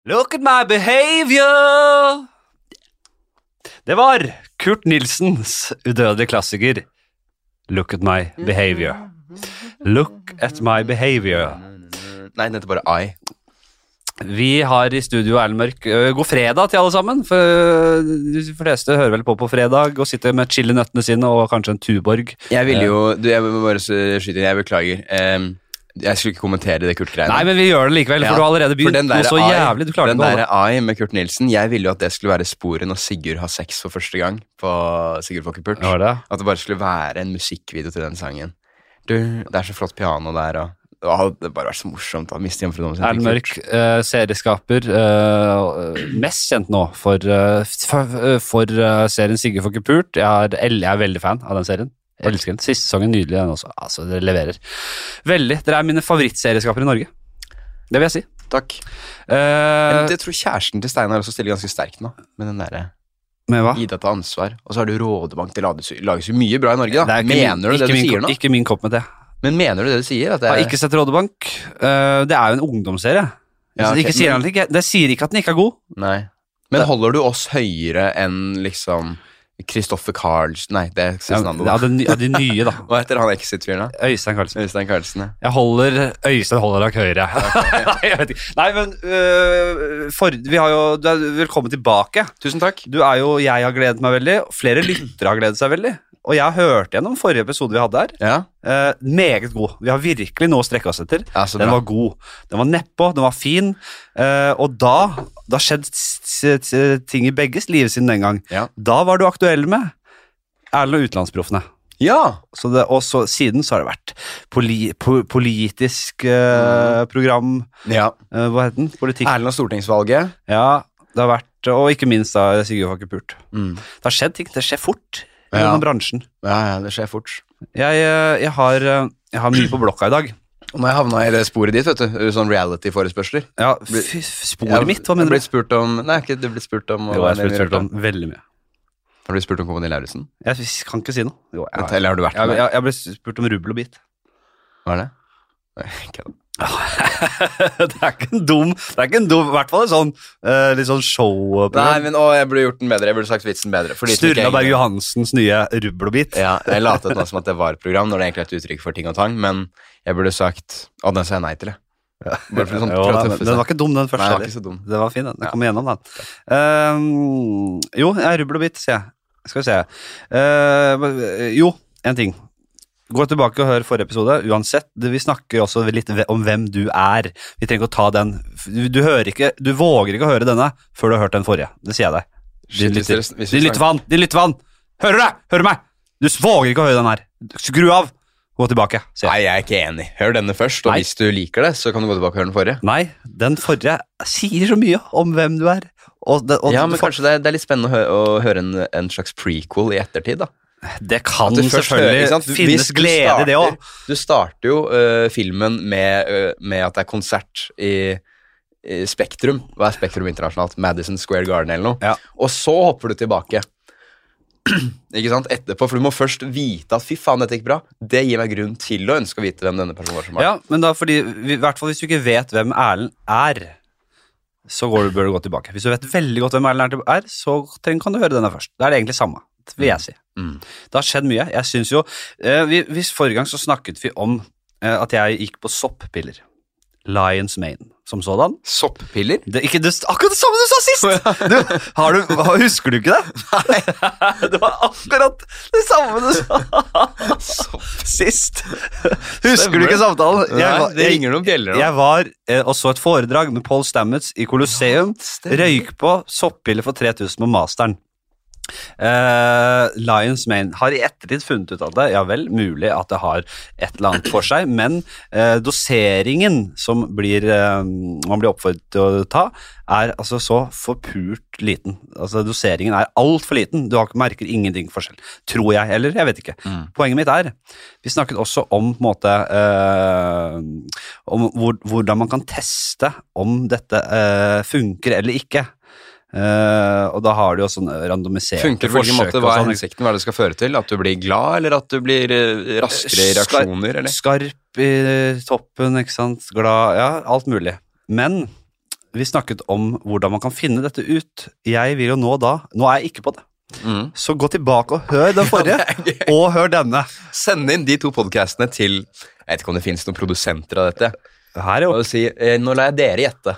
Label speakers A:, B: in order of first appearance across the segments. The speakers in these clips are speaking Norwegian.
A: Look at my behavior. Det var Kurt Nilsens udødelige klassiker. Look at my behavior. Look at my behavior.
B: Nei, det heter bare I.
A: Vi har i studio Erlend Mørk. God fredag til alle sammen. For de fleste hører vel på fredag og sitter med chili-nøttene sine og kanskje en Tuborg.
B: Jeg vil jo, jeg vil bare skyte inn, jeg beklager. Jeg skulle ikke kommentere det Kurt-greiene.
A: Nei, men vi gjør det likevel, for du har allerede begynt noe så jævlig. Du
B: den der I med Kurt Nilsen, jeg ville jo at det skulle være sporet når Sigurd har sex for første gang på Sigurd Folkepult. At det bare skulle være en musikkvideo til den sangen. Det er så flott piano der, og det hadde bare vært så morsomt å miste jomfrudommen sin.
A: Erlend Mørk, serieskaper, mest kjent nå for serien Sigurd Folkepult. Jeg er veldig fan av den serien. Jeg elsker den. Siste sesongen nydelig den også. Altså, det leverer. Veldig. Dere er mine favorittserieskaper i Norge. Det vil jeg si.
B: Takk. Jeg tror kjæresten til Steinar også stiller ganske sterkt nå, med den der Ida til ansvar. Og så har du Rådebank, det lages jo mye bra i Norge da. Mener du det du sier nå?
A: Ikke min kopp med det.
B: Men mener du det du sier?
A: Jeg har ikke sett Rådebank. Det er jo en ungdomsserie.
B: Ja, okay.
A: Det sier ikke at den ikke er god.
B: Nei. Men holder du oss høyere enn liksom Kristoffer Karlsen? Nei, det er Cezinando.
A: Ja, de nye da.
B: Hva heter han exit-fyren da?
A: Øystein Karlsen,
B: ja.
A: Øystein holder nok høyere. Nei, jeg vet ikke. Nei, men vi har jo, du er velkommen tilbake.
B: Tusen takk.
A: Jeg har gledet meg veldig, flere lyttere har gledet seg veldig. Og jeg har hørt gjennom forrige episode vi hadde her.
B: Ja.
A: Meget god. Vi har virkelig noe å strekke oss etter.
B: Ja,
A: den var god. Den var neppå, den var fin. Og da skjedde ting i begges liv siden den gang.
B: Ja.
A: Da var du aktuell med Erlend og Utenlandsproffene.
B: Ja.
A: Og så siden så har det vært politisk program.
B: Ja.
A: Hva heter den? Politikk.
B: Erlend og stortingsvalget.
A: Ja, det har vært, og ikke minst da Sigurd Folkepult. Det har skjedd ting, det skjer fort. I denne bransjen.
B: Ja, det skjer fort.
A: Jeg har mye på blokka i dag.
B: Og når jeg havna i det sporet ditt, vet du, sånn reality-forespørsler.
A: Ja, sporet mitt, hva mener du?
B: Jeg ble spurt om, nei, ikke det ble spurt om.
A: Jo, jeg ble spurt om veldig mye.
B: Har du blitt spurt om Kompani Lauritzen?
A: Jeg kan ikke si noe. Jo,
B: eller har du vært med?
A: Jeg ble spurt om rubbel og bit.
B: Hva er det? Nei, ikke det.
A: Det er ikke en dum, i hvert fall en litt sånn show.
B: Nei, men jeg burde gjort den bedre, jeg burde sagt vitsen bedre.
A: Sturla Berg Johansens nye rubbel og bit.
B: Ja, jeg latet nå som at det var et program, når det egentlig er et uttrykk for ting og tang, men jeg burde sagt, den sa jeg nei til det. Bare for sånn,
A: den var ikke dum den første.
B: Nei, den var ikke så dum.
A: Det var fin den kom igjennom den. Rubbel og bit, sier jeg. Skal vi se. En ting. Gå tilbake og hør forrige episode. Uansett, vi snakker også litt om hvem du er. Vi trenger ikke å ta den. Du våger ikke å høre denne før du har hørt den forrige. Det sier jeg deg. Din lyttevann! Hører meg! Du våger ikke å høre den her. Skru av! Gå tilbake.
B: Nei, jeg er ikke enig. Hør denne først, og hvis du liker det, så kan du gå tilbake og høre den forrige.
A: Nei, den forrige sier så mye om hvem du er.
B: Ja, men kanskje det er litt spennende å høre en slags prequel i ettertid, da.
A: Det kan selvfølgelig finnes glede i det også.
B: Du starter jo filmen med at det er konsert i Spektrum. Hva er Spektrum internasjonalt? Madison Square Garden eller noe.
A: Ja.
B: Og så hopper du tilbake. Ikke sant? Etterpå, for du må først vite at fy faen, dette gikk bra. Det gir meg grunn til å ønske å vite hvem denne personen var som var.
A: Ja, men da fordi, i hvert fall hvis du ikke vet hvem Erlend er, så bør du gå tilbake. Hvis du vet veldig godt hvem Erlend er, så kan du høre denne først. Da er det egentlig samme, vil jeg si. Det har skjedd mye. Jeg synes jo forrige gang så snakket vi om at jeg gikk på sopppiller. Lion's Mane, som sådan.
B: Sopppiller?
A: Akkurat det samme du sa sist! Husker du ikke det? Nei. Det var akkurat det samme du sa sist. Husker du ikke samtalen?
B: Nei, det ringer noen bjeller nå.
A: Jeg var og så et foredrag med Paul Stamets i Colosseum. Røyk på sopppiller for 3000 på masteren. Lion's Mane har i ettertid funnet ut av det. Ja vel, mulig at det har et eller annet for seg, men doseringen som man blir oppfordret til å ta, er altså så forpult liten. Altså doseringen er alt for liten. Du merker ingenting forskjell, tror jeg, eller jeg vet ikke. Poenget mitt er, vi snakket også om på en måte om hvordan man kan teste om dette funker eller ikke. Og da har du jo sånn randomiserte
B: funker på hvilken måte, hva er hensikten, hva er det skal føre til? At du blir glad, eller at du blir raskere i reaksjoner? Eller?
A: Skarp i toppen, ikke sant, glad, ja, alt mulig. Men vi snakket om hvordan man kan finne dette ut. Jeg vil jo nå er jeg ikke på det. Så gå tilbake og hør den forrige, og hør denne.
B: Send inn de 2 podcastene til, jeg vet ikke om det finnes noen produsenter av dette,
A: her
B: og si, nå lar jeg dere gjette.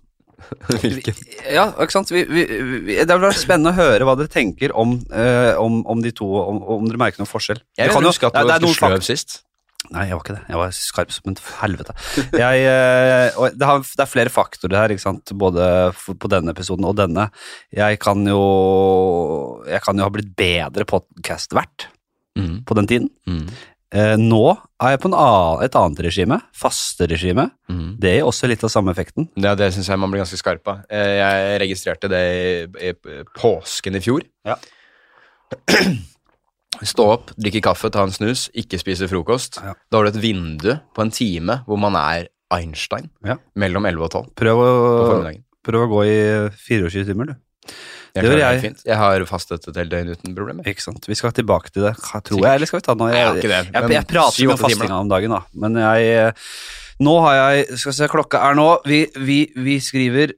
A: Ja, ikke sant? Det vil være spennende å høre hva dere tenker om de 2, om dere merker noen forskjell.
B: Jeg vil huske at du var sløv sist.
A: Nei, jeg var ikke det. Jeg var skarp som en helvete. Og det er flere faktorer her, ikke sant? Både på denne episoden og denne. Jeg kan jo ha blitt bedre podcast-vert på den tiden. Nå er jeg på et annet regime, faste regime. Det er også litt av samme effekten.
B: Ja, det synes jeg man blir ganske skarp av. Jeg registrerte det i påsken i fjor.
A: Ja.
B: Stå opp, drikke kaffe, ta en snus, ikke spise frokost.
A: Ja.
B: Da har du et vindu på en time hvor man er Einstein mellom 11 og 12
A: prøv
B: på formiddagen.
A: Prøv å gå i 24 timer, du.
B: Det gjør jeg fint. Jeg har fastet et helt døgn uten problemer.
A: Ikke sant. Vi skal tilbake til det, tror jeg. Eller skal vi ta det nå? Jeg prater med fastinga om dagen, da. Men nå har jeg, skal vi se, klokka er nå, vi skriver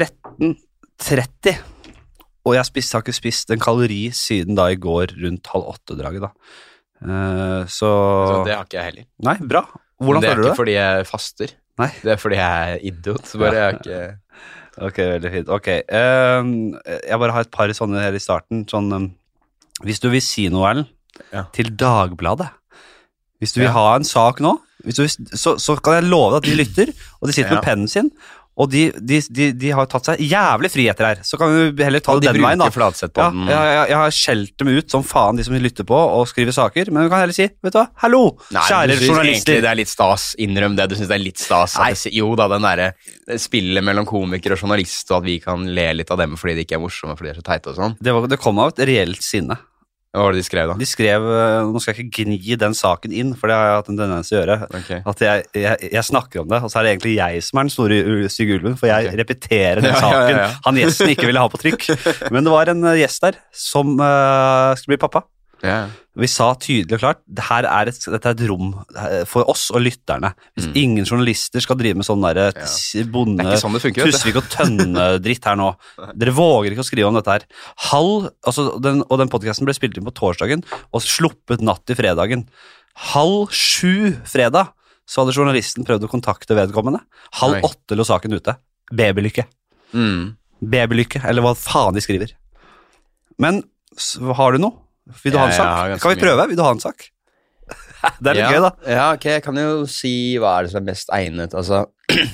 A: 13:30. Og jeg har ikke spist en kalori siden da i går rundt 7:30-draget da. Så
B: det har ikke jeg heller.
A: Nei, bra. Hvordan føler du det?
B: Det er ikke fordi jeg faster.
A: Nei.
B: Det er fordi jeg er idiot. Bare jeg ikke...
A: Ok, veldig fint. Ok, jeg bare har et par sånne her i starten. Hvis du vil si noe, Erlend, til Dagbladet. Hvis du vil ha en sak nå, så kan jeg love deg at de lytter, og de sitter med pennen sin, og de har tatt seg jævlig friheter her. Så kan vi heller ta det den veien da.
B: Og de bruker Fladseth på den.
A: Jeg har skjelt dem ut som faen, de som lytter på og skriver saker, men vi kan heller si, vet du hva, hallo, kjære journalister.
B: Egentlig det er litt stas, innrøm det, du synes det er litt stas. Jo da, den der spillet mellom komiker og journalist, og at vi kan le litt av dem fordi de ikke er morsomme, fordi de er så teite og sånn.
A: Det kom av et reelt sinne.
B: Hva var det de skrev da?
A: De skrev, nå skal jeg ikke gni den saken inn, for det har jeg hatt en tendens til å gjøre.
B: Okay.
A: At jeg snakker om det, og så er det egentlig jeg som er den store stygge ulven, for jeg repeterer den saken han gjesten ikke ville ha på trykk. Men det var en gjest der som skulle bli pappa. Vi sa tydelig og klart, dette er et rom for oss og lytterne. Hvis ingen journalister skal drive med sånn der bonde,
B: sånn
A: Tusvik og Tønne-dritt her nå. Dere våger ikke å skrive om dette her. Den podcasten ble spilt inn på torsdagen og sluppet natt til fredagen. 6:30 fredag så hadde journalisten prøvd å kontakte vedkommende. 7:30 lå saken ute. Babylykke. Babylykke, eller hva faen de skriver. Men har du noe? Vil du ha en sak? Kan vi prøve? Vil du ha en sak? Det er litt gøy da.
B: Ja, ok, jeg kan jo si hva er det som er mest egnet. Altså,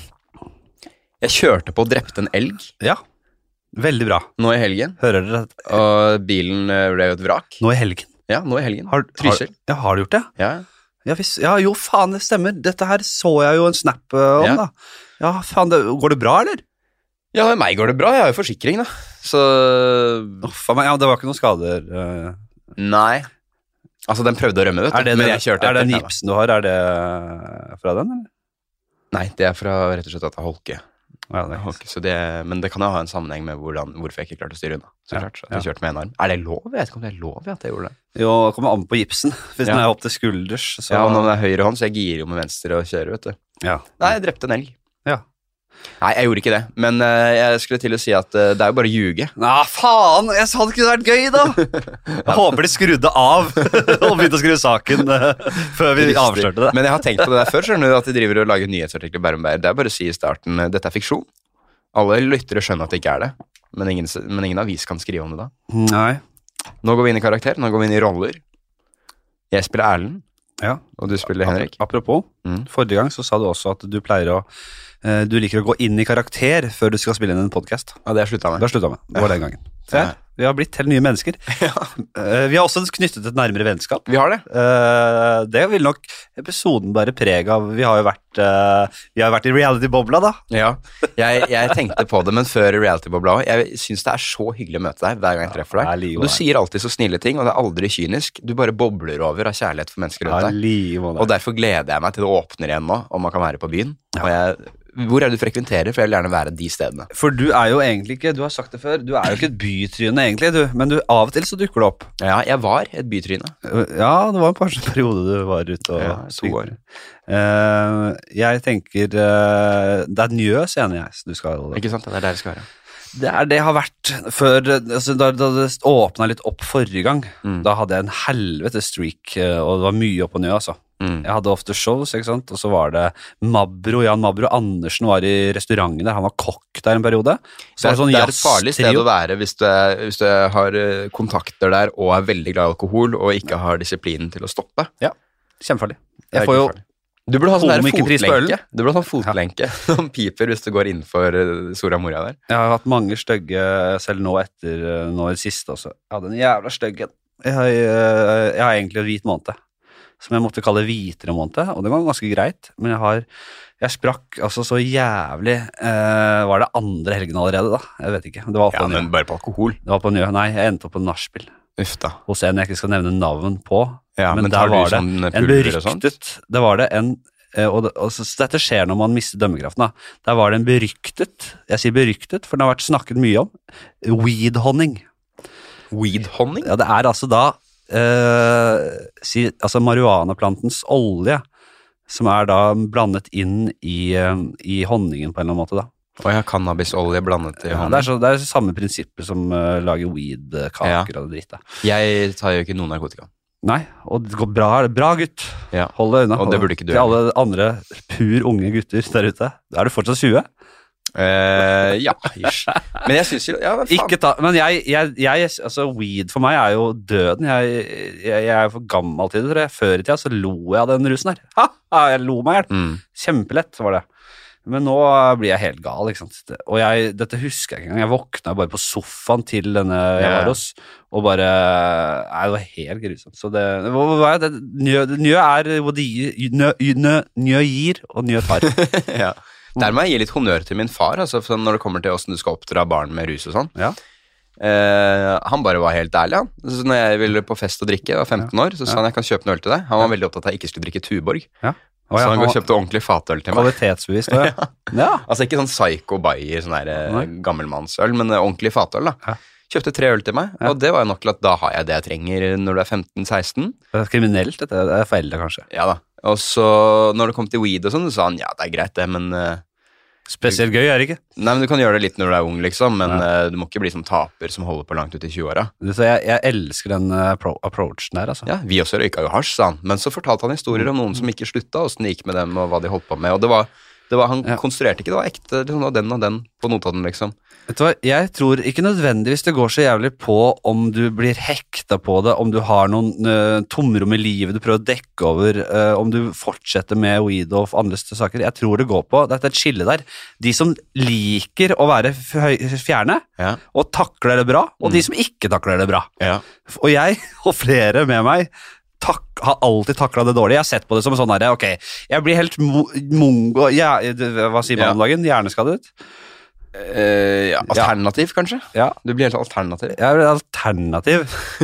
B: jeg kjørte på og drepte en elg.
A: Ja, veldig bra.
B: Nå i helgen.
A: Hører dere?
B: Og bilen ble jo et vrak.
A: Nå i helgen?
B: Ja, nå i helgen.
A: Trysil. Ja, har du gjort det?
B: Ja.
A: Jo, faen, det stemmer. Dette her så jeg jo en snap om da. Ja, faen, går det bra, eller?
B: Ja, med meg går det bra. Jeg har jo forsikring, da. Så...
A: Ja, det var ikke noen skader...
B: Nei. Altså, den prøvde å rømme, vet du. Men jeg kjørte
A: etter. Er det den gipsen du har? Er det fra den, eller?
B: Nei, det er fra rett og slett at det er holke.
A: Ja, det er holke.
B: Men det kan jo ha en sammenheng med hvorfor jeg ikke klarte å styre unna. Så klart, at jeg kjørte med en arm. Er det lov? Jeg vet ikke om det er lov at jeg gjorde det.
A: Jo, det kommer an på gipsen. Hvis den er opp til skulders. Så... Ja,
B: og når den er høyre hånd, så jeg girer jo med venstre og kjører, vet du.
A: Ja.
B: Nei, jeg drepte en elg.
A: Ja.
B: Nei, jeg gjorde ikke det, men jeg skulle til å si at det er jo bare ljuge.
A: Nei, faen, jeg sa det ikke vært gøy da. Jeg håper de skrudde av og begynte å skrive saken før vi avslørte det.
B: Men jeg har tenkt på det der før, skjønner du, at de driver og lager nyhetsartikler Bærum Beyer. Det er bare å si i starten, dette er fiksjon. Alle lyttere skjønner at det ikke er det, men ingen avis kan skrive om det da.
A: Nei.
B: Nå går vi inn i karakter, nå går vi inn i roller. Jeg spiller Erlend, og du spiller Henrik.
A: Apropos, forrige gang så sa du også at du pleier å du liker å gå inn i karakter før du skal spille inn en podcast.
B: Ja, det har jeg sluttet med.
A: Det var den gangen. Vi har blitt helt nye mennesker. Vi har også knyttet et nærmere vennskap.
B: Vi har det.
A: Det vil nok episoden bare preg av. Vi har jo vært i reality-bobla da.
B: Ja, jeg tenkte på det, men før reality-bobla, jeg synes det er så hyggelig å møte deg hver gang jeg treffer deg. Og du sier alltid så snille ting, og det er aldri kynisk. Du bare bobler over av kjærlighet for mennesker rundt deg. Og derfor gleder jeg meg til det åpner igjen nå, om man kan være på byen. Og jeg Hvor er det du frekventerer, for jeg vil gjerne være de stedene.
A: For du er jo egentlig ikke, du har sagt det før, du er jo ikke et bytryne egentlig, men av og til så dukker det opp.
B: Ja, jeg var et bytryne.
A: Ja, det var en par periode du var ute og...
B: Ja, 2 år.
A: Jeg tenker, det er Njø scene jeg, så du skal...
B: Ikke sant, det er der det skal være.
A: Det har vært før, altså, da det åpnet litt opp forrige gang, da hadde jeg en helvete streak, og det var mye opp og ned, altså. Jeg hadde ofte shows, ikke sant, og så var det Jan Mabro Andersen var i restauranten der, han var kokk der en periode. Så
B: det er et farlig sted å være hvis du har kontakter der og er veldig glad i alkohol og ikke har disiplinen til å stoppe.
A: Ja, kjempefarlig. Jeg får jo
B: Du burde ha sånn fotlenke. Du burde ha sånn fotlenke som piper hvis du går innenfor Soria Moria der.
A: Jeg har hatt mange stygge, selv nå etter nå i siste også. Jeg hadde en jævla styggen. Jeg har egentlig en hvit måned, som jeg måtte kalle hvitere måned, og det var ganske greit, men jeg sprakk altså så jævlig, var det andre helgen allerede da? Jeg vet ikke. Det var
B: ja, men bare på alkohol?
A: Det var på Njø, nei, jeg endte opp på nachspiel.
B: Ufta.
A: Hos en jeg ikke skal nevne navn på,
B: ja,
A: men der var det en beryktet, det var det en, så dette skjer når man mister dømmekraften da, der var det en beryktet, jeg sier beryktet, for det har vært snakket mye om, weed-honning.
B: Weed-honning?
A: Ja, det er altså da, altså marihuanaplantens olje, som er da blandet inn i honningen på en eller annen måte da.
B: Og jeg har cannabisolje blandet i honning.
A: Ja, det er samme prinsippet som lager weed-kaker og dritt da.
B: Jeg tar jo ikke noen narkotika.
A: Nei, og det går bra gutt.
B: Ja.
A: Hold det unna.
B: Og det burde ikke du
A: til alle andre pur unge gutter der ute. Er du fortsatt 20?
B: Ja, ish. Men jeg synes jo, ja, men faen.
A: Ikke ta, men altså weed for meg er jo døden. Jeg er for gammel til det, tror jeg. Før i tida så lo jeg av den rusen her. Jeg lo meg her. Kjempelett var det. Men nå blir jeg helt gal, ikke sant? Og dette husker jeg ikke engang. Jeg våkna bare på sofaen til denne jeg var hos, og bare, det var helt grusomt. Så Njø er både Njø gir og Njø tar.
B: Ja. Der må jeg gi litt honnør til min far, altså, når det kommer til hvordan du skal oppdra barn med rus og sånn.
A: Ja.
B: Han bare var helt ærlig, han. Så når jeg ville på fest og drikke, jeg var 15 år, så sa han jeg kan kjøpe en øl til deg. Han var veldig opptatt av at jeg ikke skulle drikke Tuborg. Ja. Så han kjøpte ordentlig fatøl til meg.
A: Kvalitetsbevis, ja.
B: Ja. Altså ikke sånn psycho bayer, sånn der gammelmannsøl, men ordentlig fatøl da. Ja. Kjøpte 3 øl til meg, og det var jo nok til at da har jeg det jeg trenger når du er 15-16.
A: Det er kriminelt, dette er foreldre kanskje.
B: Ja da. Og så når det kom til weed og sånn, så sa han, ja det er greit det, men...
A: Spesielt gøy er det ikke?
B: Nei, men du kan gjøre det litt når du er ung liksom, men du må ikke bli som taper som holder på langt ut i 20-åra.
A: Så jeg elsker den approachen der, altså.
B: Ja, vi også røyka jo hasj, sa han. Men så fortalte han historier om noen som ikke slutta, hvordan det gikk med dem og hva de holdt på med, og det var han konstruerte ikke, det var ekte, det var den og den på Notodden liksom.
A: Vet du hva, jeg tror ikke nødvendigvis det går så jævlig på om du blir hekta på det, om du har noen tomrom i livet du prøver å dekke over, om du fortsetter med weed og andre saker. Jeg tror det går på, dette er et skille der. De som liker å være fjerne, og takler det bra, og de som ikke takler det bra. Ja. Og jeg, og flere med meg, har alltid taklet det dårlig. Jeg har sett på det som sånn her, ok, jeg blir helt mongo, hva sier man om dagen? Hjerneskadet?
B: Alternativ, kanskje? Ja. Du blir helt alternativ.
A: Jeg blir alternativ.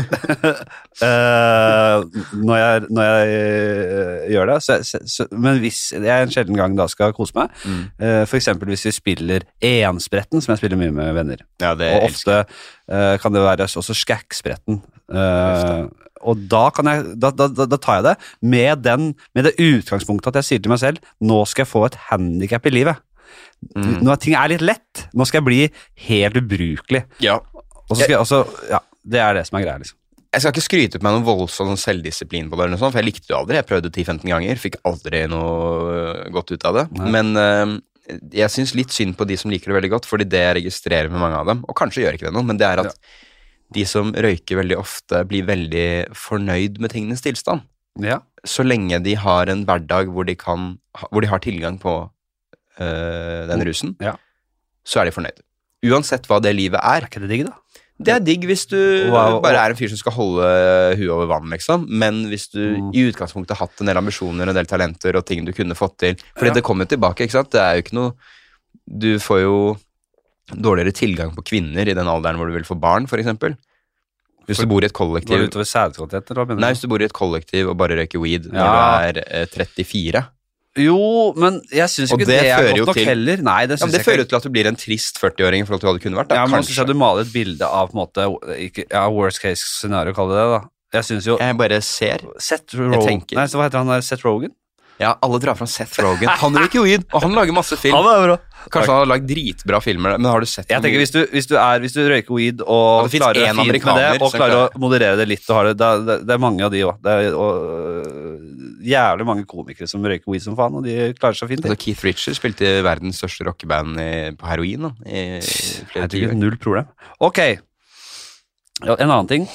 A: Når jeg gjør det. Men hvis jeg en sjelden gang da skal kose meg, for eksempel hvis vi spiller enspretten, som jeg spiller mye med venner. Ja, det og ofte kan det være også skækspretten. Og da tar jeg det med det utgangspunktet at jeg sier til meg selv, nå skal jeg få et handicap i livet. Når ting er litt lett, nå skal jeg bli helt ubrukelig. Ja. Og så skal jeg også, det er det som er greia liksom.
B: Jeg skal ikke skryte på meg noen voldsom selvdisiplin på det eller noe sånt, for jeg likte det aldri. Jeg prøvde 10-15 ganger, fikk aldri noe godt ut av det. Nei. Men jeg synes litt synd på de som liker det veldig godt, fordi det jeg registrerer med mange av dem, og kanskje gjør ikke det noe, men det er at de som røyker veldig ofte blir veldig fornøyd med tingenes tilstand. Ja. Så lenge de har en hverdag hvor de har tilgang på den rusen, så er de fornøyd. Uansett hva det livet er.
A: Er ikke det digg da?
B: Det er digg hvis du bare er en fyr som skal holde huet over vann, liksom. Men hvis du i utgangspunktet har hatt en del ambisjoner, en del talenter og ting du kunne fått til. Fordi det kommer tilbake, ikke sant? Det er jo ikke noe... Du får jo dårligere tilgang på kvinner i den alderen hvor du vil få barn, for eksempel. Hvis du bor i et kollektiv...
A: Utover sædkvalitet, eller hva mener du?
B: Nei, hvis du bor i et kollektiv og bare røyker weed når du er 34...
A: Jo, men jeg synes ikke det godt nok heller. Nei, det synes
B: det fører til at du blir en trist 40-åring I forhold til hva du kunne vært. Da.
A: Ja, men kanskje du maler et bilde av på en måte, worst case scenario, kaller det da. Jeg synes jo...
B: Jeg bare ser.
A: Seth Rogen. Nei, så hva heter han der? Seth Rogen?
B: Ja, alle drar fra Seth Rogen. Han røyker weed, og han lager masse film.
A: Han bra.
B: Kanskje han har lagd dritbra filmer, men har du sett...
A: Jeg tenker, hvis du røyker weed og klarer det fint med det, og klarer å moderere det litt, og har det mange av de også. Det jævlig mange komikere som røyker weed som faen, og de klarer så fint.
B: Keith Richards spilte I verdens største rockeband på heroin, da.
A: Jeg tror null problem. Ok, en annen ting.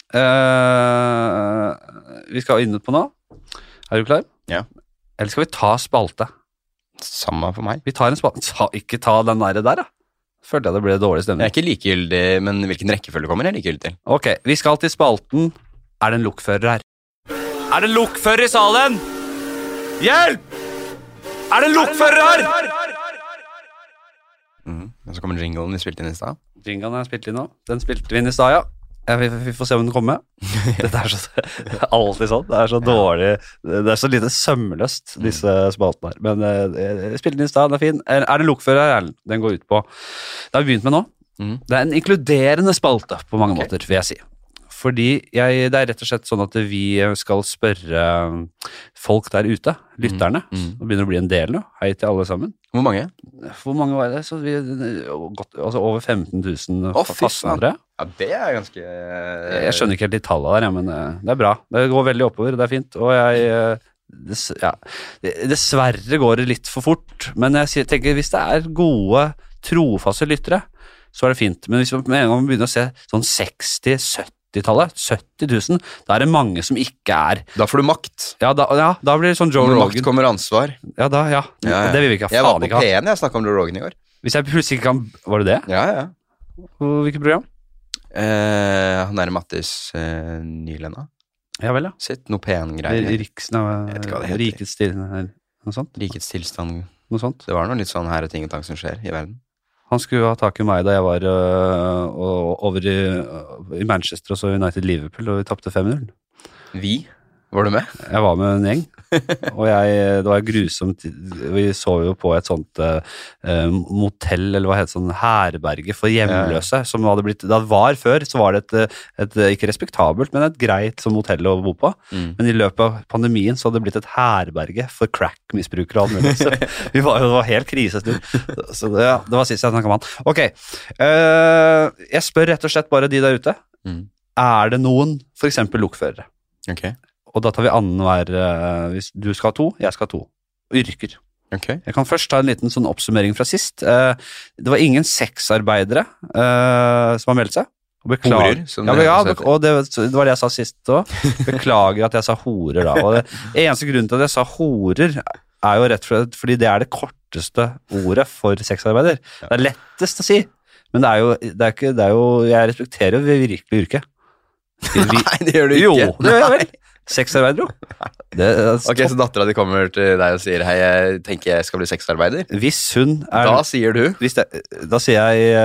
A: Vi skal inn på nå. Er du klar?
B: Ja.
A: Eller skal vi ta spalte?
B: Samme for meg.
A: Vi tar en spalte. Ikke ta den der da. Følte jeg det ble dårlig stemning.
B: Jeg ikke likegyldig, men hvilken rekkefølge kommer jeg likegyldig til?
A: Ok, vi skal til spalten. Er det en lokfører her? Er det en lokfører I salen? Hjelp! Er det en lokfører her?
B: Og så kommer jinglen vi spilte inn I sted.
A: Jinglen er spilt inn nå. Den spilte vi inn I sted, ja. Vi får se om den kommer. Dette så alltid sånn. Det så dårlig. Det så lite sømløst, disse spaltene her. Men jeg spilte den I sted, den fin. Er det lokfører her, Erlend? Den går ut på. Det har vi begynt med nå. Det en inkluderende spalte på mange måter, vil jeg si. Fordi det rett og slett sånn at vi skal spørre folk der ute, lytterne. Det begynner å bli en del nå. Hei til alle sammen.
B: Hvor mange?
A: Hvor mange var det? Så altså over 15 000 fastnere.
B: Ja, det ganske...
A: Jeg skjønner ikke helt de tallene der, men det bra. Det går veldig oppover, det fint. Og dessverre går det litt for fort. Men jeg tenker, hvis det gode, trofaste lyttere, så det fint. Men hvis vi med en gang begynner å se sånn 60-70-tallet, 70 000, da det mange som ikke
B: Da får du makt.
A: Ja, da blir det sånn Joe Rogan.
B: Makt kommer ansvar.
A: Ja. Det vil vi ikke ha.
B: Jeg var på P1, jeg snakket om Joe Rogan I går.
A: Hvis jeg plutselig ikke kan... Var det det?
B: Ja.
A: Hvilket program?
B: Han Mattis Nylenda.
A: Ja vel, ja.
B: Sitt noe P1-greier.
A: Rikets tilstand. Noe sånt?
B: Rikets tilstand.
A: Noe sånt?
B: Det var noe litt sånn her ting og tang som skjer I verden.
A: Han skulle ha tak I meg da jeg var over I Manchester og så United Liverpool, og vi tappte 5-0.
B: Vi? Var du med?
A: Jeg var med en gjeng, og det var grusomt. Vi så jo på et sånt motell, eller hva heter sånn, herberge for hjemløse, som hadde blitt, da det var før, så var det et ikke respektabelt, men et greit som motell å bo på. Men I løpet av pandemien så hadde det blitt et herberge for crack-misbrukere og alt mulig. Så det var helt krisestund. Så det var sist jeg snakket om han. Ok, jeg spør rett og slett bare de der ute. Det noen, for eksempel lokførere?
B: Ok.
A: Og da tar vi annenhver, hvis du skal ha 2, jeg skal ha 2. Yrker.
B: Okay.
A: Jeg kan først ta en liten sånn oppsummering fra sist. Det var ingen sexarbeidere som har meldt seg.
B: Horer,
A: og det var det jeg sa sist også. Beklager at jeg sa horer da. Og det eneste grunnen til at jeg sa horer jo rett og slett fordi det det korteste ordet for sexarbeider. Det lettest å si, men det jo jeg respekterer jo virkelig yrket.
B: Nei, det gjør du ikke.
A: Jo, det gjør jeg vel. Sexarbeider, jo.
B: Ok, så datteren din kommer til deg og sier hei, jeg tenker jeg skal bli sexarbeider.
A: Hvis hun
B: Da sier du?
A: Da sier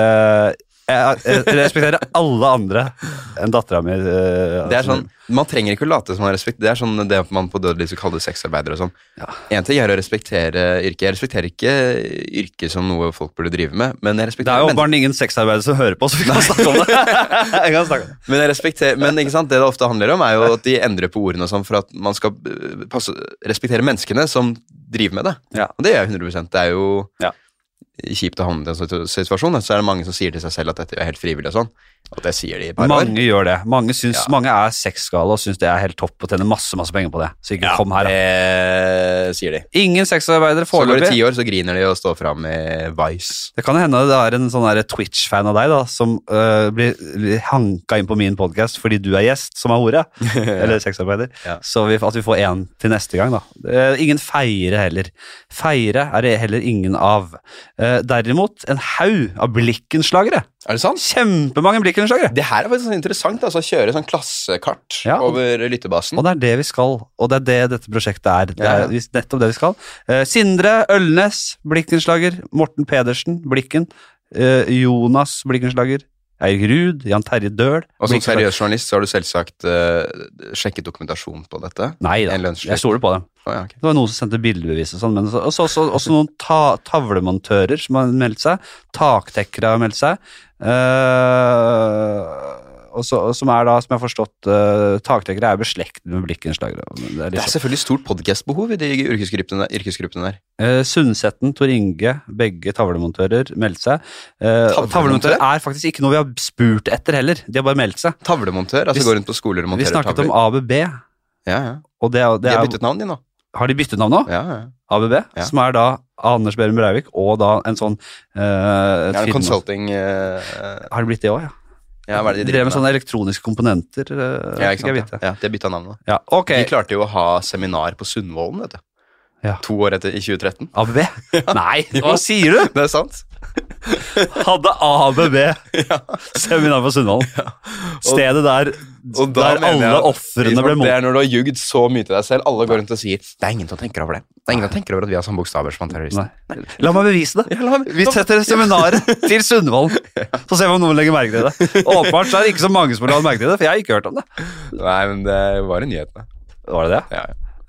A: jeg respekterer alle andre enn datteren min.
B: Det sånn, man trenger ikke å late som man respekterer. Det sånn det man på dødelig så kaller sexarbeider og sånn. En ting å respektere yrket. Jeg respekterer ikke yrket som noe folk burde drive med, men jeg respekterer...
A: Det jo bare ingen sexarbeider som hører på, så vi kan snakke om det.
B: Men jeg respekterer, men ikke sant, det ofte handler om jo at de endrer på ordene og sånn, for at man skal respektere menneskene som driver med det. Og det jeg 100%. Det jo... kjipt å havne I en situasjon, så det mange som sier til seg selv at dette helt frivillig og sånn, og det sier de I par år.
A: Mange gjør det. Mange sexgale og synes det helt topp å tjene masse penger på det. Så ikke kom her.
B: Det sier de.
A: Ingen sexarbeidere
B: Så
A: foreløpig.
B: går det 10 år, så griner de og står frem I Vice.
A: Det kan hende det en sånn der Twitch-fan av deg da, som blir hanka inn på min podcast fordi du gjest som hore, eller sexarbeider. Så at vi får en til neste gang da. Ingen feire heller. Feire det heller ingen av. Derimot en haug av blikkenslagere.
B: Det sant?
A: Kjempemange blikkenslagere.
B: Det her faktisk sånn interessant, altså å kjøre sånn klassekart over lyttebasen.
A: Og det vi skal, og det det dette prosjektet Det nettopp det vi skal. Sindre Ølnes, blikkenslager. Morten Pedersen, blikken. Jonas, blikkenslager. Eirik Ruud, Jan Terje Døhl.
B: Og som seriøs journalist så har du selvsagt sjekket dokumentasjon på dette?
A: Nei da, jeg stoler på dem.
B: Okay.
A: Det var noen som sendte bildebevis og sånn, men også noen tavlemontører som har meldt seg, taktekkere har meldt seg, og som er da, som jeg har forstått, taktekkere er beslektet med blikkenslagere.
B: Det er selvfølgelig stort podcastbehov i de yrkesgruppene der.
A: Sundsetten, Tor Inge, begge tavlemontører meldte seg. Tavlemontører er faktisk ikke noe vi har spurt etter heller, de har bare meldt seg.
B: Tavlemontør, altså går rundt på skoler og monterer tavler.
A: Vi snakket om ABB.
B: Ja.
A: Og det
B: de har byttet navn de nå.
A: Har de byttet navn nå?
B: Ja.
A: ABB, som er da Anders Behring Breivik, og da en sånn...
B: en consulting...
A: Har det blitt det også, ja?
B: Ja, hva er det
A: de drev med sånne elektroniske komponenter.
B: Ja, ikke sant, ja, de har byttet navn nå.
A: Ja, okay.
B: De klarte jo å ha seminar på Sundvolden, vet du. Ja. 2 år etter, i 2013.
A: ABB? Nei, hva sier du?
B: Det er sant.
A: Hadde ABB seminar på Sundvolden. Ja. Stedet der alle offrene ble mot.
B: Det er når du har jugd så mye til deg selv. Alle går rundt og sier, det er ingen som tenker over det. Det er ingen som tenker over at vi har sånne bokstaver som terrorister.
A: Nei. La meg bevise det. Vi setter seminaret til Sundvolden. Så ser vi om noen legger merke til det. Åpenbart så er det ikke så mange som har lagt merke til det, for jeg har ikke hørt om det.
B: Nei, men det var i nyhetene.
A: Var det det?
B: Ja.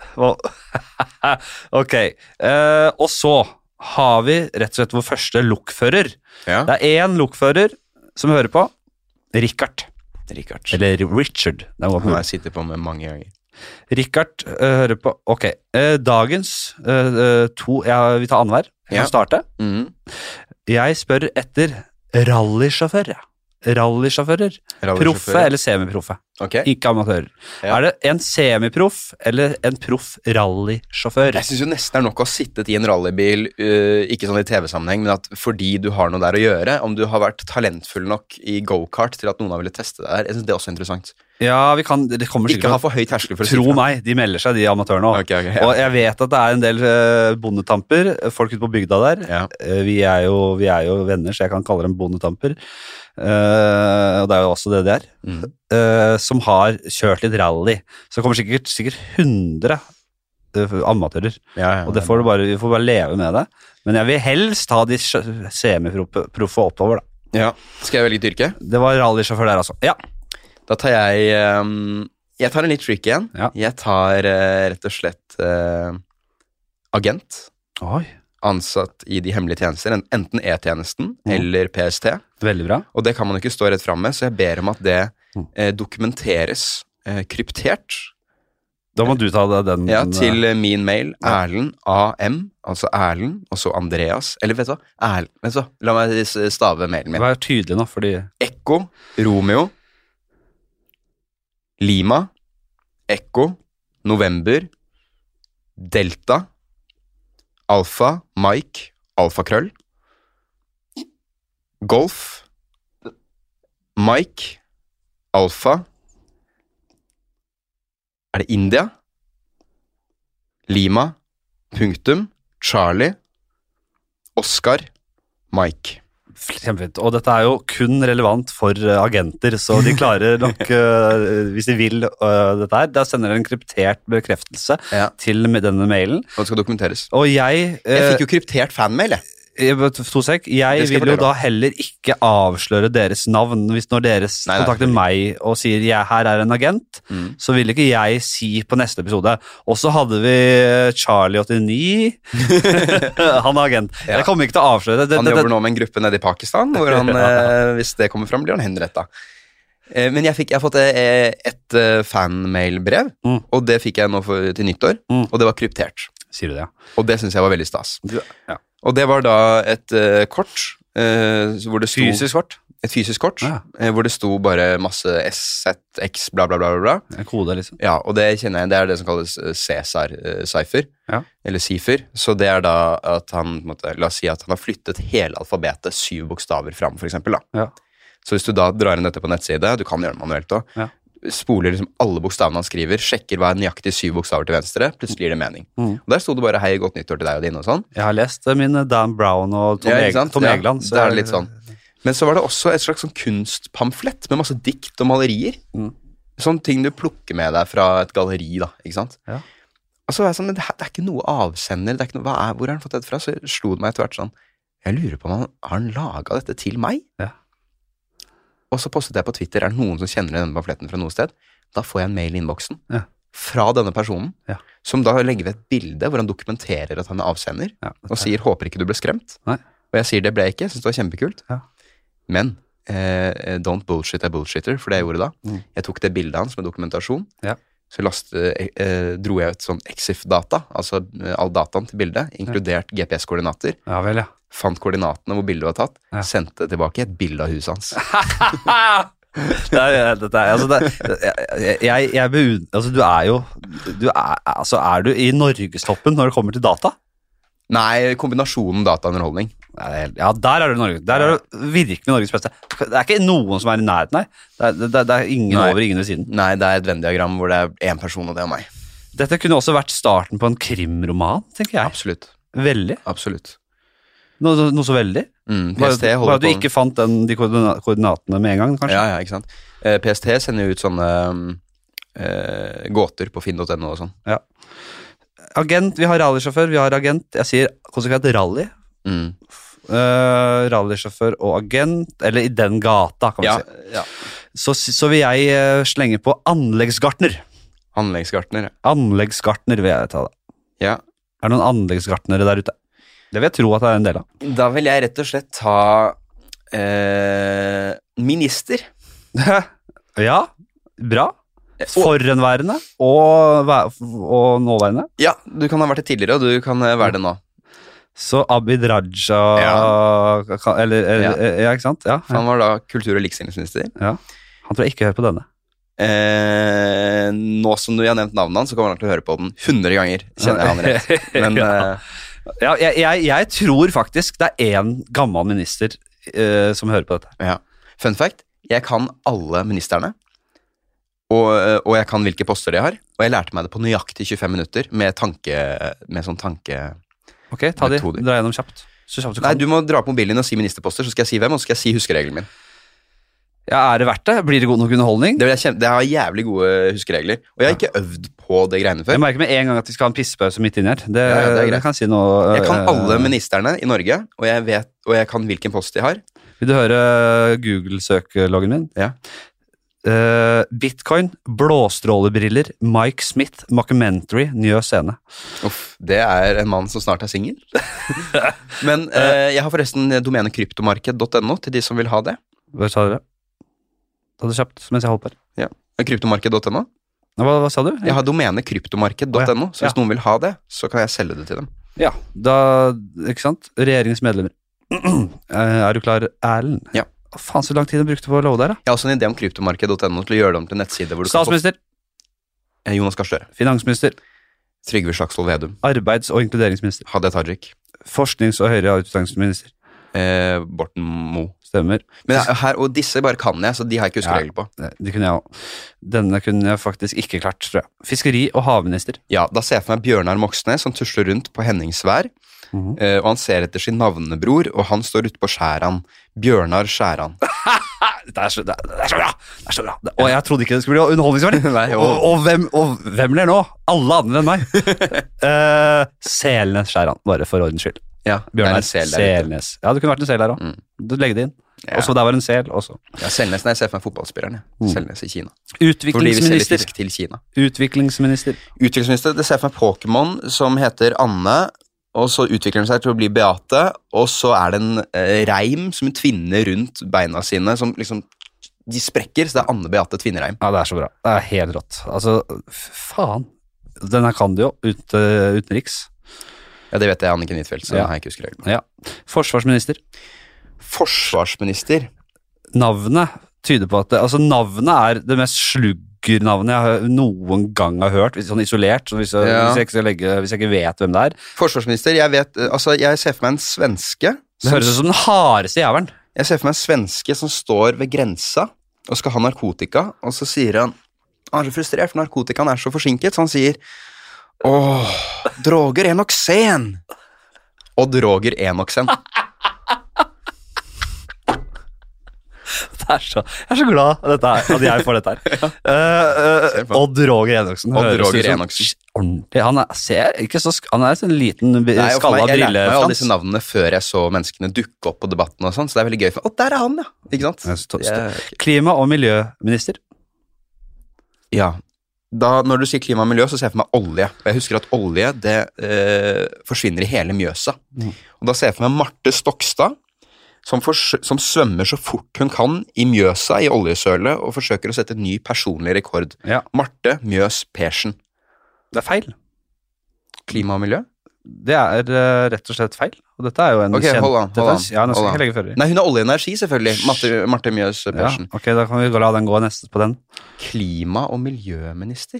A: Ok, og så har vi rett og slett vår første lokfører. Ja. Det er en lokfører som hører på, Richard. Eller Richard.
B: Det har jeg sittet på med mange ganger.
A: Richard hører på, ok, dagens vi tar annenhver, jeg kan starte. Jeg spør etter rallysjåfører. Proffe eller semiproffe.
B: Okay.
A: Ikke amatører. Ja. Er det en semiproff eller en proff rallysjåfør?
B: Jeg synes jo nesten nok å ha sittet i en rallybil, ikke sånn i TV-sammenheng, men at fordi du har noe der å gjøre, om du har vært talentfull nok i go-kart til at noen har ville teste det der, jeg synes det er også interessant.
A: Ja, det kommer sikkert.
B: Ikke ha for høy terskel for å
A: si. Tro meg, de melder seg, de amatørene også.
B: Okay, ja.
A: Og jeg vet at det er en del bondetamper, folk ute på bygda der. Ja. Vi er jo venner, så jeg kan kalle dem bondetamper. Og det er jo også det er. Som har kjørt litt rally. Så det kommer sikkert 100 amatører. Ja, og det vi får bare leve med det. Men jeg vil helst ha de semiproffe oppover, da.
B: Ja. Skal jeg velge et yrke?
A: Det var rallysjåfør der, altså. Ja.
B: Da tar jeg tar en litt trick igjen. Ja. Jeg tar rett og slett agent.
A: Oi.
B: Ansatt i de hemmelige tjenester, enten E-tjenesten eller PST.
A: Veldig bra.
B: Og det kan man jo ikke stå rett frem med, så jeg ber om at det dokumenteres kryptert.
A: Da må du ta den.
B: Ja, til min mail, Erlend AM, altså Erlend, og så Andreas, eller vet du hva, la meg stave mailen min.
A: Vær tydelig nå, fordi...
B: Ekko, Romeo, Lima, Ekko, November, Delta, Alfa, Mike, Alfakrøll, Golf, Mike, Alfa, er det India, Lima, punktum, Charlie, Oscar, Mike.
A: Kjempefint, og dette er jo kun relevant for agenter, så de klarer nok, hvis de vil dette her, da sender de en kryptert bekreftelse til denne mailen.
B: Og det skal dokumenteres.
A: Og jeg
B: fikk jo kryptert fanmail, jeg.
A: Jeg vil jo da heller ikke avsløre deres navn. Hvis når deres kontakter meg og sier her er en agent, så vil ikke jeg si på neste episode. Og så hadde vi Charlie 89. Han er agent. Jeg kommer ikke til å avsløre det.
B: Han jobber nå med en gruppe nede i Pakistan, hvor han, hvis det kommer frem, blir han henrettet. Men jeg har fått et fanmailbrev, og det fikk jeg nå til nyttår, og det var kryptert.
A: Sier du det, ja.
B: Og det synes jeg var veldig stas.
A: Ja.
B: Og det var da et kort hvor det sto...
A: Fysisk kort?
B: Et fysisk kort, hvor det sto bare masse S, Z, X, bla bla bla bla.
A: En kode, liksom.
B: Ja, og det kjenner jeg, det er det som kalles Cæsar-cypher, eller Cipher. Så det er da at han, la oss si at han har flyttet hele alfabetet 7 bokstaver frem, for eksempel, da. Ja. Så hvis du da drar inn dette på nettside, du kan gjøre det manuelt da, spoler liksom alle bokstavene han skriver, sjekker hva er nøyaktig 7 bokstaver til venstre, plutselig gir det mening. Og der sto det bare hei, godt nyttår til deg og dine og sånn.
A: Jeg har lest min Dan Brown og Tom Egeland.
B: Så det er litt sånn. Men så var det også et slags sånn kunstpamflett med masse dikt og malerier. Sånne ting du plukker med deg fra et galleri da, ikke sant? Ja. Og så var jeg sånn, men det er ikke noe avsender, det er ikke noe, hvor har han fått dette fra? Så slo det meg etter hvert sånn, jeg lurer på om har han laget dette til meg?
A: Ja.
B: og så postet jeg på Twitter, det noen som kjenner denne pamfletten fra noe sted? Da får jeg en mail i innboksen fra denne personen, som da legger ved et bilde hvor han dokumenterer at han er avsender, og sier, håper ikke du ble skremt.
A: Nei.
B: Og jeg sier, det ble jeg ikke, jeg synes det var kjempekult. Men, don't bullshit a bullshitter, for det jeg gjorde da. Jeg tok det bildet hans med dokumentasjon, så dro jeg ut sånn EXIF-data, altså all dataen til bildet, inkludert GPS-koordinater.
A: Ja vel,
B: Fant koordinatene hvor bildet var tatt, sendte tilbake et bilde av huset hans.
A: Er du i Norgestoppen når det kommer til data?
B: Nei, kombinasjonen dataunderholdning.
A: Ja, der er du Norge. Der er du virkelig Norges beste. Det er ikke noen som er i nærheten, nei. Det er ingen over, ingen ved siden.
B: Nei, det er et Venn-diagram hvor det er en person, og det er meg.
A: Dette kunne også vært starten på en krimroman, tenker jeg.
B: Absolutt.
A: Veldig.
B: Absolutt.
A: Noe så veldig.
B: PST
A: bare at du ikke fant de koordinatene med en gang, kanskje?
B: Ja, ikke sant. PST sender jo ut sånne gåter på finn.no og sånn.
A: Ja. Agent, vi har rallysjåfør, vi har agent. Jeg sier konsekvent rally. Rallysjåfør og agent, eller i den gata, kan vi si.
B: Ja.
A: Så vil jeg slenge på anleggsgartner. Anleggsgartner vil jeg ta det.
B: Ja.
A: Er det noen anleggsgartnere der ute? Det vil jeg tro at det er en del av.
B: Da vil jeg rett og slett ta minister.
A: Ja, bra. Forhenværende og nåværende.
B: Ja, du kan ha vært det tidligere, og du kan være det nå.
A: Så Abid Raja ja, ikke sant? Ja.
B: Han var da kultur- og likestillingsminister.
A: Ja. Han tror jeg ikke hører på denne.
B: Nå som du har nevnt navnet han, så kommer han til å høre på den 100 ganger, kjenner jeg han rett. Men
A: jeg tror faktisk det er en gammel minister som hører på dette.
B: Ja. Fun fact, jeg kan alle ministerne, og jeg kan hvilke poster de har, og jeg lærte meg det på nøyaktig 25 minutter med sånn tanke.
A: Ok, ta de, dra gjennom kjapt. Så kjapt du kan.
B: Nei, du må dra på mobilen din og si ministerposter, så skal jeg si hvem, og så skal jeg si huskeregelen min.
A: Ja, er det verdt det? Blir det god nok underholdning?
B: Det har jævlig gode huskeregler, og jeg har ikke øvd på det greiene før.
A: Jeg merker med en gang at vi skal ha en pissepause midt inn her. Det kan si noe.
B: Jeg kan alle ministerne i Norge, og jeg kan hvilken post de har.
A: Vil du høre Google-søkeloggen min?
B: Ja.
A: Bitcoin, blåstrålebriller, Mike Smith, mockumentary, Njø scene.
B: Det er en mann som snart er single. Men jeg har forresten domenet kryptomarked.no til de som vil ha det.
A: Hva sa dere? Ta det kjapt mens jeg holder på her.
B: Ja, kryptomarked.no.
A: Hva sa du?
B: Jeg har domenet kryptomarked.no, så hvis noen vil ha det, så kan jeg selge det til dem.
A: Ja, ikke sant? Regjeringens medlemmer. Er du klar, Erlend?
B: Ja.
A: Faen, så lang tid du brukte på å love der, da.
B: Jeg har også en idé om kryptomarked.no til å gjøre det om til nettside.
A: Statsminister.
B: Jonas Gahr Støre.
A: Finansminister.
B: Trygve Slagsvold Vedum.
A: Arbeids- og inkluderingsminister.
B: Hadia Tajik.
A: Forsknings- og høyere utdanningsminister.
B: Borten Moe.
A: Stemmer.
B: Men og disse bare kan jeg, så de har jeg ikke huskeregler på.
A: De kunne jeg også. Denne kunne jeg faktisk ikke klart, tror jeg. Fiskeri- og havminister.
B: Ja, da ser jeg for meg Bjørnar Moxnes som tusler rundt på Henningsvær, og han ser etter sin navnebror, og han står ute på Skjæran. Bjørnar Skjæran.
A: Det er så bra. Og jeg trodde ikke det skulle bli underholdningsverdig. Og hvem ler nå? Alle andre enn meg. Selnes Skjæran, bare for ordens skyld.
B: Ja,
A: Bjørnar Selnes. Ja, det kunne vært en sel her også. Du legger det inn. Ja. Og så der var en sel også.
B: Ja, Selnes, nei, jeg ser for meg fotballspilleren. Selnes i Kina.
A: Utviklingsminister.
B: Fordi vi selger fisk til Kina.
A: Utviklingsminister,
B: det ser for meg Pokémon som heter Anne, og så utvikler den seg til å bli Beate, og så er det en reim som tvinner rundt beina sine, som liksom, de sprekker, så det er Anne Beate tvinnereim.
A: Ja, det er så bra. Det er helt rått. Altså, faen. Den her kan du jo, utenriks.
B: Ja, det vet jeg, Anniken Huitfeldt, så har jeg ikke husket regelen.
A: Ja. Forsvarsminister. Navnet tyder på at navnet er det mest sluggernavnet jeg noen gang har hørt, sånn isolert, hvis jeg ikke vet hvem det er.
B: Forsvarsminister, jeg ser for meg en svenske.
A: Det høres ut som den hardeste jævelen.
B: Jeg ser for meg en svenske som står ved grensa og skal ha narkotika, og så sier han er så frustrert, for narkotikaen er så forsinket, så han sier droger Enoxen. Og droger Enoxen.
A: Jeg er så glad at jeg får dette her. Odd Roger Enoksen. Ordentlig. Han ser ikke så han er en liten skalla brillefrans.
B: Jeg lærte meg alle disse navnene før jeg så menneskene dukke opp på debatten og sånn, så det er veldig gøy. Der er han, ja. Ikke sant?
A: Klima- og miljøminister.
B: Ja. Når du sier klima og miljø, så ser jeg for meg olje. Jeg husker at olje, det forsvinner i hele Mjøsa. Og da ser jeg for meg Marte Stokstad, som svømmer så fort hun kan i Mjøsa i oljesølet og forsøker å sette en ny personlig rekord.
A: Ja.
B: Marte Mjøs Persen.
A: Det er feil.
B: Klima og miljø?
A: Det er rett og slett feil. Og dette er jo en
B: kjent... Hold an.
A: Ja, nå skal jeg ikke legge før i.
B: Nei, hun er olje og energi, selvfølgelig. Marte Mjøs Persen.
A: Ja, ok, da kan vi la den gå neste på den.
B: Klima- og miljøminister?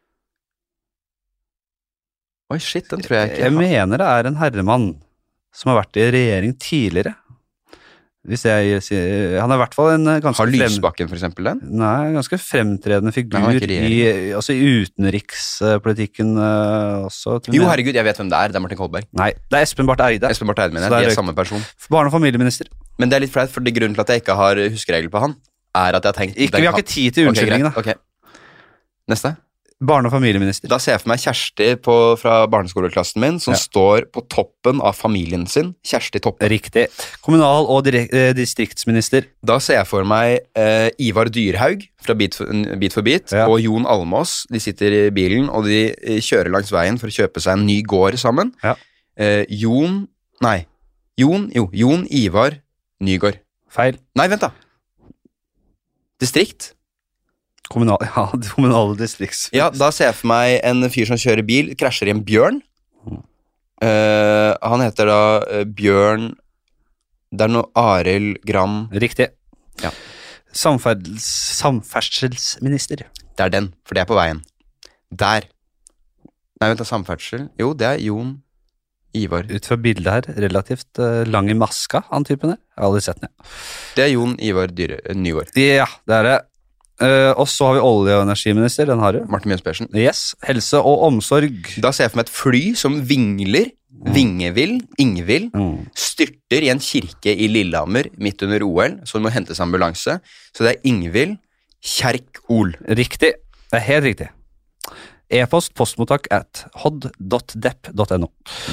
B: Oi, shit, den tror jeg ikke.
A: Jeg mener det er en herremann som har vært i regjering tidligere. Hvis jeg sier han er i hvert fall en ganske
B: Har Lysbakken for eksempel den?
A: Nei, ganske fremtredende figur i utenrikspolitikken også.
B: Jo, herregud, jeg vet hvem det er Martin Kolberg.
A: Nei, det er Espen Barth Eide.
B: Espen Barth Eide, mener jeg, de er samme person.
A: Barne- og familieminister.
B: Men det er litt flaut, for det grunnen til at jeg ikke har huskeregel på han, er at jeg har tenkt...
A: Vi har ikke tid til unnskyldningen da.
B: Ok. Neste.
A: Barne- og familieminister.
B: Da ser jeg for meg Kjersti fra barneskoleklassen min, som står på toppen av familien sin. Kjersti Toppe.
A: Riktig. Kommunal- og distriktsminister.
B: Da ser jeg for meg Ivar Dyrhaug fra Bit for Bit, og Jon Almås. De sitter i bilen, og de kjører langs veien for å kjøpe seg en ny gård sammen.
A: Ja.
B: Jon Ivar Nygård.
A: Feil.
B: Nei, vent da. Distrikt?
A: Kommunale distrikts.
B: Ja, da ser jeg for meg en fyr som kjører bil, krasjer i en bjørn. Han heter da Bjørn... Det er noe Arild Gram...
A: Riktig.
B: Ja.
A: Samferdselsminister.
B: Det er den, for det er på veien. Der. Nei, vent da, samferdsel. Jo, det er Jon Ivar.
A: Ut fra bildet her, relativt lang i maska, han typen her. Jeg har aldri sett den.
B: Det er Jon Ivar Nygård.
A: Ja, det er det. Og så har vi olje- og energiminister, den har du.
B: Martin Mjøs Persen.
A: Yes, helse og omsorg.
B: Da ser jeg for meg et fly som vingler, Ingvild, styrter i en kirke i Lillehammer midt under OL, så det må hentes ambulanse. Så det er Ingvild Kjerk-Ol.
A: Riktig, det er helt riktig. E-post postmottak @hod.depp.no.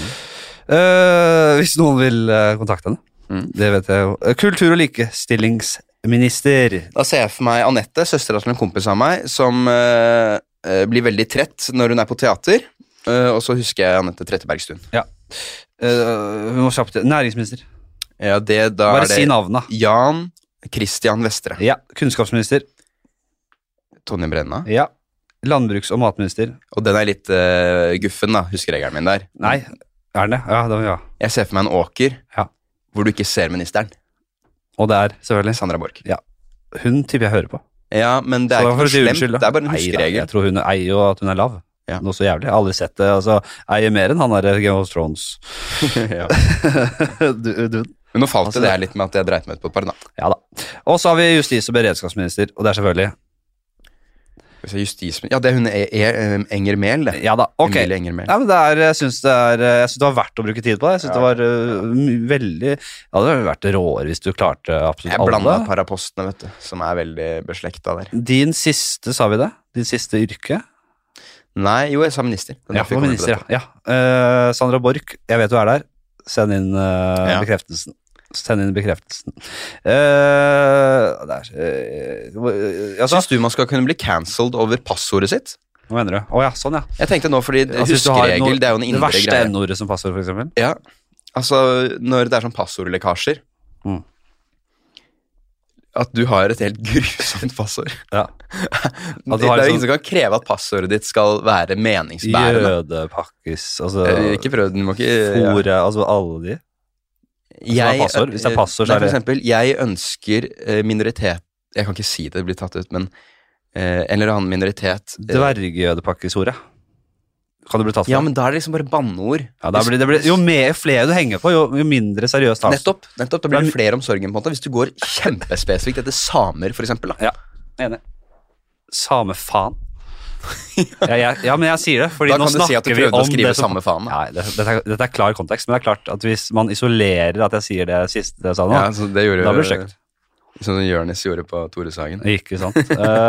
A: Hvis noen vil kontakte henne, det vet jeg jo. Kultur- og likestillingsminister.
B: Da ser jeg for meg Annette, søstera til en kompis av meg, som blir veldig trett når hun er på teater. Og så husker jeg Annette Trettebergstuen.
A: Ja. Vi må kjapt til. Næringsminister.
B: Ja,
A: bare si navnet.
B: Jan Christian Vestre.
A: Ja. Kunnskapsminister.
B: Tonje Brenna.
A: Ja. Landbruks- og matminister.
B: Og den er litt guffen, da, huskeregelen min der.
A: Nei, er den det? Ja.
B: Jeg ser for meg en åker hvor du ikke ser ministeren.
A: Og det er selvfølgelig
B: Sandra Borch.
A: Ja. Hun tipper jeg hører på.
B: Ja, men det er ikke noe slemt. Det er bare en huskeregel.
A: Jeg tror hun eier jo at hun er lav.
B: Ja.
A: Noe så jævlig. Jeg har aldri sett det. Altså, eier mer enn han der Game of Thrones.
B: Ja.
A: Men
B: nå falt det litt med at jeg dreit meg ut på et par, da.
A: Ja da. Og så har vi justis- og beredskapsminister, og det er selvfølgelig
B: Ja, det er hun Enger Mehl, det.
A: Ja da, ok.
B: Enger Mehl.
A: Ja, men jeg synes det var verdt å bruke tid på det. Jeg synes det var veldig... Ja, det hadde vært råere hvis du klarte absolutt alle.
B: Jeg blandet et par av postene, vet du, som er veldig beslekta der.
A: Din siste, sa vi det? Din siste yrke?
B: Nei, jo, jeg sa minister.
A: Ja, minister, ja. Sandra Borch, jeg vet du er der. Send inn bekreftelsen.
B: Synes du man skal kunne bli cancelled over passordet sitt?
A: Hva mener du? Sånn, ja.
B: Jeg tenkte nå, fordi huskeregel, det er jo en indre greie.
A: Det verste N-ordet som passord, for eksempel?
B: Ja, altså når det er sånn passordlekkasjer, at du har et helt grusomt passord.
A: Ja.
B: Det er jo ingen som kan kreve at passordet ditt skal være meningsbærende.
A: Jødepakkis, altså...
B: Ikke prøv, du må ikke...
A: Fore, altså alle de. Hvis det er passord, så er det...
B: For eksempel, jeg ønsker minoritet... Jeg kan ikke si det blir tatt ut, men en eller annen minoritet...
A: Dvergjødepakkisordet. Kan det bli tatt for?
B: Ja, men da er det liksom bare banneord.
A: Ja, jo flere du henger på, jo mindre seriøst tas.
B: Nettopp, da blir det flere om sorgen på en måte. Hvis du går kjempespesifikt etter samer, for eksempel. Da.
A: Ja, enig. Samefaen. Ja, men jeg sier det, fordi
B: da
A: nå
B: kan du si at du prøvde å skrive samme faen.
A: Nei, dette er klar kontekst, men det er klart at hvis man isolerer at jeg sier det siste jeg sa nå,
B: ja, så det gjorde,
A: da blir det stygt.
B: Som Jørnes gjorde på Toreshagen.
A: Ikke sant.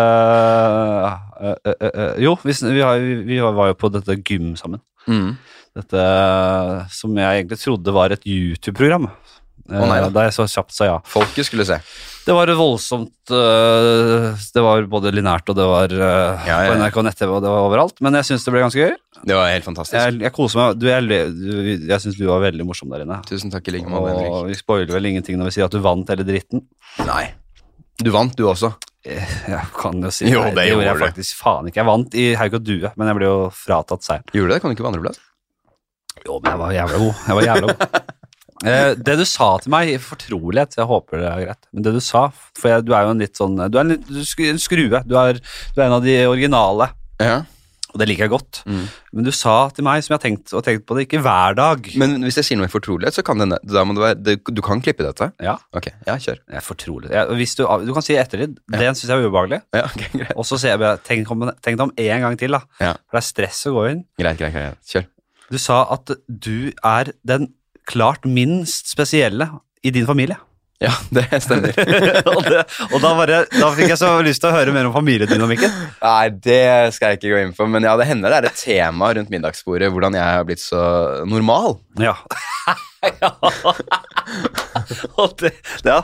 A: Jo, vi var jo på dette gym sammen. Dette som jeg egentlig trodde var et YouTube-program. Da jeg så kjapt sa ja.
B: Folket skulle se.
A: Det var voldsomt, det var både lineært og det var på NRK nett-TV og det var overalt, men jeg synes det ble ganske gøy.
B: Det var helt fantastisk.
A: Jeg koser meg, jeg synes du var veldig morsom der inne.
B: Tusen takk i like måte, Henrik.
A: Og vi spoiler vel ingenting når vi sier at du vant hele dritten.
B: Nei, du vant du også.
A: Jeg kan jo si,
B: jo, det gjorde
A: jeg faktisk faen ikke. Jeg vant i Haug og Due, men jeg ble jo fratatt seieren.
B: Gjorde du det? Kan du ikke på andreplass?
A: Jo, men jeg var jævla god. Det du sa til meg i fortrolighet, jeg håper det er greit, men det du sa, for du er jo en litt sånn, du er en skrue, du er en av de originale, og det liker jeg godt, men du sa til meg, som jeg har tenkt på det, ikke hver dag.
B: Men hvis jeg sier noe i fortrolighet, så kan da må du kan klippe dette?
A: Ja.
B: Ok, ja, kjør.
A: Jeg er fortrolig. Hvis du kan si ettertid, det synes jeg er ubehagelig.
B: Ja, ok, greit.
A: Og så sier jeg bare, tenk om en gang til da, for det er stress å gå inn.
B: Greit, kjør.
A: Du sa at du er den klart minst spesielle i din familie.
B: Ja, det stemmer.
A: og da fikk jeg så lyst til å høre mer om familiedynamikken.
B: Nei, det skal jeg ikke gå inn på, men ja, det hender det er et tema rundt middagsbordet, hvordan jeg har blitt så normal.
A: Ja. Og det, ja.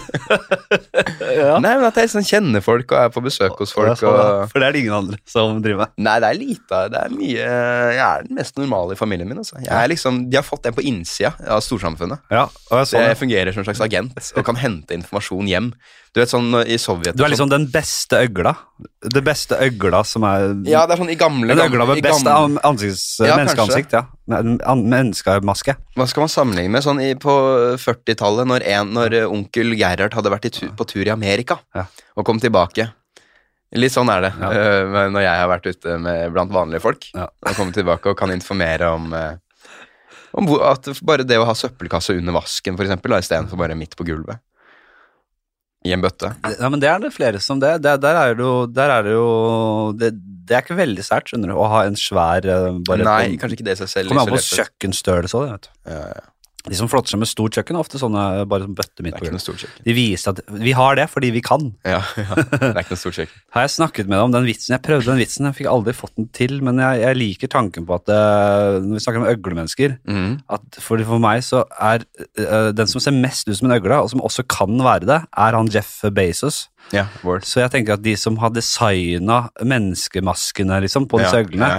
B: Nei, men at jeg sånn kjenner folk og er på besøk hos folk.
A: For det er det ingen andre som driver med.
B: Nei, det er lite, det er mye. Jeg er den mest normale i familien min. Altså. Jeg er liksom, de har fått den på innsida av storsamfunnet.
A: Ja,
B: så jeg fungerer som en slags agent og kan hente informasjon hjem. Du vet sånn i Sovjet.
A: Du er liksom den beste øgla. Det beste øgla som er...
B: Ja, det er sånn i gamle...
A: En øgla med beste menneskeansikt, ja. Menneskemaske.
B: Hva skal man sammenligne med? Sånn på 40-tallet, når onkel Gerhard hadde vært på tur i Amerika, og kom tilbake. Litt sånn er det, når jeg har vært ute blant vanlige folk, og kommer tilbake og kan informere om at bare det å ha søppelkasse under vasken, for eksempel, i stedet for bare midt på gulvet. I en bøtte.
A: Ja, men det er det flere som det. Der er det jo det er ikke veldig sært, skjønner du, å ha en svær
B: Nei, kanskje ikke det seg selv.
A: Kommer an på kjøkkenstørrelse også, vet du.
B: Ja.
A: De som flotter seg med stort kjøkken, ofte sånne bare som bøtte midt på
B: gulvet.
A: De viser at vi har det fordi vi kan.
B: Ja, det er ikke noe stort kjøkken.
A: Har jeg snakket med deg om den vitsen? Jeg prøvde den vitsen, jeg fikk aldri fått den til, men jeg liker tanken på at når vi snakker om øglemennesker, at for meg så er den som ser mest ut som en øgle, og som også kan være det, er han Jeff Bezos.
B: Ja, word.
A: Så jeg tenker at de som har designet menneskemaskene liksom, på disse øglene,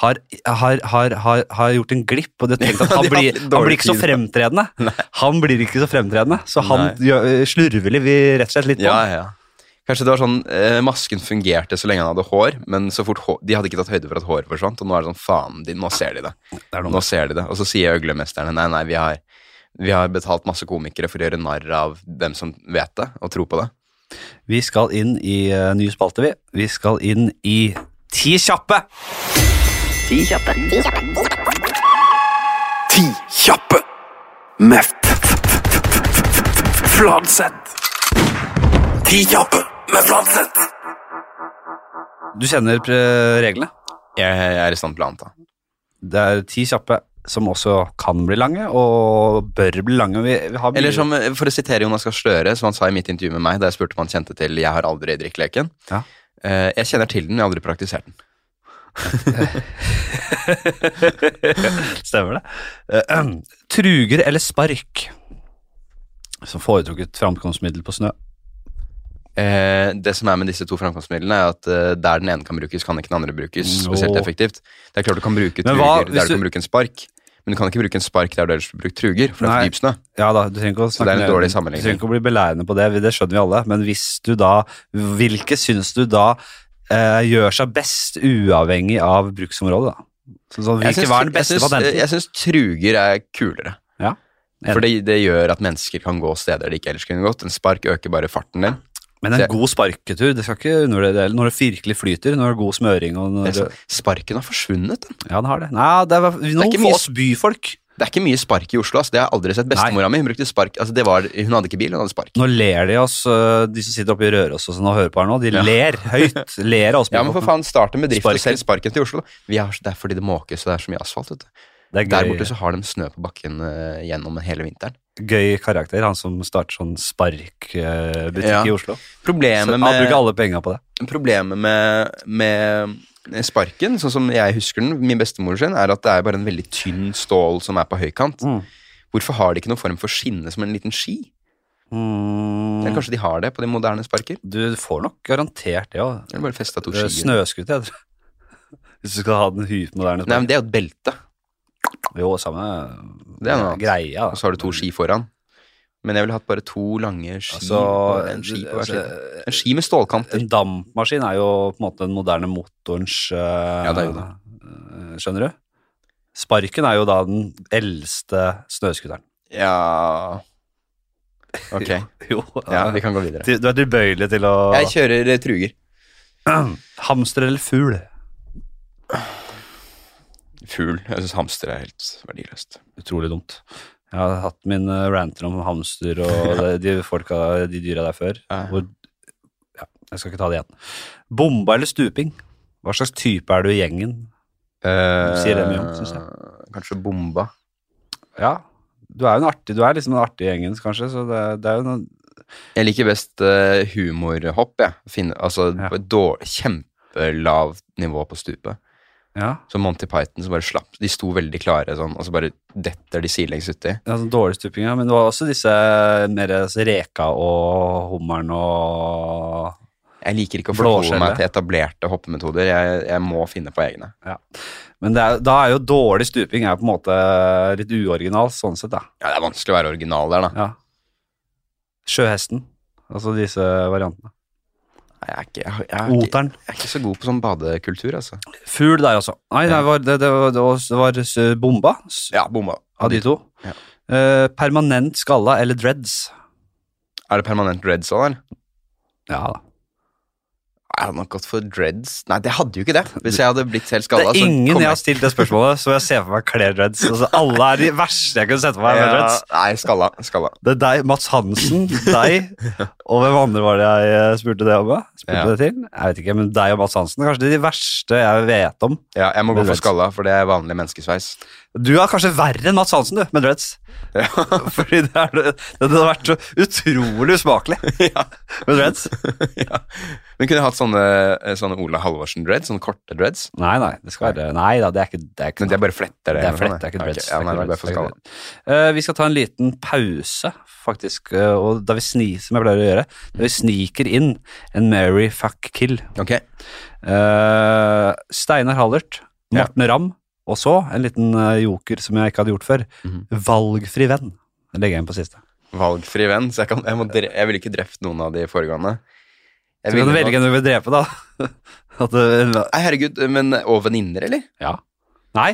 A: har gjort en glipp, og de har tenkt at han blir ikke så fremtredende. Han blir ikke så fremtredende, så han slurver vi rett og slett litt på.
B: Ja. Kanskje det var sånn, masken fungerte så lenge han hadde hår, men så fort de hadde ikke tatt høyde for at håret forsvant, og nå er det sånn, faen, nå ser de det. Nå ser de det, og så sier øglemesterne, nei, vi har betalt masse komikere for å gjøre narr av dem som vet det, og tror på det.
A: Vi skal inn i ny spalte, vi. Vi skal inn i 10 kjappe.
C: 10 kjappe.
D: 10 kjappe med Fladseth. 10 kjappe med Fladseth.
A: Du kjenner reglene?
B: Jeg er i stand til å anta.
A: Det er 10 kjappe som også kan bli lange, og bør bli lange.
B: Eller som, for å sitere Jonas Gahr Støre, som han sa i mitt intervju med meg, da jeg spurte om han kjente til «Jeg har aldri drikkeleken».
A: Ja.
B: Jeg kjenner til den, jeg har aldri praktisert den.
A: Stemmer det. Truger eller spark som foretrukket framkomstmiddel på snø?
B: Det som er med disse to framkomstmidlene er at der den ene kan brukes, kan ikke den andre brukes spesielt effektivt. Det er klart du kan bruke truger der du kan bruke en spark, men du kan ikke bruke en spark der du ellers bruker truger, for det er for dyp snø.
A: Ja da, du trenger ikke å snakke
B: det er en dårlig sammenligning.
A: Du trenger ikke å bli belærende på det, det skjønner vi alle, men hvis du da, hvilke synes du da gjør seg best uavhengig av bruksområdet da? Så hvilke var den beste patenten?
B: Jeg synes truger er kulere.
A: Ja.
B: For det gjør at mennesker kan gå steder de ikke ellers kunne gått. En spark øker bare farten din.
A: Men en god sparketur, det skal ikke undervurdere når det virkelig flyter, når det er god smøring og
B: Sparken har forsvunnet den.
A: Ja, den har det. Nei, det var noe for oss byfolk.
B: Det er ikke mye spark i Oslo, ass. Det har jeg aldri sett. Bestemora mi, hun brukte spark. Altså, hun hadde ikke bil, hun hadde spark.
A: Nå ler de oss, de som sitter oppe i Røros og hører på her nå, de ler høyt, ler av oss.
B: Ja, men for faen, starte med drift og selv sparken til Oslo. Det er fordi det måkes, så det er så mye asfalt, vet du.
A: Det er gøy.
B: Der borte så har de snø på bakken gjennom hele vinteren.
A: Gøy karakter, han som starter sånn sparkbutikk i Oslo.
B: Problemet
A: han bruker alle penger på det.
B: Problemet med sparken, sånn som jeg husker den, min bestemor sin, er at det er bare en veldig tynn stål som er på høykant. Hvorfor har de ikke noen form for skinne som en liten ski? Eller kanskje de har det på de moderne sparker?
A: Du får nok garantert det, ja.
B: Eller bare festet 2 skier.
A: Snøskutt, jeg tror. Hvis du skal ha den hypermoderne sparken.
B: Nei, men det er jo et belte.
A: Jo, samme
B: det er noe
A: greia.
B: Og så har du 2 ski foran. Men jeg ville hatt bare 2 lange ski, en ski på hver side. En ski med stålkanter.
A: En dampmaskin er jo på en måte den moderne motorens
B: ja, det er jo det.
A: Skjønner du? Sparken er jo da den eldste snøskuteren.
B: Ja. Ok.
A: Jo,
B: ja, vi kan gå videre.
A: Du er tilbøyelig til å...
B: Jeg kjører truger.
A: Hamster eller fugl?
B: Fugl. Jeg synes hamster er helt verdiløst.
A: Utrolig dumt. Jeg har hatt min ranter om hamster og de dyra der før. Hvor, ja, jeg skal ikke ta det igjen. Bomba eller stuping? Hva slags type er du i gjengen? Sier det mye om, synes jeg.
B: Kanskje bomba.
A: Ja, du er liksom en artig i gjengen, kanskje, så det er jo noe...
B: Jeg liker best humorhopp, jeg. Altså, på et kjempelavt nivå på stupet.
A: Ja.
B: Så Monty Python som bare slapp. De sto veldig klare sånn, og så bare detter de sidelengs uti.
A: Ja, sånn dårlig stuping, ja. Men det var også disse mer reka og hummeren og...
B: Jeg liker ikke å forholde meg til etablerte hoppemetoder. Jeg må finne på egne. Ja.
A: Men da er jo dårlig stuping er på en måte litt uoriginal, sånn sett da.
B: Ja, det er vanskelig å være original der da.
A: Ja. Sjøhesten, altså disse variantene.
B: Jeg er ikke så god på sånn badekultur, altså.
A: Fugl der også. Nei, det var bomba.
B: Ja, bomba.
A: Av de 2. Ja. Permanent skalla eller dreads?
B: Er det permanent dreads også, eller?
A: Ja da.
B: Jeg hadde nok gått for dreads. Nei, det hadde jo ikke det. Hvis jeg hadde blitt helt skalla.
A: Det er ingen jeg har stilt det spørsmålet, så jeg ser for meg kler dreads. Altså, alle er de verste jeg kunne sette for meg med dreads.
B: Nei, skalla.
A: Det er deg, Mats Hansen, deg, og hvem andre var det jeg spurte det om? Det til? Jeg vet ikke, men deg og Mats Hansen er kanskje de verste jeg vet om.
B: Ja, jeg må gå for skalla, for det er vanlig menneskesveis.
A: Du er kanskje verre enn Mats Hansen, du, med dreads. Ja. Fordi det hadde vært så utrolig usmakelig med dreads.
B: Ja. Men kunne jeg hatt sånne Ola Halvorsen dreads, sånne korte dreads?
A: Nei, det skal være... Nei da, det er ikke...
B: Men det er bare fletter det?
A: Det er flett, det er ikke dreads.
B: Okay. Ja, nei, det er bare for skala.
A: Vi skal ta en liten pause, faktisk, og da som jeg pleier å gjøre, da vi sniker inn en Mary Fuck Kill.
B: Ok.
A: Steinar Hallert, Morten Ramm, og så en liten joker som jeg ikke hadde gjort før. Valgfri venn. Det legger jeg inn på siste.
B: Valgfri venn? Så jeg vil ikke drept noen av de foregående.
A: Så kan du velge en du vil drepe, da.
B: Nei, herregud, men og venninner, eller?
A: Ja. Nei.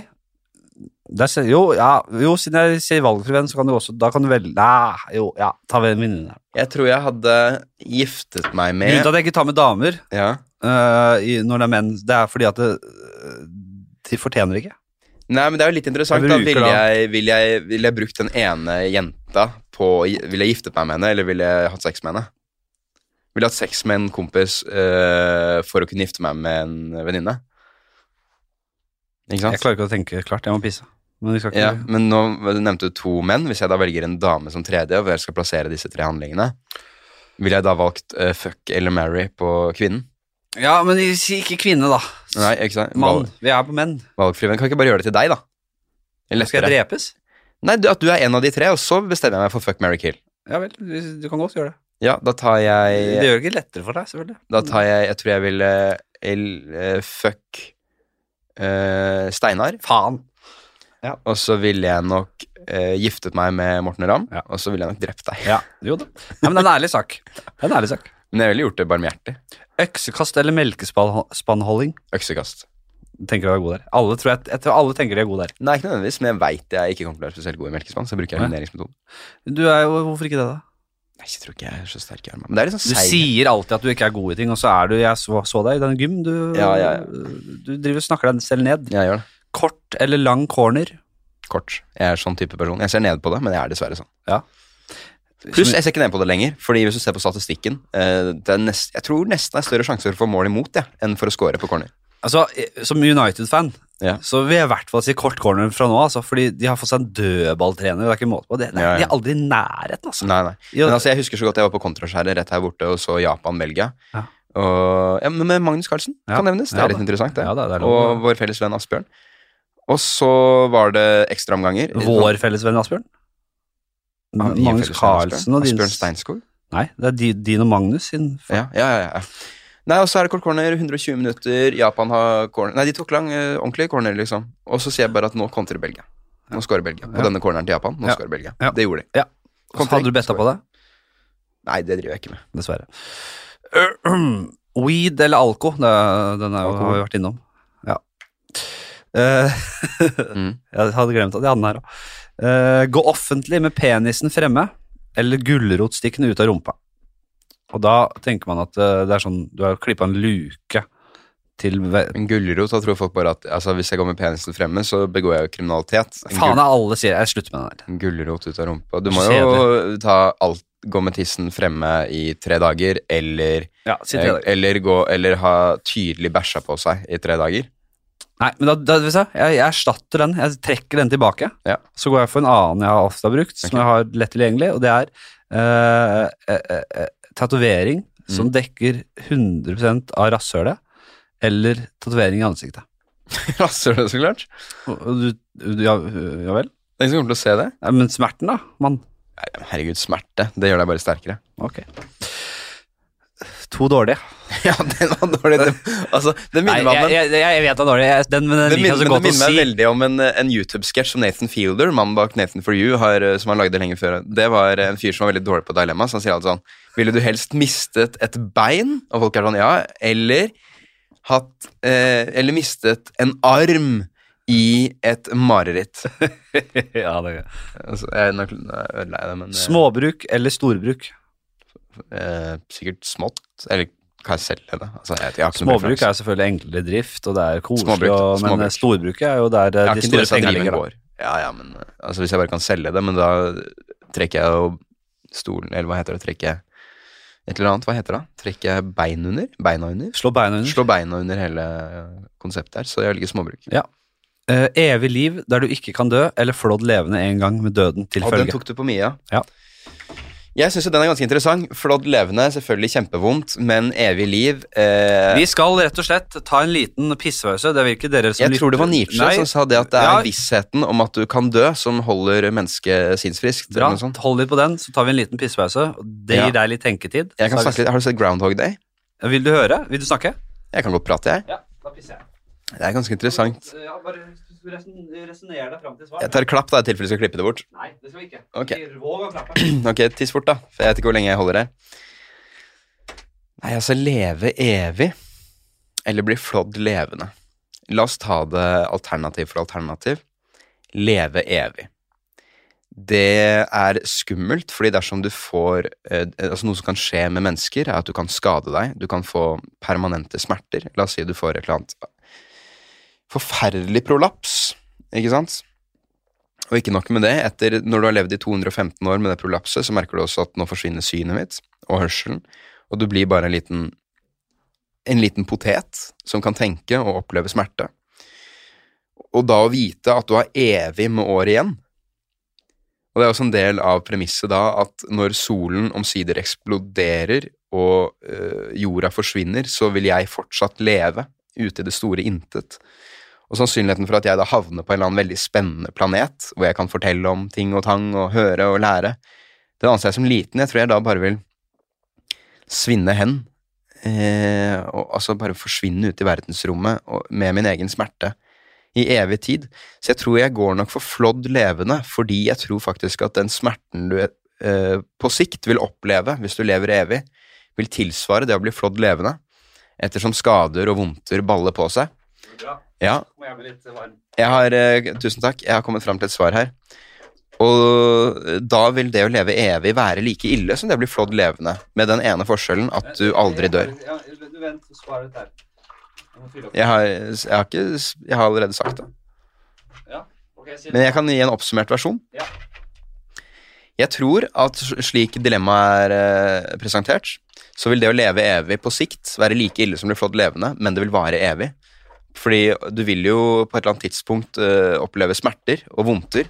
A: Jo, siden jeg sier valgfri venn, så kan du også, da kan du velge, ta venninner. Jeg
B: tror jeg hadde giftet meg med...
A: Grunnen til at jeg ikke tar med damer, når det er menn, det er fordi at de fortjener ikke.
B: Nei, men det er jo litt interessant da. Vil jeg brukt den ene jenta på, vil jeg giftet meg med henne, eller vil jeg hatt sex med henne? Vil jeg hatt sex med en kompis for å kunne gifte meg med en venninne? Ikke sant?
A: Jeg klarer ikke å tenke klart, jeg må pisse.
B: Men nå nevnte du 2 menn. Hvis jeg da velger en dame som tredje, og jeg skal plassere disse 3 handlingene, vil jeg da valgt fuck eller marry på kvinnen?
A: Ja, men si ikke kvinne da.
B: Nei, ikke sant?
A: Mann, vi er på menn.
B: Valgfri venn, kan ikke bare gjøre det til deg da?
A: Skal jeg drepes?
B: Nei, at du er en av de 3, og så bestemmer jeg meg for fuck, marry, kill.
A: Ja vel, du kan godt gjøre det.
B: Ja, da tar jeg...
A: Det gjør det ikke lettere for deg, selvfølgelig.
B: Da tar jeg tror jeg vil fuck Steinar.
A: Faen.
B: Ja. Og så ville jeg nok giftet meg med Morten Ramm, og så ville jeg nok drept deg.
A: Ja, jo da. Ja, men det er en ærlig sak.
B: Men jeg ville gjort det barmhjertig.
A: Øksekast eller melkespannholding?
B: Øksekast.
A: Tenker du er god der? Jeg tror alle tenker de er god der.
B: Nei, ikke nødvendigvis, men jeg vet jeg ikke kommer til å være spesielt god i melkespann, så jeg bruker elimineringsmetoden.
A: Hvorfor ikke det da?
B: Nei, jeg tror ikke jeg er så sterk i armen. Men det er litt sånn
A: seig. Du sier alltid at du ikke er god i ting, og så er du, jeg så deg i den gym, du driver og snakker deg selv ned.
B: Jeg gjør det.
A: Kort eller lang corner?
B: Kort. Jeg er sånn type person. Jeg ser ned på det, men jeg er dessverre sånn.
A: Ja.
B: Pluss, jeg ser ikke ned på det lenger, fordi hvis du ser på statistikken, jeg tror nesten er større sjanser for å få mål imot, enn for å score på corner.
A: Altså, som United-fan, så vil jeg i hvert fall si kort corner fra nå, altså, fordi de har fått seg en dødballtrener, det er ikke måte på det. De er aldri i nærheten, altså.
B: Nei. Men altså, jeg husker så godt jeg var på kontraskjæret rett her borte og så Japan-Belgia. Og, men med Magnus Carlsen kan nevnes, det er litt interessant det.
A: Det er
B: og vår felles venn Asbjørn. Og så var det ekstra omganger.
A: Vår felles venn Asbjørn? Magnus Carlsen og din...
B: Asbjørn Steinskog?
A: Nei, det er din og Magnus sin.
B: Ja. Nei, og så er det kort corner, 120 minutter, Japan har corner. Nei, de tok ordentlig corner, liksom. Og så sier jeg bare at nå kontrer Belgia. Nå skårer Belgia. På denne corneren til Japan, nå skårer Belgia. Det gjorde de.
A: Ja. Hadde du bettet på det?
B: Nei, det driver jeg ikke med.
A: Dessverre. Weed eller alko, den har vi vært innom. Ja. Jeg hadde glemt at jeg hadde den her også. Gå offentlig med penisen fremme, eller gulrotstikkene ut av rumpa. Og da tenker man at det er sånn, du har klippet en luke til...
B: En gulrot, da tror folk bare at altså, hvis jeg går med penisen fremme, så begår jeg jo kriminalitet.
A: Faen, alle sier, jeg slutter med den der.
B: En gulrot ut av rumpa. Du må jo gå med tissen fremme i 3 dager, eller, eller ha tydelig bæsja på seg i 3 dager.
A: Nei, men da jeg erstatter den, jeg trekker den tilbake, så går jeg for en annen jeg har ofte brukt, som jeg har lett tilgjengelig, og det er tatovering som dekker 100% av rasshølet, eller tatovering i ansiktet.
B: Rasshølet, så klart.
A: Ja vel?
B: Det er ingen som kommer til å se det.
A: Ja, men smerten da, mann?
B: Herregud, smerte, det gjør deg bare sterkere.
A: Ok. 2 dårlige.
B: Ja, den var dårlig. Altså, det minner meg om
A: jeg vet det er dårlig. Den minner meg
B: veldig om en YouTube-sketch som Nathan Fielder, mannen bak Nathan For You, som han lagde lenge før. Det var en fyr som var veldig dårlig på dilemma, så han sier altså sånn, ville du helst mistet et bein, og folk er sånn, ja, eller mistet en arm i et mareritt.
A: Ja, det er
B: altså, jeg er lei det, men...
A: Småbruk eller storbruk?
B: Sikkert smått, eller kan jeg selge det? Altså,
A: småbruk er selvfølgelig enklere drift, og det er koselig, men storbruket er jo der de store pengene ligger.
B: Ja, men altså, hvis jeg bare kan selge det, men da trekker jeg jo stolen, eller hva heter det, trekker jeg et eller annet, hva heter det? Trekker jeg beina under? Slå beina under hele konseptet her, så jeg velger småbruk.
A: Ja. Evig liv der du ikke kan dø, eller flådd levende en gang med døden til følge.
B: Den tok du på Mia.
A: Ja.
B: Jeg synes jo den er ganske interessant. Flådd levende, selvfølgelig kjempevondt, men evig liv...
A: Vi skal rett og slett ta en liten pissepause. Det er ikke dere som...
B: Jeg tror det var Nietzsche som sa det, at det er vissheten om at du kan dø som holder mennesket sinnsfriskt.
A: Bra, hold litt på den, så tar vi en liten pissepause. Det gir deg litt tenketid.
B: Jeg kan snakke litt. Har du sett Groundhog Day?
A: Vil du høre? Vil du snakke?
B: Jeg kan godt prate, jeg.
A: Ja, da pisser jeg.
B: Det er ganske interessant.
A: Ja, bare resonere deg frem til svar.
B: Jeg tar klapp da, i tilfelle du skal klippe det bort.
A: Nei, det skal vi ikke.
B: Ok,
A: Ok,
B: tiss fort da, for jeg vet ikke hvor lenge jeg holder her. Nei, altså, leve evig, eller bli flådd levende. La oss ta det alternativ for alternativ. Leve evig. Det er skummelt, fordi dersom du får, altså noe som kan skje med mennesker, er at du kan skade deg, du kan få permanente smerter. La oss si du får et eller annet forferdelig prolaps, ikke sant? Og ikke nok med det, når du har levd i 215 år med det prolapset, så merker du også at nå forsvinner synet mitt, og hørselen, og du blir bare en liten potet som kan tenke og oppleve smerte. Og da å vite at du har evig med år igjen, og det er også en del av premisset da, at når solen omsider eksploderer, og jorda forsvinner, så vil jeg fortsatt leve ute i det store intet. Og sannsynligheten for at jeg da havner på en eller annen veldig spennende planet, hvor jeg kan fortelle om ting og tang, og høre og lære, det anser jeg som liten. Jeg tror jeg da bare vil svinne hen, og altså bare forsvinne ut i verdensrommet med min egen smerte i evig tid. Så jeg tror jeg går nok for flådd levende, fordi jeg tror faktisk at den smerten du på sikt vil oppleve hvis du lever evig, vil tilsvare det å bli flådd levende, ettersom skader og vondter baller på seg. Ja. Tusen takk, jeg har kommet frem til et svar her. Og da vil det å leve evig være like ille som det å bli flådd levende, med den ene forskjellen at du aldri dør.
A: Du vent, svaret der.
B: Jeg har allerede sagt det. Men jeg kan gi en oppsummert versjon. Jeg tror at slik dilemmaet er presentert, så vil det å leve evig på sikt være like ille som å bli flådd levende, men det vil vare evig. Fordi du vil jo på et eller annet tidspunkt oppleve smerter og vondter.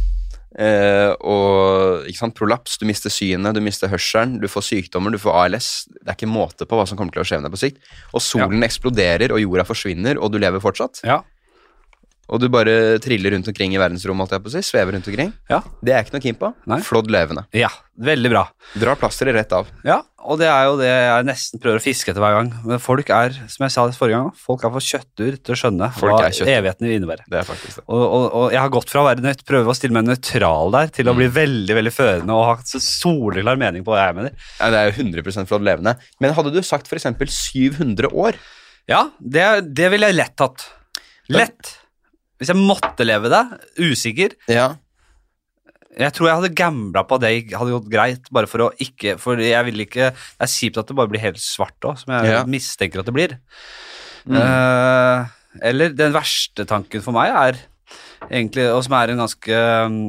B: Og ikke sant, prolaps, du mister synet, du mister hørselen, du får sykdommer, du får ALS. Det ikke måte på hva som kommer til å skje med deg på sikt. Og solen eksploderer, og jorda forsvinner, og du lever fortsatt.
A: Ja.
B: Og du bare triller rundt omkring i verdensrommet, alt jeg på å si, svever rundt omkring.
A: Ja.
B: Det ikke noe keen på.
A: Nei.
B: Flådd levende.
A: Ja, veldig bra.
B: Drar plasteret rett av.
A: Ja, og det jo det jeg nesten prøver å fiske etter hver gang. Men folk som jeg sa det forrige gang, folk for kjøttur til å skjønne hva evigheten vil innebære.
B: Det faktisk det.
A: Og jeg har gått fra å være prøve å stille meg nøytral der, til å bli veldig, veldig førende og ha så soleklar mening på hva jeg mener.
B: Ja, det jo 100% flådd levende. Men hadde du sagt for eksempel 700 år?
A: Ja, det ville jeg lett hatt. Lett. Hvis jeg måtte leve det, usikker.
B: Ja.
A: Jeg tror jeg hadde gamblet på at det hadde gått greit, bare for å ikke, for jeg vil ikke, det kjipt at det bare blir helt svart også, som jeg mistenker at det blir. Eller den verste tanken for meg egentlig, og som en ganske,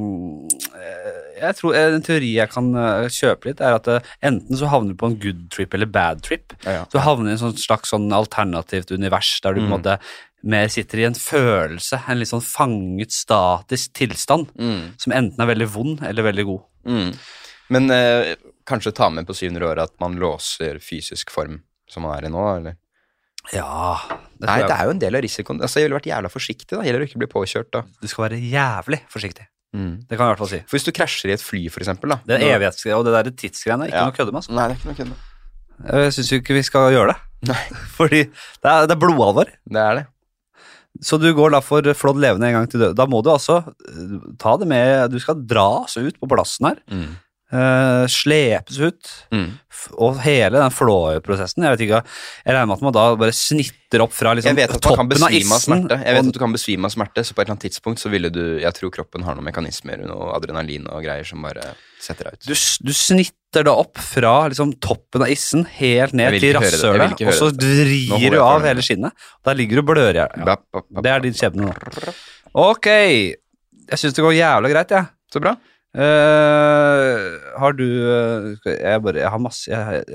A: jeg tror en teori jeg kan kjøpe litt, at enten så havner du på en good trip eller bad trip, så havner du i en slags alternativt univers, der du på en måte mer sitter i en følelse, en litt sånn fanget statisk tilstand, som enten veldig vond eller veldig god.
B: Men kanskje ta med på 700 år at man låser fysisk form som man i nå, eller?
A: Ja.
B: Nei, det jo en del av risikoen. Altså, jeg ville vært jævla forsiktig da, gjelder å ikke bli påkjørt da.
A: Du skal være jævlig forsiktig. Det kan jeg i hvert fall si.
B: For hvis du krasjer i et fly for eksempel da.
A: Det evighetsgreier, og det der tidsgreiene ikke noe kødde med. Altså.
B: Nei, det ikke noe kødde med.
A: Jeg synes jo ikke vi skal gjøre det. Nei. Fordi det blodalvor.
B: Det det.
A: Så du går da for flådd levende en gang til død. Da må du altså ta det med, du skal dras ut på plassen her, slepes ut, og hele den flåprosessen, jeg vet ikke, jeg regner med at man da bare snitter opp fra liksom, toppen av isen.
B: Jeg vet at du kan besvime av smerte, så på et eller annet tidspunkt så ville du, jeg tror kroppen har noen mekanismer, noe adrenalin og greier som bare setter deg ut.
A: Du snitter da opp fra liksom, toppen av isen, helt ned til rasshølet, og så vrir du av hele skinnet. Der ligger du og blør. Ja. Det din skjebne nå. Ok, jeg synes det går jævlig greit, ja.
B: Så bra.
A: Har du jeg har masse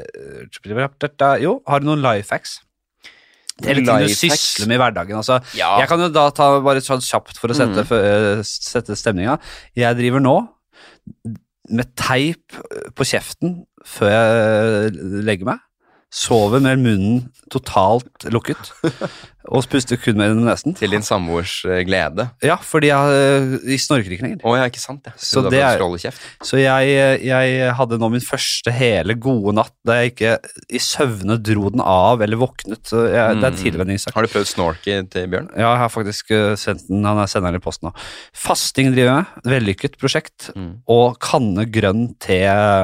A: jo, har du noen lifehacks? Det litt ting du sysler med i hverdagen altså. Jeg kan jo da ta bare sånn kjapt for å sette stemninga. Jeg driver nå med teip på kjeften før jeg legger meg, sover med munnen totalt lukket og puster kun med nesen.
B: Til din samboers glede.
A: Ja, fordi jeg snorker ikke lenger.
B: Ja, ikke sant det.
A: Så jeg hadde nå min første hele gode natt da jeg ikke i søvne dro den av eller våknet. Så det tilvenningssak.
B: Har du prøvd snorke til Bjørn?
A: Ja, jeg har faktisk sendt den. Han sender den i posten nå. Fasting driver jeg med. Vellykket prosjekt. Og kanne grønn te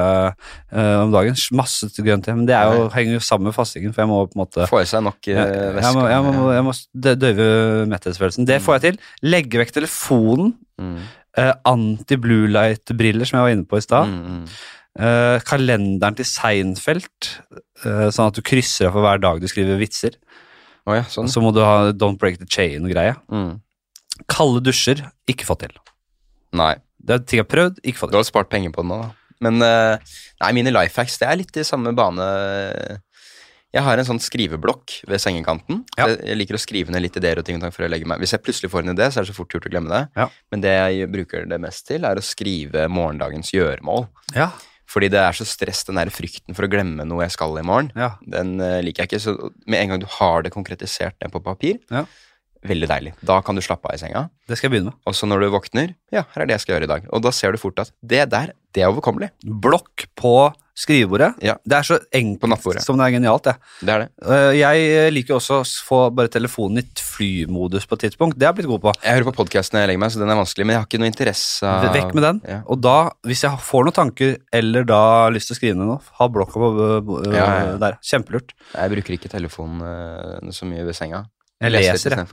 A: om dagen. Masse grønn te. Men det henger jo sammen med fastingen, for jeg må på en måte
B: få i seg nok væske.
A: Jeg må døyve metthetsfølelsen. Det får jeg til. Legge vekk telefonen. Anti-blue light-briller, som jeg var inne på i sted. Kalenderen til Seinfeld, sånn at du krysser av for hver dag du skriver vitser.
B: Sånn.
A: Så må du ha Don't Break the Chain og greie. Kalde dusjer, ikke fått til.
B: Nei.
A: Det ting jeg har prøvd, ikke fått til.
B: Du har spart penger på den nå da. Men nei, mine lifehacks, det litt i samme bane. Jeg har en sånn skriveblokk ved sengekanten. Jeg liker å skrive ned litt ideer og ting før jeg legger meg. Hvis jeg plutselig får en idé, så det så fort gjort å glemme det. Men det jeg bruker det mest til, å skrive morgendagens gjøremål. Fordi det så stress, den der frykten for å glemme noe jeg skal i morgen. Den liker jeg ikke, så med en gang du har det konkretisert ned på papir, veldig deilig. Da kan du slappe av i senga.
A: Det skal jeg begynne med.
B: Og så når du våkner, her det jeg skal gjøre i dag. Og da ser du fort at det der, det overkommelig.
A: Blokk på skrivebordet. Det så enkelt som det genialt.
B: Det det.
A: Jeg liker også å få bare telefonen i flymodus på et tidspunkt. Det har jeg blitt god på.
B: Jeg hører på podcasten når jeg legger meg, så den vanskelig, men jeg har ikke noe interesse av...
A: Vekk med den. Og da, hvis jeg får noen tanker, eller da har lyst til å skrive ned noe, ha blokka på der. Kjempelurt.
B: Jeg bruker ikke telefonen så mye ved senga.
A: Jeg leser det.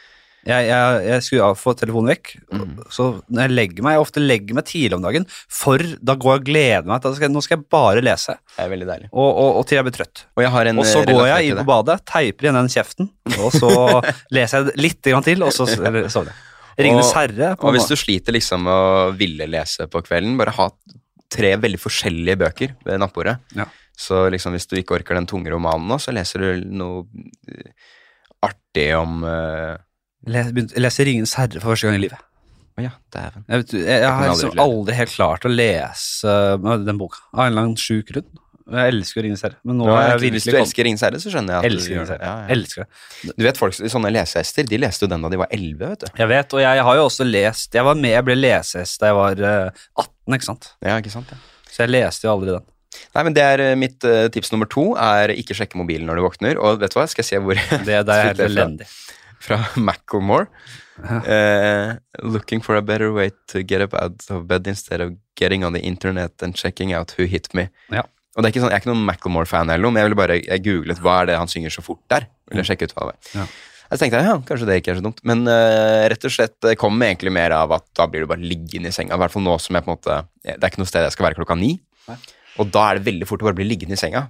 A: Jeg skulle få telefonen vekk, så når jeg legger meg, jeg ofte legger meg tidlig om dagen, for da går jeg og gleder meg til nå skal jeg bare lese.
B: Det veldig deilig.
A: Og til jeg blir trøtt.
B: Og
A: så går jeg inn på badet, teiper igjen den kjeften, og så leser jeg litt grann til, og så sover jeg. Ringenes Herre.
B: Og hvis du sliter liksom å ville lese på kvelden, bare ha 3 veldig forskjellige bøker ved nattbordet. Så liksom hvis du ikke orker den tunge romanen nå, så leser du noe artig om
A: Jeg leser Ringens Herre for første gang i livet.
B: ja, dæven.
A: Jeg har liksom aldri helt klart å lese den boka, av en eller annen sjuk grunn. Jeg elsker Ringens Herre, men nå er jeg virkelig...
B: Hvis du elsker Ringens Herre, så skjønner jeg at
A: elsker Ringens Herre.
B: Ja.
A: Elsker det.
B: Du vet, folk, sånne lesehester, de leste jo den da de var 11, vet du.
A: Jeg vet, og jeg har jo også lest, jeg ble lesehest da jeg var 18, ikke sant?
B: Ja, ikke sant, ja.
A: Så jeg leste jo aldri den.
B: Nei, men det er mitt tips nummer 2, er ikke sjekke mobilen når du våkner, og vet du hva, skal jeg se hvor...
A: Det er helt elendig.
B: Fra Macklemore. Looking for a better way to get up out of bed instead of getting on the internet and checking out who hit me.
A: Ja.
B: Og det er ikke sånn, jeg er ikke noen Macklemore-fan eller noe, men jeg googlet hva er det han synger så fort der. Vil jeg sjekke ut hva det var.
A: Ja.
B: Jeg tenkte, kanskje det ikke er så dumt. Men rett og slett kom egentlig mer av at da blir du bare liggende i senga. I hvert fall nå som jeg på en måte, det er ikke noe sted jeg skal være 9:00. Nei. Og da er det veldig fort å bare bli liggende i senga.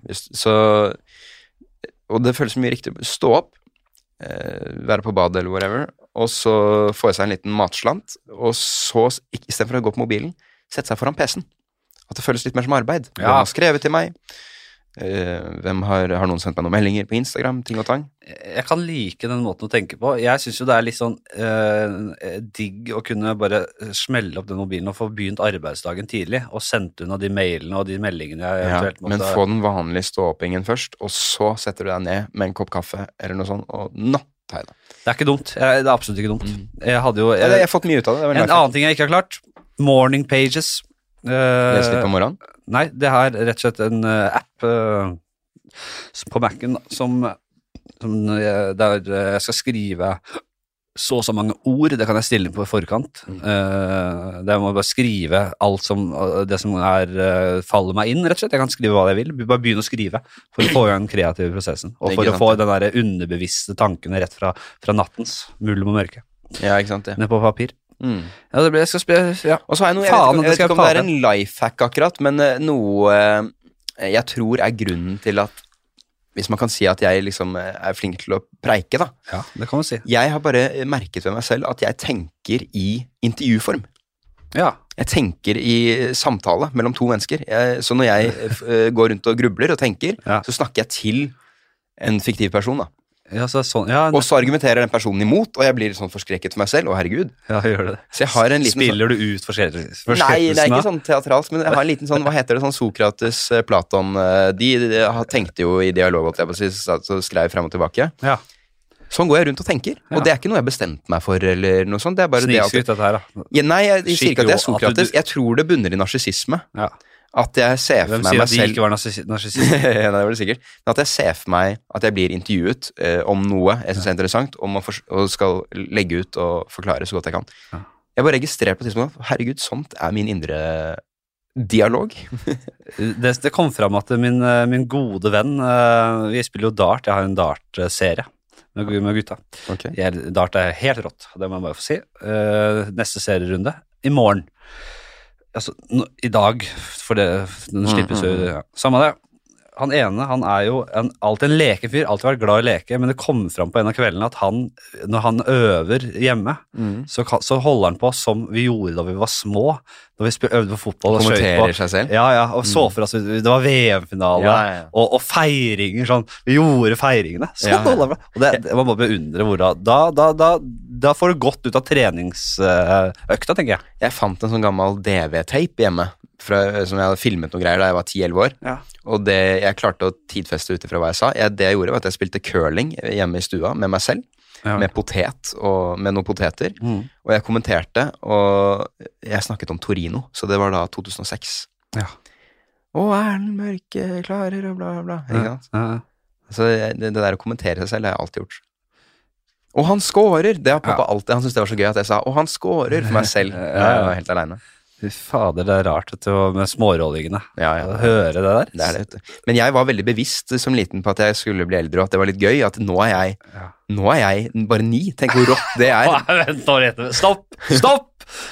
B: Og det føles mye riktig. Stå opp, være på badet eller whatever, og så få seg en liten matslant, og så, i stedet for å gå på mobilen, sette seg foran PC-en. At det føles litt mer som arbeid.
A: Ja.
B: Hvem har skrevet til meg? Hvem har noen sendt meg noen meldinger på Instagram, ting og tang?
A: Jeg kan like den måten å tenke på. Jeg synes jo det er litt sånn digg å kunne bare smelle opp den mobilen og få begynt arbeidsdagen tidlig, og sendt unna de mailene og de meldingene jeg eventuelt måtte...
B: Men få den vanlige stå-oppingen først, og så setter du deg ned med en kopp kaffe eller noe sånt, og ta i det.
A: Det er ikke dumt. Det er absolutt ikke dumt. Jeg
B: har fått mye ut av det.
A: En annen ting jeg ikke har klart, morning pages.
B: Lese litt på morgenen?
A: Nei, det er rett og slett en app på Mac'en der jeg skal skrive så mange ord, det kan jeg stille på i forkant. Der må jeg bare skrive alt det som faller meg inn, rett og slett. Jeg kan skrive hva jeg vil, bare begynne å skrive for å få i gang den kreative prosessen, og for å få den der underbevisste tankene rett fra nattens mulm og mørke.
B: Ja, ikke sant, ja.
A: Ned på papir. Ja, det ble, jeg skal spille, ja.
B: Og så har jeg noe, jeg vet ikke om det er en lifehack akkurat, men noe jeg tror er grunnen til at, hvis man kan si at jeg liksom er flink til å preike da.
A: Ja, det kan man si.
B: Jeg har bare merket ved meg selv at jeg tenker i intervjuform.
A: Ja. Jeg
B: tenker i samtale mellom to mennesker. Så når jeg går rundt og grubler og tenker, så snakker jeg til en fiktiv person da.
A: Ja, sånn, ja,
B: og så argumenterer den personen imot, og jeg blir sånn forskrekket for meg selv, herregud.
A: Ja, gjør det.
B: Så jeg har en liten
A: Spiller du ut forskrekkelsen?
B: Nei, det er ikke sånn teatralsk, men jeg har en liten sånn, hva heter det, sånn Sokrates, Platon, de tenkte jo i dialog, så skrev frem og tilbake.
A: Ja.
B: Sånn går jeg rundt og tenker, og det er ikke noe jeg bestemte meg for, eller noe sånt, det er bare
A: Snikskryt dette her, da.
B: Ja, nei, jeg sier ikke at det er Sokrates, jeg tror det bunner i narsissisme. Ja. At jeg ser for meg selv... Hvem sier at de
A: ikke var narsissist?
B: Nei, det var det sikkert. Men at jeg ser for meg at jeg blir intervjuet om noe jeg synes er interessant, og skal legge ut og forklare så godt jeg kan. Ja. Jeg bare registrerer på tidspunktet, herregud, sånt er min indre dialog.
A: det kom fram at min gode venn, vi spiller jo dart, jeg har en dart-serie med gutta. Okay. Dart er helt rått, det må jeg bare få si. Neste serierunde, i morgen. Altså, i dag, for den slippes jo, samme det. Han ene, han er jo alltid en lekefyr, alltid vært glad i leke, men det kommer fram på en av kveldene at når han øver hjemme, så holder han på som vi gjorde da vi var små, da vi øvde på fotball og skjøt på.
B: Kommenterer seg selv?
A: Ja, og så for oss, det var VM-finale, og feiringer, sånn, vi gjorde feiringene, sånn holder han på. Og det var bare beundre hvor da får du godt ut av treningsøkta, tenker jeg.
B: Jeg fant en sånn gammel DV-tape hjemme, som jeg hadde filmet noen greier da jeg var 10-11 år, og jeg klarte å tidfeste ut ifra hva jeg sa. Det jeg gjorde var at jeg spilte curling hjemme i stua med meg selv, med potet og med noen poteter, og jeg kommenterte, og jeg snakket om Torino, så det var da 2006. Ja. Og Erlend Mørke klarer og bla bla, ikke sant? Så det der å kommentere seg selv har jeg alltid gjort. Og han skårer, det har pappa alltid, han synes det var så gøy at jeg sa, og han skårer for meg selv, jeg var helt alene.
A: Fy fader, det er rart med smårollingene. Å høre det der.
B: Det er det. Men jeg var veldig bevisst som liten på at jeg skulle bli eldre, og at det var litt gøy, at nå er jeg bare 9. Tenk hvor rått det er.
A: Vent nå, Stopp!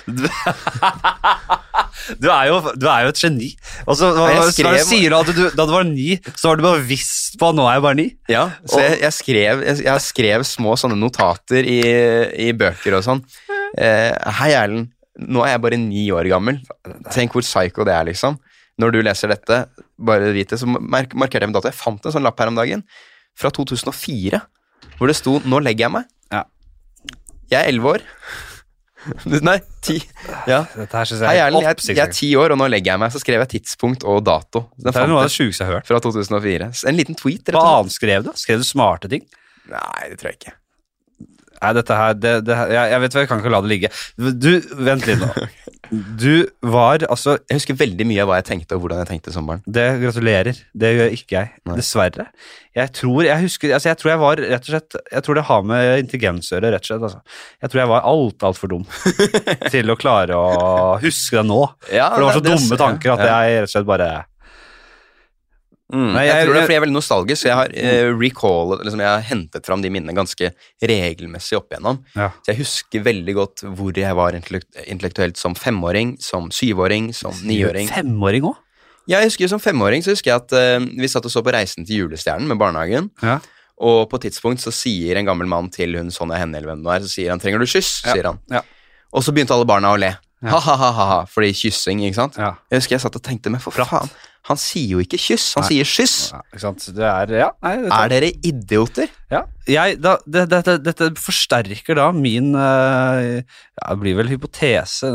A: Du er jo et geni. Og så sier du at da du var 9, så var du bare bevisst på at nå er jeg bare 9.
B: Ja, så jeg skrev små sånne notater i bøker og sånn. Hei Erlend, nå er jeg bare 9 år gammel. Tenk hvor psycho det er, liksom. Når du leser dette, bare vite, så markerte jeg med dato. Jeg fant en sånn lapp her om dagen, fra 2004. hvor det sto, nå legger jeg meg.
A: Ja.
B: Jeg er 11 år. Nei, 10. Ja.
A: Dette her synes
B: Hei,
A: jeg
B: Erlend, jeg er 10 år, og nå legger jeg meg. Så skrev jeg tidspunkt og dato.
A: Det er noe av det sykeste jeg har hørt.
B: Fra 2004. En liten tweet, rett og
A: Hva
B: slett.
A: annet skrev du? Skrev du smarte ting?
B: Nei, det tror jeg ikke.
A: Nei, dette her, jeg vet hva, jeg kan ikke la det ligge. Du, vent litt nå. Du var, altså...
B: Jeg husker veldig mye av hva jeg tenkte, og hvordan jeg tenkte som barn.
A: Det gratulerer. Det gjør ikke jeg.
B: Nei.
A: Dessverre. Jeg tror jeg var rett og slett, jeg tror det har med intelligens å gjøre, rett og slett. Altså. Jeg tror jeg var alt for dum til å klare å huske det nå.
B: Ja,
A: for det var så dumme tanker at jeg rett og slett bare...
B: Nei, jeg tror det er fordi jeg er veldig nostalgisk, så jeg har jeg har hentet fram de minnene ganske regelmessig opp igjennom.
A: Ja.
B: Så jeg husker veldig godt hvor jeg var intellektuelt som 5-åring, som 7-åring, som 9-åring.
A: 5-åring også?
B: Ja, jeg husker som 5-åring, så husker jeg at vi satt og så på Reisen til julestjernen med barnehagen,
A: Ja.
B: og på et tidspunkt så sier en gammel mann til hun Sonja Henne, eller hvem det er, så sier han, trenger du kyss? Sier han.
A: Ja.
B: Og så begynte alle barna å le. Ha-ha-ha-ha, fordi kyssing, ikke sant?
A: Ja.
B: Jeg husker jeg satt og tenkte, men for faen, han sier jo ikke kyss, han sier kyss.
A: Ja, ikke sant? Det ja, nei,
B: Er dere idioter?
A: Ja, dette forsterker da min, det blir vel hypotese,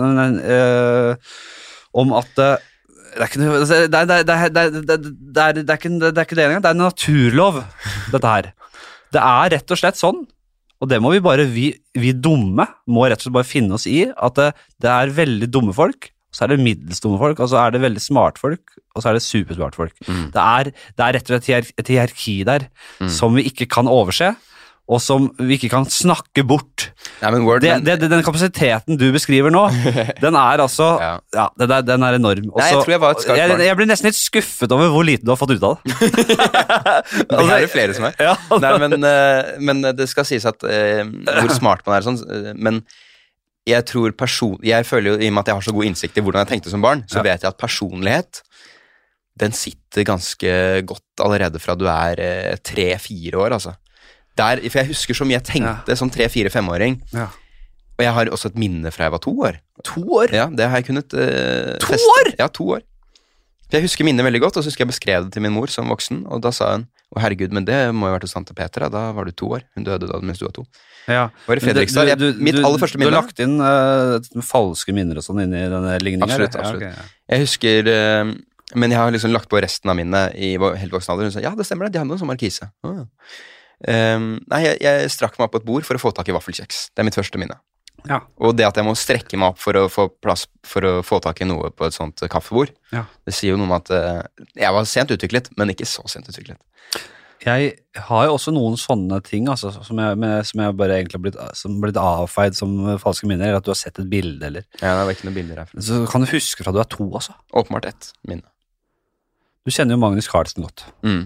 A: om at det er ikke noe, det er ikke det engang, det er en naturlov, dette her. Det er rett og slett sånn, og det må vi bare, vi dumme må rett og slett bare finne oss i, at det er veldig dumme folk, så er det middels dumme folk, og så er det veldig smart folk, og så er det supersmart folk. Det er rett og slett et hierarki der, som vi ikke kan overse, og som vi ikke kan snakke bort.
B: Nei, men Word,
A: Den kapasiteten du beskriver nå, den er altså, den er enorm. Også,
B: Nei, jeg tror jeg var et skarpt barn.
A: Jeg blir nesten litt skuffet over hvor lite du har fått ut av det.
B: Det er det flere som er.
A: Ja.
B: Nei, men det skal sies at hvor smart man er sånn, men jeg tror jeg føler jo, i og med at jeg har så god innsikt i hvordan jeg tenkte som barn, så vet jeg at personlighet, den sitter ganske godt allerede fra du er 3-4 år, altså. For jeg husker så mye jeg tenkte som 3-4-5-åring, og jeg har også et minne fra jeg var 2 år.
A: 2 år?
B: Ja, det har jeg kunnet
A: 2 år?
B: Ja, 2 år. For jeg husker minnet veldig godt, og så husker jeg beskrev det til min mor som voksen, og da sa hun, å herregud, men det må jo ha vært hos tante Petra, da var du 2 år. Hun døde da mens du var 2.
A: Ja.
B: Var i Fredrikstad. Mitt aller første minne.
A: Du har lagt inn falske minner og sånn inn i denne ligningen?
B: Absolutt.
A: Ja, okay,
B: Jeg husker, men jeg har liksom lagt på resten av minnet i helt voksen alder. Hun sa, ja, det stemmer det, de hadde noe som markise. Nei, jeg strakk meg opp på et bord for å få tak i vaffelkjeks. Det er mitt første minne.
A: Ja.
B: Og det at jeg må strekke meg opp for å få plass for å få tak i noe på et sånt kaffebord, det sier jo noe om at jeg var sent utviklet, men ikke så sent utviklet.
A: Jeg har jo også noen sånne ting, altså, som jeg bare egentlig har blitt avfeid som falske minner, eller at du har sett et bilde, eller...
B: Ja, det var ikke noen bilder herfra.
A: Så kan du huske fra du er 2, altså?
B: Åpenbart ett minne.
A: Du kjenner jo Magnus Carlsen godt.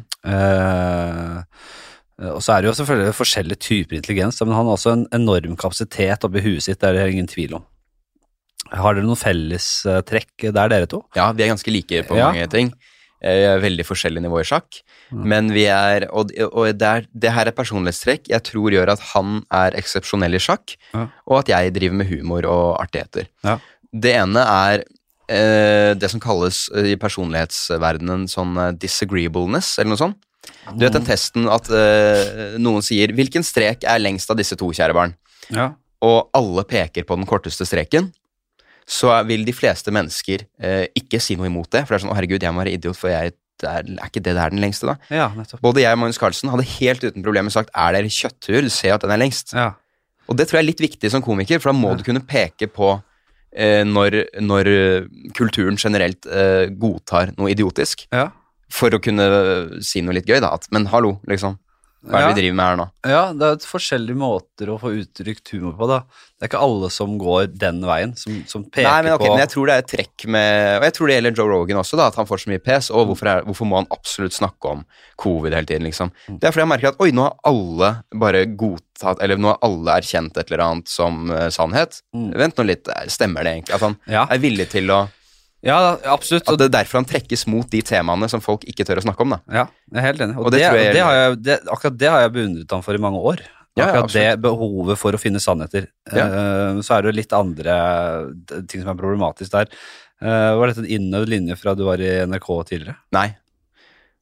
A: Og så er det jo selvfølgelig forskjellige typer intelligens, men han har også en enorm kapasitet oppi huet sitt, det er det ingen tvil om. Har dere noen felles trekk der, dere to?
B: Ja, vi er ganske like på mange ting. Veldig forskjellige nivå i sjakk, men vi er, og det her er personlighetstrekk jeg tror gjør at han er eksepsjonell i sjakk, og at jeg driver med humor og artigheter. Ja. Det ene er det som kalles i personlighetsverdenen sånn disagreeableness, eller noe sånt. Du vet den testen at noen sier, hvilken strek er lengst av disse 2, kjære barn? Ja. Og alle peker på den korteste streken, så vil de fleste mennesker ikke si noe imot det, for det er sånn, å herregud, jeg må være idiot, for er ikke det der den lengste da? Ja, nettopp. Både jeg og Magnus Carlsen hadde helt uten problemer sagt, er det kjøtttur? Du ser at den er lengst. Ja. Og det tror jeg er litt viktig som komiker, for da må du kunne peke på når kulturen generelt godtar noe idiotisk, for å kunne si noe litt gøy da, men hallo, liksom. Hva er det vi driver med her nå? Ja, det er forskjellige måter å få uttrykt humor på da. Det er ikke alle som går den veien, som peker på... Nei, men men jeg tror det er et trekk med... Og jeg tror det gjelder Joe Rogan også da, at han får så mye pes, og hvorfor må han absolutt snakke om covid hele tiden, liksom. Det er fordi jeg merker at, oi, nå har alle bare godtatt, eller nå har alle erkjent et eller annet som sannhet. Vent nå litt, stemmer det egentlig? At han er villig til å... Ja, absolutt. At det er derfor han trekkes mot de temaene som folk ikke tør å snakke om, da. Ja, jeg er helt enig. Og akkurat det har jeg beundret han for i mange år. Akkurat det behovet for å finne sannheter. Så er det litt andre ting som er problematisk der. Var dette en innøvd linje fra du var i NRK tidligere? Nei.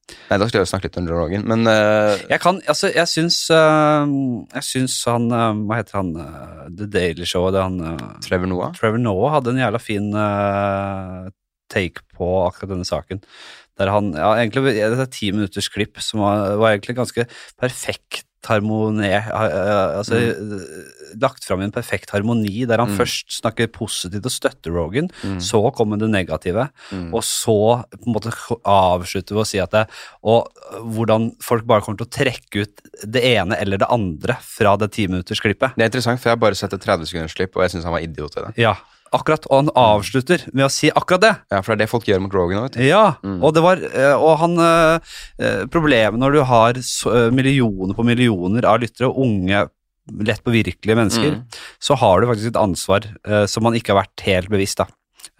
B: Nei, da skulle jeg jo snakke litt om Joe Rogan, men
A: jeg syns han, hva heter han, The Daily Show, det han
B: Trevor
A: Noah hadde en jævla fin take på akkurat denne saken, der han, egentlig, det er 10 minutters klipp som var egentlig ganske perfekt lagt frem i en perfekt harmoni, der han først snakker positivt og støtter Rogan, så kommer det negative, og så på en måte avslutter ved å si at og hvordan folk bare kommer til å trekke ut det ene eller det andre fra det 10 minutters klippet.
B: Det er interessant, for jeg har bare sett et 30 sekunders klipp, og jeg synes han var idiot i det.
A: Ja, akkurat, og han avslutter med å si akkurat det.
B: Ja, for det er det folk gjør mot Rogan, vet du.
A: Ja, og det var, og han, problemet når du har millioner på millioner av lyttere, unge, lett påvirkelige mennesker, så har du faktisk et ansvar som man ikke har vært helt bevisst da.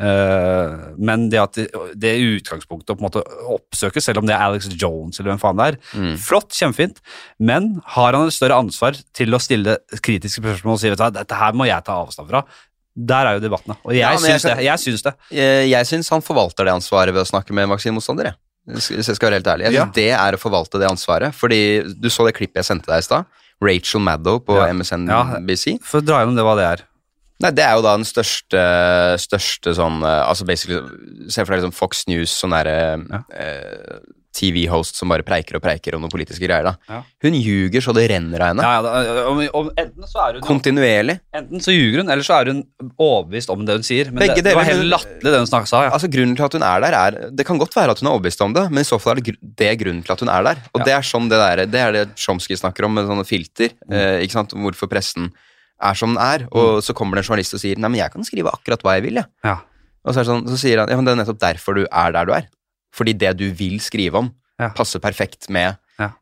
A: Men det at det utgangspunktet å på en måte oppsøke, selv om det er Alex Jones eller hvem faen det er, flott, kjempefint, men har han et større ansvar til å stille kritiske spørsmål og si, vet du, dette her må jeg ta avstand fra. Der er jo debatten, og jeg syns det.
B: Jeg syns han forvalter det ansvaret ved å snakke med vaksinemotstandere. Jeg skal være helt ærlig. Jeg synes det er å forvalte det ansvaret, fordi du så det klippet jeg sendte deg i sted, Rachel Maddow på MSNBC.
A: For å dra gjennom det hva det er.
B: Nei, det er jo da den største sånn, altså basically, se for deg liksom Fox News, sånn der TV-host som bare preiker om noen politiske greier da. Hun ljuger så det renner av henne.
A: Enten så er hun
B: kontinuerlig.
A: Enten så ljuger hun, eller så er hun overbevist om det hun sier. Men det var helt latterlig det hun sa.
B: Altså grunnen til at hun er der det kan godt være at hun er overbevist om det, men i så fall er det grunnen til at hun er der. Og det er sånn det er det Chomsky snakker om med sånne filter, ikke sant? Hvorfor pressen er som den er, og så kommer det en journalist og sier, nei, men jeg kan skrive akkurat hva jeg vil, ja. Og så, så sier han, ja, men det er nettopp derfor du er der du er. Fordi det du vil skrive om passer perfekt med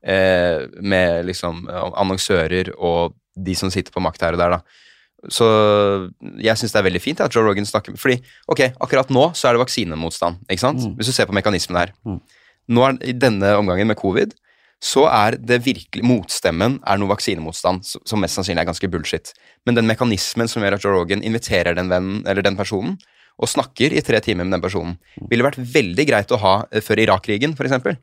B: liksom annonsører og de som sitter på makt her og der da. Så jeg synes det er veldig fint at Joe Rogan snakker, fordi, ok, akkurat nå så er det vaksinemotstand, ikke sant? Hvis du ser på mekanismen her. Nå i denne omgangen med covid, så det virkelig, motstemmen noe vaksinemotstand, som mest sannsynlig ganske bullshit. Men den mekanismen som gjør at Joe Rogan inviterer den vennen, eller den personen, og snakker i 3 timer med den personen, ville vært veldig greit å ha før Irak-krigen, for eksempel.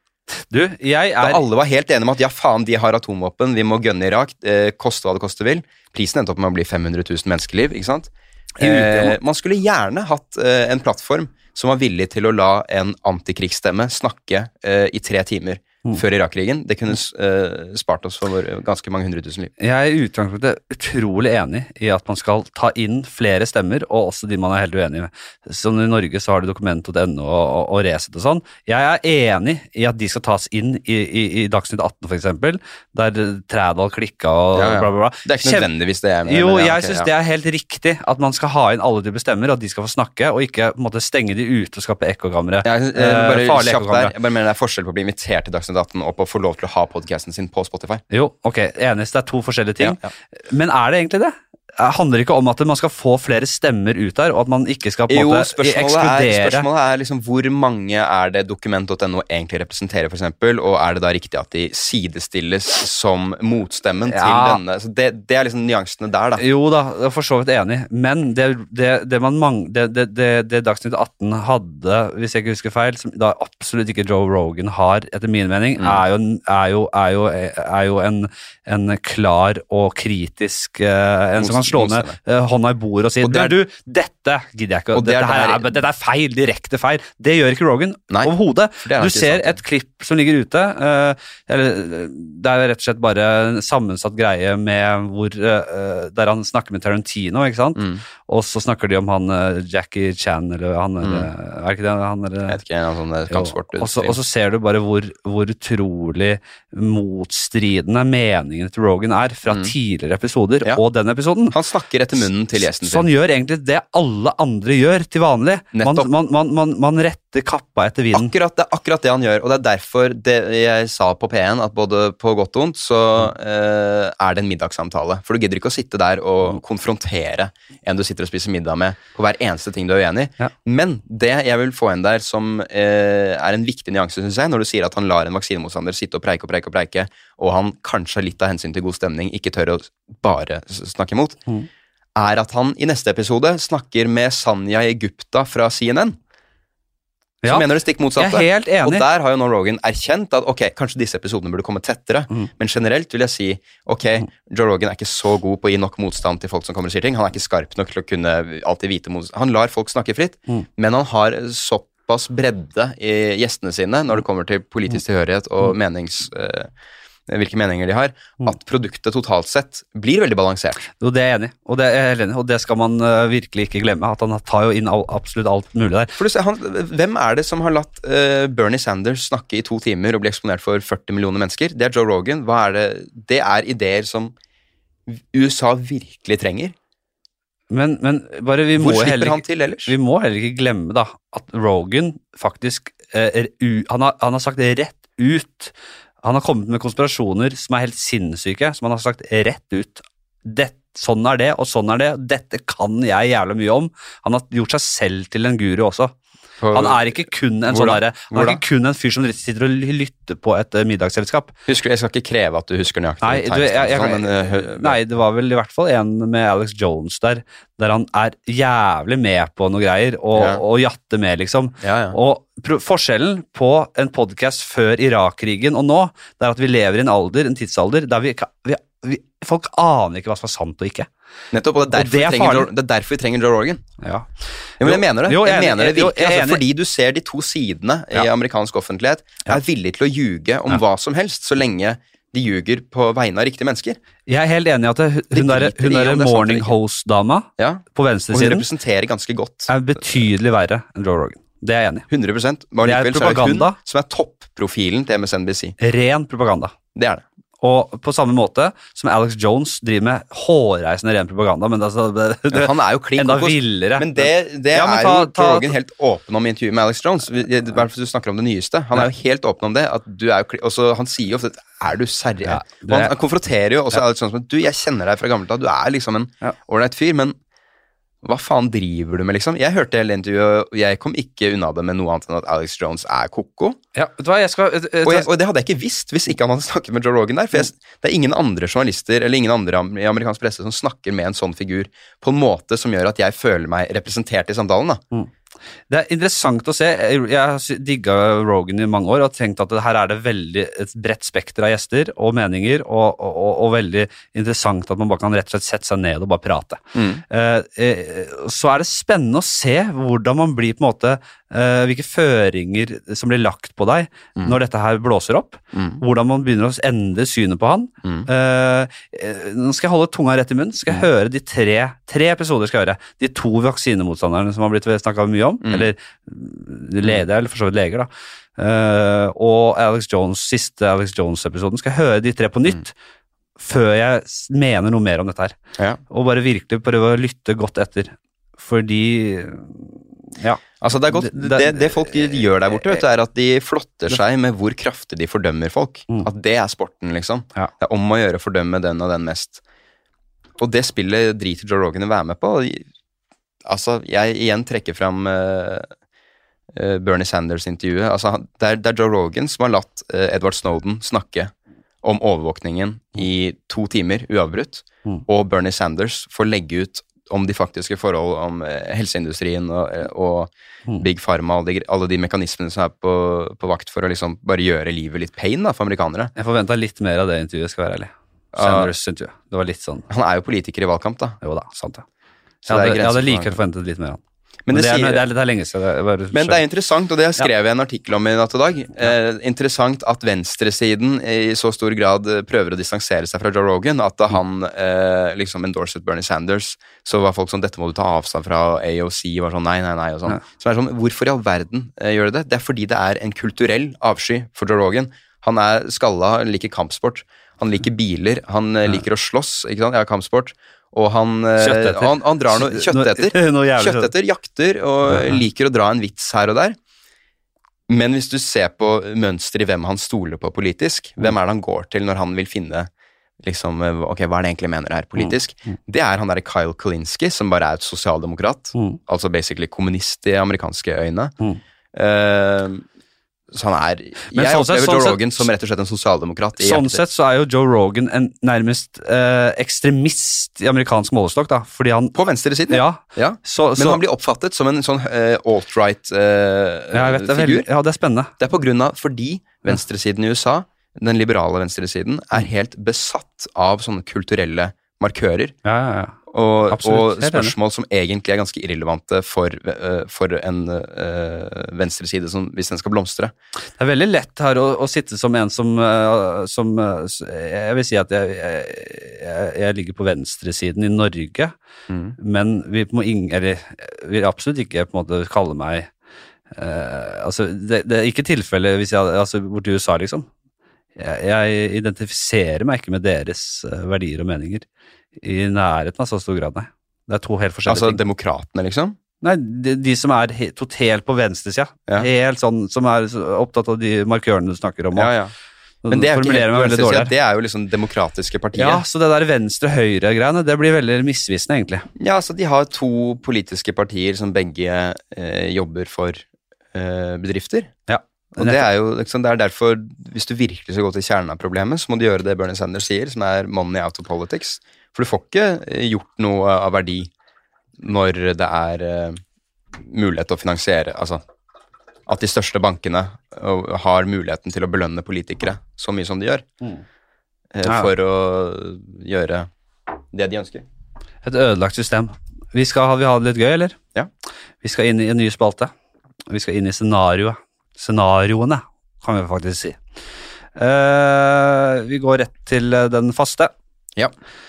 B: Da alle var helt enige om at ja faen, de har atomvåpen, vi må gønne Irak, koste hva det koste vil. Prisen endte opp med å bli 500 000 menneskeliv, ikke sant? Man skulle gjerne hatt en plattform som var villig til å la en antikrigsstemme snakke i 3 timer før Irak-krigen. Det kunne spart oss for ganske mange 100 000 liv.
A: Jeg er i utgangspunktet utrolig enig i at man skal ta inn flere stemmer, og også de man er helt uenig med. Som i Norge så har du dokument.no og Resett og sånn. Jeg er enig i at de skal tas inn i Dagsnytt 18 for eksempel, der Trædal klikka og bla bla bla.
B: Det er ikke nødvendigvis det jeg mener.
A: Jo, jeg synes det er helt riktig at man skal ha inn alle typer stemmer, og at de skal få snakke, og ikke på en måte stenge de ut og skape ekkokamre.
B: Jeg bare mener det er forskjell på å bli invitert til Dagsnytt 18 og på å få lov til å ha podcasten sin på Spotify.
A: Jo, ok, eneste er 2 forskjellige ting. Men det egentlig det? Handler ikke om at man skal få flere stemmer ut der, og at man ikke skal på en måte ekskludere?
B: Spørsmålet liksom hvor mange det dokument.no egentlig representerer for eksempel, og det da riktig at de sidestilles som motstemmen til denne? Så det liksom nyansene der da.
A: Jo da, jeg er for så vidt enig, men det Dagsnytt 18 hadde, hvis jeg ikke husker feil, som da absolutt ikke Joe Rogan har, etter min mening, er jo en klar og kritisk, en som kan slå ned hånda i bordet og si, dette gidder jeg ikke, dette feil, direkte feil. Det gjør ikke Rogan overhodet. Du ser et klipp som ligger ute, det rett og slett bare en sammensatt greie med der han snakker med Tarantino, ikke sant? Og så snakker de om han Jackie Chan, eller han, er ikke det han?
B: Jeg vet ikke, en sånn kampsport.
A: Og så ser du bare hvor utrolig motstridende meningen til Rogan fra tidligere episoder, og den episoden.
B: Han snakker etter munnen til gjesten sin.
A: Så han gjør egentlig det alle andre gjør til vanlig. Man retter kappa etter vinen.
B: Akkurat det han gjør, og det derfor det jeg sa på P1, at både på godt og vondt, så det en middagssamtale. For du gidder ikke å sitte der og konfrontere en du sitter og spiser middag med på hver eneste ting du uenig i. Men det jeg vil få inn der, som en viktig nyanse, synes jeg, når du sier at han lar en vaksinemotstander sitte og preike, og han kanskje litt av hensyn til god stemning ikke tør å bare snakke imot, at han i neste episode snakker med Sanja Gupta fra CNN. som mener det stikk motsatte.
A: Jeg er helt enig.
B: Og der har jo nå Rogan erkjent at ok, kanskje disse episodene burde komme tettere, men generelt vil jeg si ok, Joe Rogan er ikke så god på å gi nok motstand til folk som kommer og sier ting. Han er ikke skarp nok til å kunne alltid vite motstand. Han lar folk snakke fritt, men han har såpass bredde i gjestene sine når det kommer til politisk tilhørighet og hvilke meninger de har, at produktet totalt sett blir veldig balansert.
A: Jo, det er jeg enig i, og det er jeg helt enig i, og det skal man virkelig ikke glemme, at han tar jo inn absolutt alt mulig der.
B: For du ser, hvem er det som har latt Bernie Sanders snakke i 2 timer og bli eksponert for 40 millioner mennesker? Det er Joe Rogan. Hva er det? Det er ideer som USA virkelig trenger.
A: Men bare
B: Hvor slipper han til ellers?
A: Vi må heller ikke glemme da, at Rogan faktisk, han har sagt rett ut. Han har kommet med konspirasjoner som er helt sinnssyke, som han har sagt rett ut. Sånn er det, og sånn er det. Dette kan jeg jævlig mye om. Han har gjort seg selv til en guru også. Han er ikke kun en sånn derre. Han er ikke kun en fyr som sitter og lytter på et middagsselskap.
B: Husker, jeg skal ikke kreve at du husker nøyaktig.
A: Nei, det var vel i hvert fall en med Alex Jones der han er jævlig med på noe greier, og jatter med, liksom. Og forskjellen på en podcast før Irak-krigen og nå, det er at vi lever i en tidsalder, der folk aner ikke hva som er sant og ikke.
B: Nettopp, og det er derfor vi trenger Joe Rogan.
A: Ja.
B: Men jeg mener det. Jeg mener det virkelig,
A: altså,
B: fordi du ser de 2 sidene i amerikansk offentlighet er villig til å ljuge om hva som helst, så lenge de ljuger på vegne av riktige mennesker. Jeg er helt enig i at hun der morning host-dama på venstresiden, og hun representerer ganske godt, er betydelig verre enn Joe Rogan. Det er jeg enig i. 100%. Men likevel så er det hun som er toppprofilen til MSNBC. Ren propaganda. Det er det. Og på samme måte som Alex Jones driver med hårreisende ren propaganda, men han er jo klink enda villere. Men det er jo Rogan helt åpen om i intervjuet med Alex Jones. I hvert fall du snakker om det nyeste. Han er jo helt åpen om det. At du er jo også, han sier jo ofte at er du seriøs? Han konfronterer jo også Alex Jones med jeg kjenner deg fra gammelt av. Du er liksom en ordentlig fyr, men hva faen driver du med, liksom? Jeg hørte hele intervjuet, og jeg kom ikke unna det med noe annet enn at Alex Jones er koko. Ja, vet du hva, og det hadde jeg ikke visst hvis ikke han hadde snakket med Joe Rogan der, for det er ingen andre journalister eller ingen andre i amerikansk presse som snakker med en sånn figur på en måte som gjør at jeg føler meg representert i samtalen, da. Det er interessant å se. Jeg har digget Rogan i mange år og tenkt at her er det veldig et bredt spekter av gjester og meninger, og veldig interessant at man bare kan rett og slett sette seg ned og bare prate. Så er det spennende å se hvordan man blir på en måte, hvilke føringer som blir lagt på deg når dette her blåser opp, hvordan man begynner å endre synet på han. Nå skal jeg holde tunga rett i munnen, skal jeg høre de tre episoder skal jeg høre, de 2 vaksinemotstanderne som har blitt snakket mye om, eller leder, eller for så vidt leger da, og siste Alex Jones-episoden, skal jeg høre de 3 på nytt før jeg mener noe mer om dette her, og bare virkelig prøve å lytte godt etter, fordi altså det er godt, det folk gjør der borte, vet du, er at de flotter seg med hvor kraftig de fordømmer folk, at det er sporten, liksom. Det er om å gjøre å fordømme den og den mest, og det spillet driter Joe Rogan å være med på. Altså, jeg igjen trekker frem Bernie Sanders-intervjuet. Altså, det er Joe Rogan som har latt Edward Snowden snakke om overvåkningen i 2 timer uavbrutt, og Bernie Sanders får legge ut om de faktiske forhold, om helseindustrien og Big Pharma, alle de mekanismene som er på vakt for å liksom bare gjøre livet litt pain da, for amerikanere. Jeg forventet litt mer av det intervjuet, skal være ærlig. Sanders-intervjuet. Det var litt sånn. Han er jo politiker i valgkamp da. Jo da, sant det. Jeg hadde likevel forventet litt mer av han. Men det er lenge siden. Men det er interessant, og det skrev jeg en artikkel om i natt og dag. Interessant at venstresiden i så stor grad prøver å distansere seg fra Joe Rogan, at da han liksom endorset Bernie Sanders, så var folk sånn, dette må du ta avstand fra, AOC var sånn, nei, og sånn. Så er det sånn, hvorfor i all verden gjør det? Det er fordi det er en kulturell avsky for Joe Rogan. Han er skalla, han liker kampsport, han liker biler, han liker å slåss, ikke sant? Ja, kampsport. Og han drar noe kjøtteter, jakter og liker å dra en vits her og der. Men hvis du ser på mønster i hvem han stoler på politisk, hvem er det han går til når han vil finne liksom, ok, hva er det egentlig jeg mener her politisk? Det er han der Kyle Kulinski, som bare er et sosialdemokrat, altså basically kommunist i amerikanske øyne. Så han er...
A: Men
B: Jeg
A: sånn sett-
B: opplever
A: sånn
B: Joe
A: sett-
B: Rogan som rett og slett en sosialdemokrat i
A: Sånn
B: hjertet
A: sett
B: sitt.
A: så er jo Joe Rogan en nærmest ekstremist i amerikansk målestokk, da, fordi han
B: På venstresiden,
A: Ja,
B: ja.
A: så
B: Men han blir oppfattet som en sånn alt-right
A: ja, jeg vet, det er
B: figur.
A: ja, det er spennende.
B: Det er på grunn av, fordi venstresiden i USA, den liberale venstresiden, er helt besatt av sånne kulturelle markører.
A: Ja.
B: Og
A: Absolutt, helt
B: spørsmål som egentlig er ganske irrelevante for en venstreside hvis den skal blomstre.
A: Det er veldig lett her å sitte som en som jeg vil si at jeg ligger på venstresiden i Norge, men vi vil absolutt ikke på en måte kalle meg altså det er ikke tilfelle hvis jeg altså borti USA liksom. Jeg identifiserer meg ikke med deres verdier og meninger i nærheten av så stor grad, nei. Det er to helt forskjellige
B: Altså
A: ting.
B: demokratene, liksom?
A: Nei, de som er totalt på venstresida.
B: Ja.
A: Helt sånn, som er opptatt av de markørene du snakker om.
B: Ja. Men det er jo ikke
A: formulerer
B: helt
A: meg veldig
B: venstresiden,
A: dårlig her.
B: det er jo liksom demokratiske partier.
A: Ja, så det der venstre-høyre-greiene, det blir veldig misvisende, egentlig.
B: Ja, så de har to politiske partier som begge jobber for bedrifter.
A: Ja.
B: Og det er jo liksom, det er derfor, hvis du virkelig skal gå til kjernen av problemet, så må du gjøre det Bernie Sanders sier, som er money out of politics. For du får ikke gjort noe av verdi når det er mulighet til å finansiere, altså at de største bankene har muligheten til å belønne politikere så mye som de gjør, for å gjøre det de ønsker.
A: Et ødelagt system. Vi ha det litt gøy, eller?
B: Ja.
A: Vi skal inn i en ny spalte. Vi skal inn i scenarioene, kan vi faktisk si. Vi går rett til den faste.
B: Ja.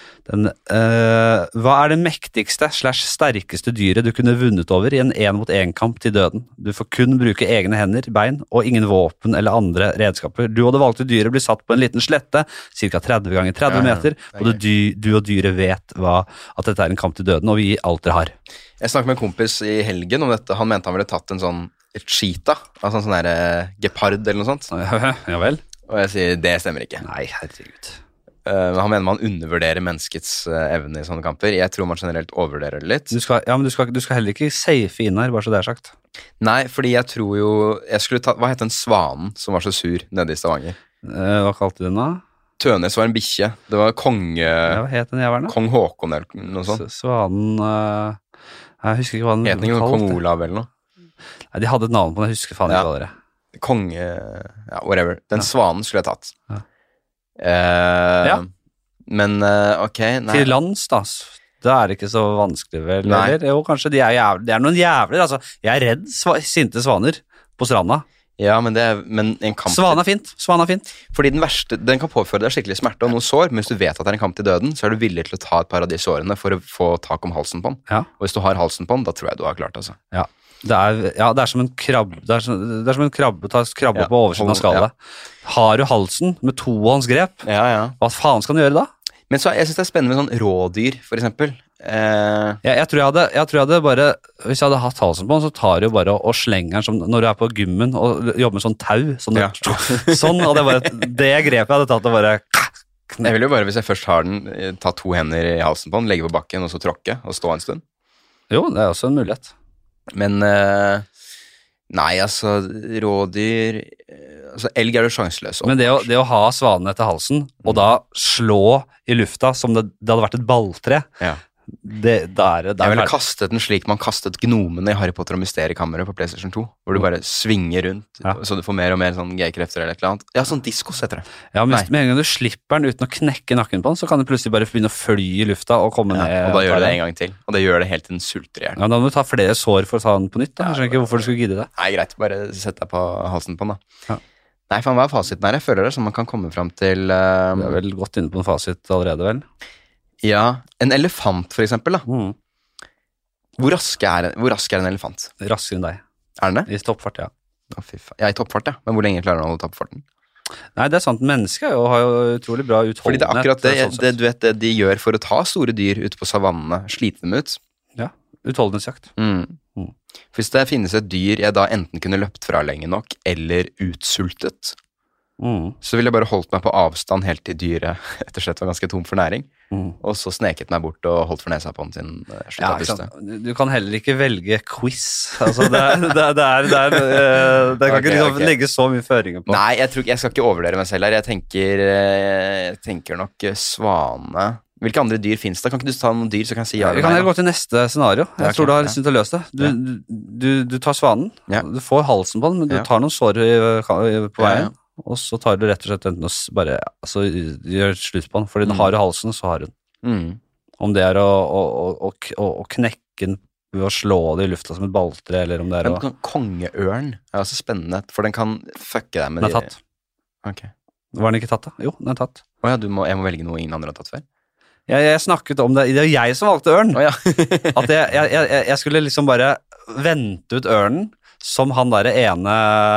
A: Hva er det mektigste / sterkeste dyret du kunne vunnet over i en 1-mot-1-kamp til døden? Du får kun bruke egne hender, bein og ingen våpen eller andre redskaper. Du og det valgte dyret blir satt på en liten slette, ca. 30 ganger 30 meter, og du og dyret vet at dette er en kamp til døden, og vi gir alt dere har.
B: Jeg snakket med en kompis i helgen om dette. Han mente han ville tatt et cheetah, altså en sånn der gepard eller noe sånt.
A: Ja vel?
B: Og jeg sier, det stemmer ikke.
A: Nei, herregud.
B: Han mener man undervurderer menneskets evne i sånne kamper. Jeg tror man generelt overvurderer det litt.
A: Du skal heller ikke safe inn her, bare så det er sagt.
B: Nei, fordi jeg tror jo hva het den svanen som var så sur nede i Stavanger?
A: Hva kalte du den da?
B: Tønes var en bikkje. Det var
A: Hva het den jævelen da?
B: Kong Håkon eller noe sånt.
A: Svanen jeg husker ikke hva den
B: Het den ikke Kong Olav eller noe?
A: Nei, de hadde et navn på den, jeg husker faen ikke hva det er.
B: Konge... Ja, whatever. Den svanen skulle jeg tatt. Ja. Men ok, nei.
A: Til lands da, det er ikke så vanskelig vel,
B: Nei.
A: eller? Jo, kanskje de er noen jævler, altså. Jeg er redd sinte svaner på stranda.
B: Ja, men en kamp...
A: Svan er fint.
B: Fordi den kan påføre deg skikkelig smerte og noe sår, men hvis du vet at det er en kamp til døden, så er du villig til å ta et par av de sårene for å få tak om halsen på den.
A: Ja.
B: Og hvis du har halsen på den, da tror jeg du har klart, altså.
A: Ja. Det er som en krabbe. Det er som en krabbe på oversiden av skallet. Har du halsen med tohåndsgrep, hva faen skal du gjøre da?
B: Men så, jeg synes det er spennende med sånn rådyr, for eksempel.
A: Jeg tror jeg hadde bare, hvis jeg hadde hatt halsen på den, så tar det jo bare og slenger den som når du er på gymmen og jobber med sånn tau. Sånn hadde jeg bare, det grepet jeg hadde tatt og bare...
B: Jeg vil jo bare, hvis jeg først har den, ta 2 hender i halsen på den, legge på bakken og så tråkke og stå en stund.
A: Jo, det er også en mulighet.
B: Men nei, altså rådyr altså elg er jo sjanseløs.
A: Men det å ha svanen etter halsen og da slå i lufta som det hadde vært et balltre, jeg
B: ville kastet den slik man kastet gnomene i Harry Potter og Mysteriekammeret på PlayStation 2, hvor du bare svinger rundt så du får mer og mer sånn G-krefter eller et eller annet. Ja, sånn diskos heter det.
A: Ja, men med en gang du slipper den uten å knekke nakken på den, så kan du plutselig bare begynne å fly i lufta og komme ned.
B: Og da gjør det en gang til, og det gjør det helt til den sulter igjen.
A: Ja, da må du ta flere sår for å ta den på nytt da. Jeg skjønner ikke hvorfor du skulle gidde det.
B: Nei, greit, bare sett deg på halsen på den da. Nei, faen, hva er fasiten her? Jeg føler det, så man kan komme frem til
A: Vi er vel gått inne på en fasit allerede, vel?
B: Ja, en elefant for eksempel da. Hvor rask er en elefant?
A: Raskere enn deg.
B: Er den det?
A: I toppfart, ja.
B: Å, fy faen. Ja, i toppfart, ja. Men hvor lenge klarer den å holde toppfarten?
A: Nei, det er sant. Mennesker har jo utrolig bra utholdenhet.
B: Fordi det er akkurat det, du vet, det de gjør for å ta store dyr ute på savannene, slite dem ut.
A: Ja, utholdenhetsjakt.
B: Hvis det finnes et dyr jeg da enten kunne løpt fra lenge nok, eller utsultet, så ville jeg bare holdt meg på avstand helt til dyret etter slett var ganske tom for næring, og så sneket meg bort og holdt for nesa på den sin slutt av puste.
A: Du kan heller ikke velge quiz. Altså, det kan ikke liksom legge så mye føringer på.
B: Nei, jeg skal ikke overvurdere meg selv her. Jeg tenker nok svane. Hvilke andre dyr finnes det? Kan ikke du ta noen dyr, så kan jeg si ja eller nei?
A: Vi kan gå til neste scenario. Jeg tror du har lyst til å løse det. Du tar svanen, du får halsen på den, men du tar noen sår på veien, og så tar du rett og slett enten og bare gjør slutt på den, fordi den har i halsen, så har hun. Om det er å knekke den ved å slå det i lufta som et balltre, eller om det er
B: Men kongeørn er også spennende, for den kan fucke deg med
A: Den er tatt.
B: Ok.
A: Var den ikke tatt da? Jo, den er tatt.
B: Åja, jeg må velge noe ingen andre har tatt før?
A: Jeg snakket om det, det er jeg som valgte ørn. At jeg skulle liksom bare vente ut ørnen, som han der ene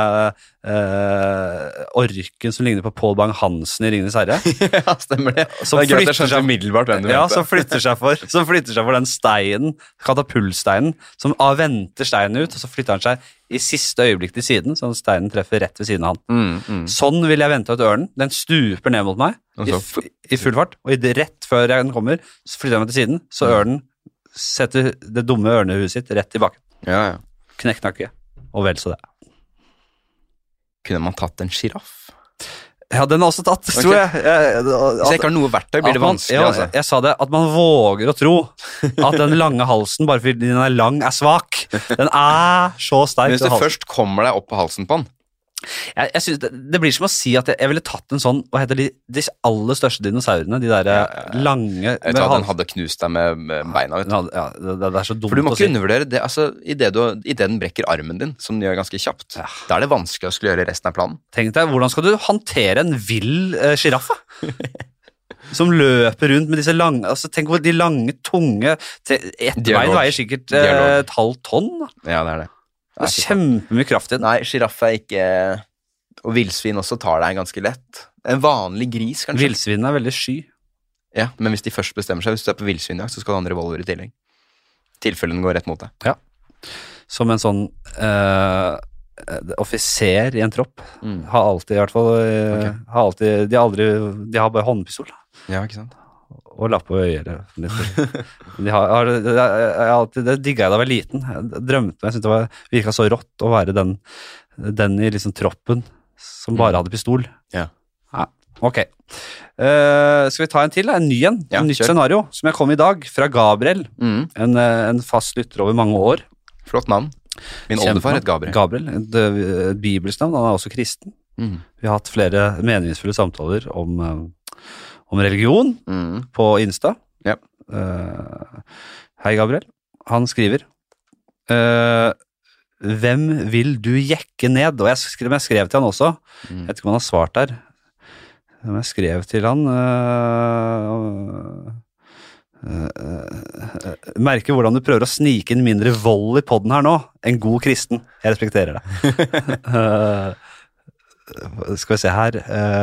A: orken som ligner på Paul Bang-Hansen i Ringenes Herre.
B: Ja, stemmer det.
A: Som flytter seg for den steinen, katapultsteinen, som venter steinen ut, og så flytter han seg i siste øyeblikk til siden, så steinen treffer rett ved siden av han. Sånn vil jeg vente ut ørnen. Den stuper ned mot meg i full fart, og rett før den kommer, så flytter jeg meg til siden, så ørnen setter det dumme ørnehuet sitt rett tilbake. Knekknakke. Og vel så det.
B: Kunne man tatt en giraff?
A: Ja, den er også tatt, tror jeg.
B: Hvis jeg ikke har noe verktøy, blir det vanskelig, altså.
A: Jeg sa det, at man våger å tro at den lange halsen, bare fordi den er lang, er svak. Den er så sterk.
B: Men hvis du først kommer deg opp på halsen på den?
A: Jeg synes det blir som å si at jeg ville tatt en sånn, hva heter de aller største dinosaurene, de der lange...
B: Jeg tror at den hadde knust deg med beina, vet du.
A: Ja, det er så dumt å si.
B: For du må ikke undervurdere det, altså, i det den brekker armen din, som den gjør ganske kjapt, da er det vanskelig å skulle gjøre resten av planen.
A: Tenk deg, hvordan skal du håndtere en vill giraffe? Som løper rundt med disse lange, altså tenk på de lange, tunge, ett bein veier sikkert et halvt tonn.
B: Ja, det er det.
A: Det er kjempemye kraft i den.
B: Nei, giraff er ikke... Og vildsvin også tar deg ganske lett. En vanlig gris, kanskje.
A: Vildsvin er veldig sky.
B: Ja, men hvis de først bestemmer seg, hvis du er på vildsvinjakt, så skal du ha en revolver i tillegg. Tilfellen går rett mot deg.
A: Ja. Som en sånn offiser i en tropp. Har alltid, i hvert fall, de har bare håndpistol.
B: Ja, ikke sant?
A: Og lapp på øyet. Det digget jeg da jeg var liten. Jeg drømte meg, jeg syntes det virket så rått å være den i liksom troppen som bare hadde pistol.
B: Ja.
A: Ok. Skal vi ta en til? En ny en?
B: Ja,
A: nytt scenario som jeg kom i dag, fra Gabriel. En fast lytter over mange år.
B: Flott navn. Min oldefar het Gabriel.
A: Gabriel, et bibelsk navn, han er også kristen. Vi har hatt flere meningsfulle samtaler om religion på Insta.
B: Ja.
A: Hei, Gabriel. Han skriver hvem vil du jekke ned? Og jeg skrev til han også. Jeg vet ikke om han har svart der. Jeg skrev til han merker hvordan du prøver å snike inn mindre vold i podden her nå. En god kristen. Jeg respekterer det. Skal vi se her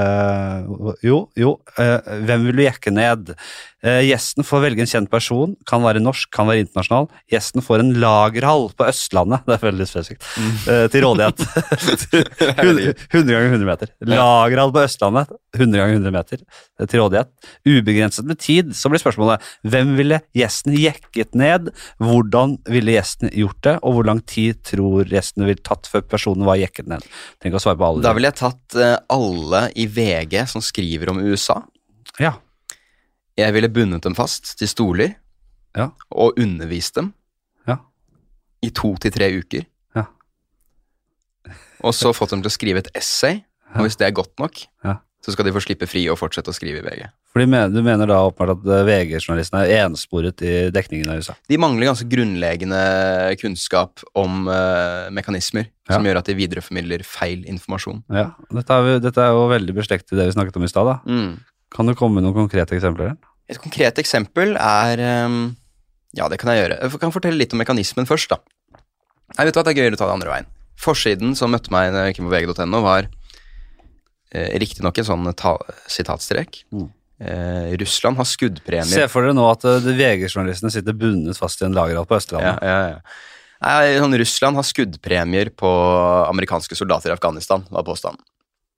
A: hvem vil du jekke ned? Gjesten får velge en kjent person, kan være norsk, kan være internasjonal. Gjesten får en lagerhall på Østlandet, det er veldig spesifikt, til rådighet 100 ganger 100 meter. Lagerhall på Østlandet 100 ganger 100 meter til rådighet, ubegrenset med tid. Så blir spørsmålet, hvem ville gjesten jekket ned? Hvordan ville gjesten gjort det? Og hvor lang tid tror gjesten ville tatt før personen var jekket ned? Tenk å svare på alle.
B: Da ville jeg tatt alle i VG som skriver om USA.
A: Ja.
B: Jeg ville bundet dem fast til stoler, og undervist dem i 2 til 3 uker.
A: Ja.
B: Og så fått dem til å skrive et essay, og hvis det er godt nok, så skal de få slippe fri og fortsette å skrive i VG.
A: Fordi du mener da åpenbart at VG-journalistene er ensporet i dekningen av USA?
B: De mangler ganske grunnleggende kunnskap om mekanismer, som gjør at de videreformidler feil informasjon.
A: Ja, dette er jo veldig beslektet det vi snakket om i sted da. Kan du komme med noen konkrete eksempler?
B: Et konkret eksempel er... Ja, det kan jeg gjøre. Jeg kan fortelle litt om mekanismen først, da. Jeg vet hva, det er gøyere å ta det andre veien. Forsiden som møtte meg når jeg gikk på VG.no var riktig nok en sånn sitatstrek. Russland har skuddpremier.
A: Se for dere nå at VG-journalistene sitter bundet fast i en lagerhall på Østlandet.
B: Ja. Russland har skuddpremier på amerikanske soldater i Afghanistan, var påstanden.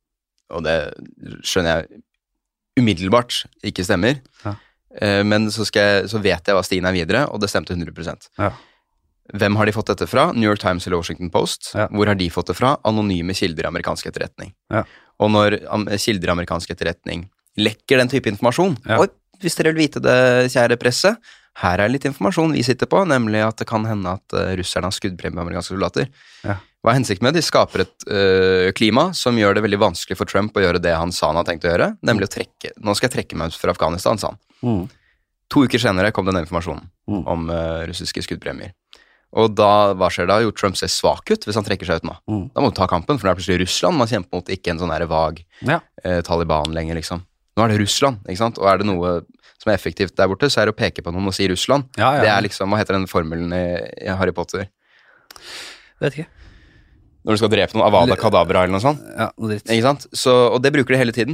B: og det skjønner jeg umiddelbart ikke stemmer, men så vet jeg hva stien er videre, og det stemte 100%. Ja. Hvem har de fått dette fra? New York Times eller Washington Post. Ja. Hvor har de fått det fra? Anonyme kilder i amerikansk etterretning. Ja. Og når kilder i amerikansk etterretning lekker den type informasjon, og hvis dere vil vite det, kjære presse, her er litt informasjon vi sitter på, nemlig at det kan hende at russerne har skuddpremie på amerikanske soldater. Ja. Hva er hensikten med det? De skaper et klima som gjør det veldig vanskelig for Trump å gjøre det han sa han har tenkt å gjøre, nemlig nå skal jeg trekke meg ut fra Afghanistan, sa han. 2 uker senere kom den informasjonen om russiske skuddpremier. Og da, hva skjer da? Jo, Trump ser svak ut hvis han trekker seg ut nå. Da må du ta kampen, for det er plutselig Russland, man kjemper mot ikke en sånn her vag Taliban lenger, liksom. Nå er det Russland, ikke sant? Og er det noe som er effektivt der borte, så er det å peke på noen og si Russland. Ja. Det er liksom, hva heter den formelen i Harry Potter?
A: Vet ikke.
B: Når du skal drepe noen Avada Kedavra eller noe sånt.
A: Ja, noe dritt.
B: Ikke sant? Og det bruker de hele tiden.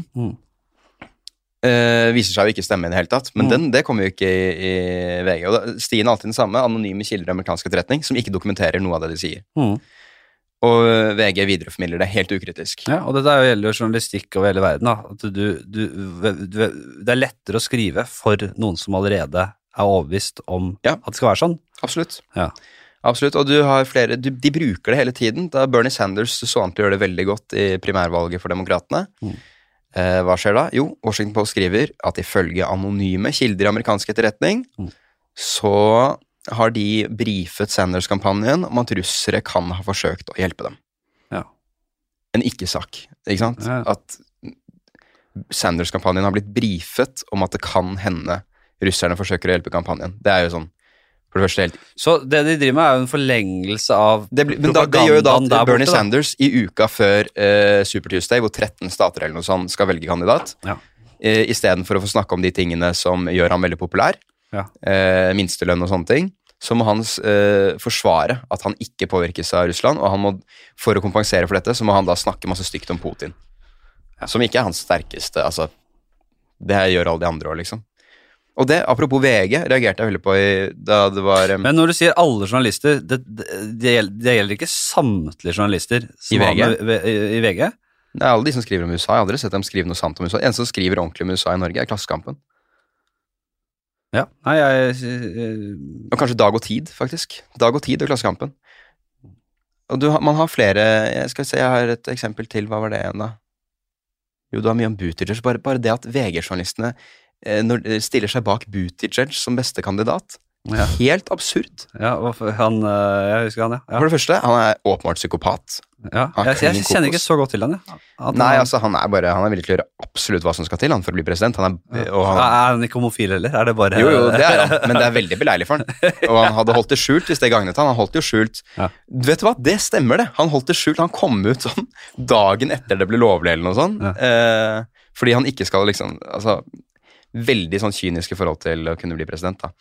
B: Viser seg jo ikke stemme i det hele tatt, men det kommer jo ikke i VG. Og stien er alltid den samme, anonyme kilder i amerikansk etterretning, som ikke dokumenterer noe av det de sier. Og VG videreformidler det helt ukritisk. Ja,
A: og dette gjelder jo journalistikk over hele verden, da. At det er lettere å skrive for noen som allerede er overbevist om at det skal være sånn.
B: Absolutt. Ja. Absolutt, og du har flere, de bruker det hele tiden. Da Bernie Sanders så han til å gjøre det veldig godt i primærvalget for demokratene. Hva skjer da? Jo, Washington Post skriver at ifølge anonyme kilder i amerikansk etterretning, så har de brifet Sanders-kampanjen om at russere kan ha forsøkt å hjelpe dem. Ja. En ikke-sak, ikke sant? Ja. At Sanders-kampanjen har blitt brifet om at det kan hende russerne forsøker å hjelpe kampanjen. Det er jo sånn, for det første helt...
A: Så det de driver med er jo en forlengelse av
B: propagandaen. Det gjør jo da at Bernie Sanders i uka før Super Tuesday, hvor 13 stater eller noe sånt skal velge kandidat, i stedet for å få snakke om de tingene som gjør ham veldig populær, minstelønn og sånne ting, så må han forsvare at han ikke påvirkes av Russland, og han må, for å kompensere for dette, så må han da snakke masse stygt om Putin. Som ikke er hans sterkeste, altså, det gjør alle de andre også, liksom. Og det, apropos VG, reagerte jeg veldig på da det var...
A: Men når du sier alle journalister, det gjelder ikke samtlige journalister som i VG?
B: Det er alle de som skriver om USA. Jeg har aldri sett dem skrive noe sant om USA. En som skriver ordentlig om USA i Norge er Klassekampen.
A: Ja, nei,
B: og kanskje Dag og Tid, faktisk. Dag og Tid og Klassekampen. Og man har flere... Jeg skal se, jeg har et eksempel til. Hva var det igjen da? Jo, du har mye om Buttigieg. Bare det at VG-journalistene stiller seg bak Buttigieg som beste kandidat. Ja. Helt absurd.
A: Ja, jeg husker han, ja.
B: For det første, han er åpenbart psykopat.
A: Ja, jeg kjenner ikke så godt til han, ja.
B: Nei, altså, han er villig til å gjøre absolutt hva som skal til han for å bli president.
A: Er han ikke homofil heller? Er det bare...
B: Jo, det er han, men det er veldig beleilig for han. Og han hadde holdt det skjult hvis det gagnet han. Han holdt det jo skjult. Ja. Vet du hva? Det stemmer det. Han holdt det skjult. Han kom ut sånn dagen etter det ble lovlig eller noe sånt. Ja. Fordi han ikke skal liksom... Altså, veldig sånn kyniske forhold til å kunne bli president da.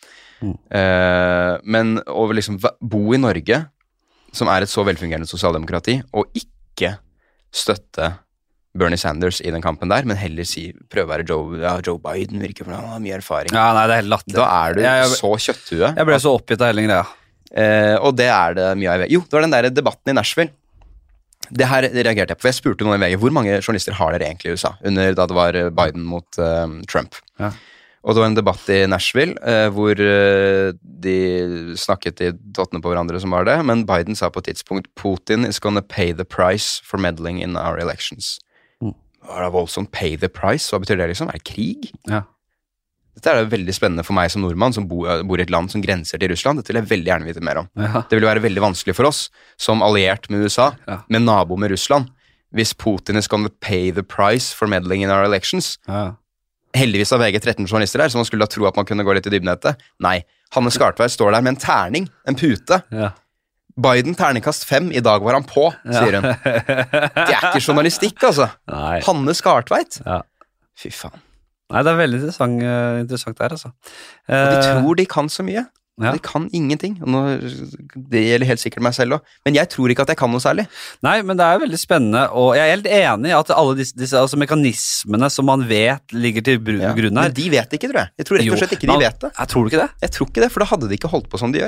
B: Men å liksom bo i Norge, som er et så velfungerende sosialdemokrati, og ikke støtte Bernie Sanders i den kampen der, men heller prøve å være Joe Biden, virker for han har mye erfaring.
A: Ja, nei, det er helt latterlig.
B: Da er du så kjøtthue.
A: Jeg ble så oppgitt av hele greia.
B: Og det er det mye av. Jo, det var den der debatten i Nashville. Det her reagerte jeg på, for jeg spurte noen i VG, hvor mange journalister har dere egentlig i USA, da det var Biden mot Trump. Ja. Og det var en debatt i Nashville, hvor de snakket i dottene på hverandre som var det, men Biden sa på et tidspunkt, Putin is gonna pay the price for meddling in our elections. Hva er det voldsomt, pay the price? Hva betyr det liksom? Er det krig? Ja. Dette er veldig spennende for meg som nordmann, som bor i et land som grenser til Russland. Dette vil jeg veldig gjerne vite mer om. Ja. Det vil være veldig vanskelig for oss, som alliert med USA, med nabo med Russland, hvis Putin is gonna pay the price for meddling in our elections. Ja. Heldigvis har VG 13 journalister her, så man skulle da tro at man kunne gå litt i dybden etter. Nei, Hanne Skartveit står der med en terning, en pute. Ja. Biden terningkast 5, i dag var han på, sier hun. Det er ikke journalistikk, altså. Nei. Hanne Skartveit. Ja. Fy faen.
A: Nei, det er veldig interessant der, altså.
B: Og de tror de kan så mye. Ja. De kan ingenting. Det gjelder helt sikkert meg selv også. Men jeg tror ikke at jeg kan noe særlig.
A: Nei, men det er veldig spennende, og jeg er helt enig i at alle disse altså mekanismene som man vet ligger til grunn her.
B: Men de vet ikke, tror jeg. Jeg tror rett og slett ikke de vet det.
A: Jeg tror ikke det.
B: Jeg tror ikke det, for da hadde de ikke holdt på som de gjør.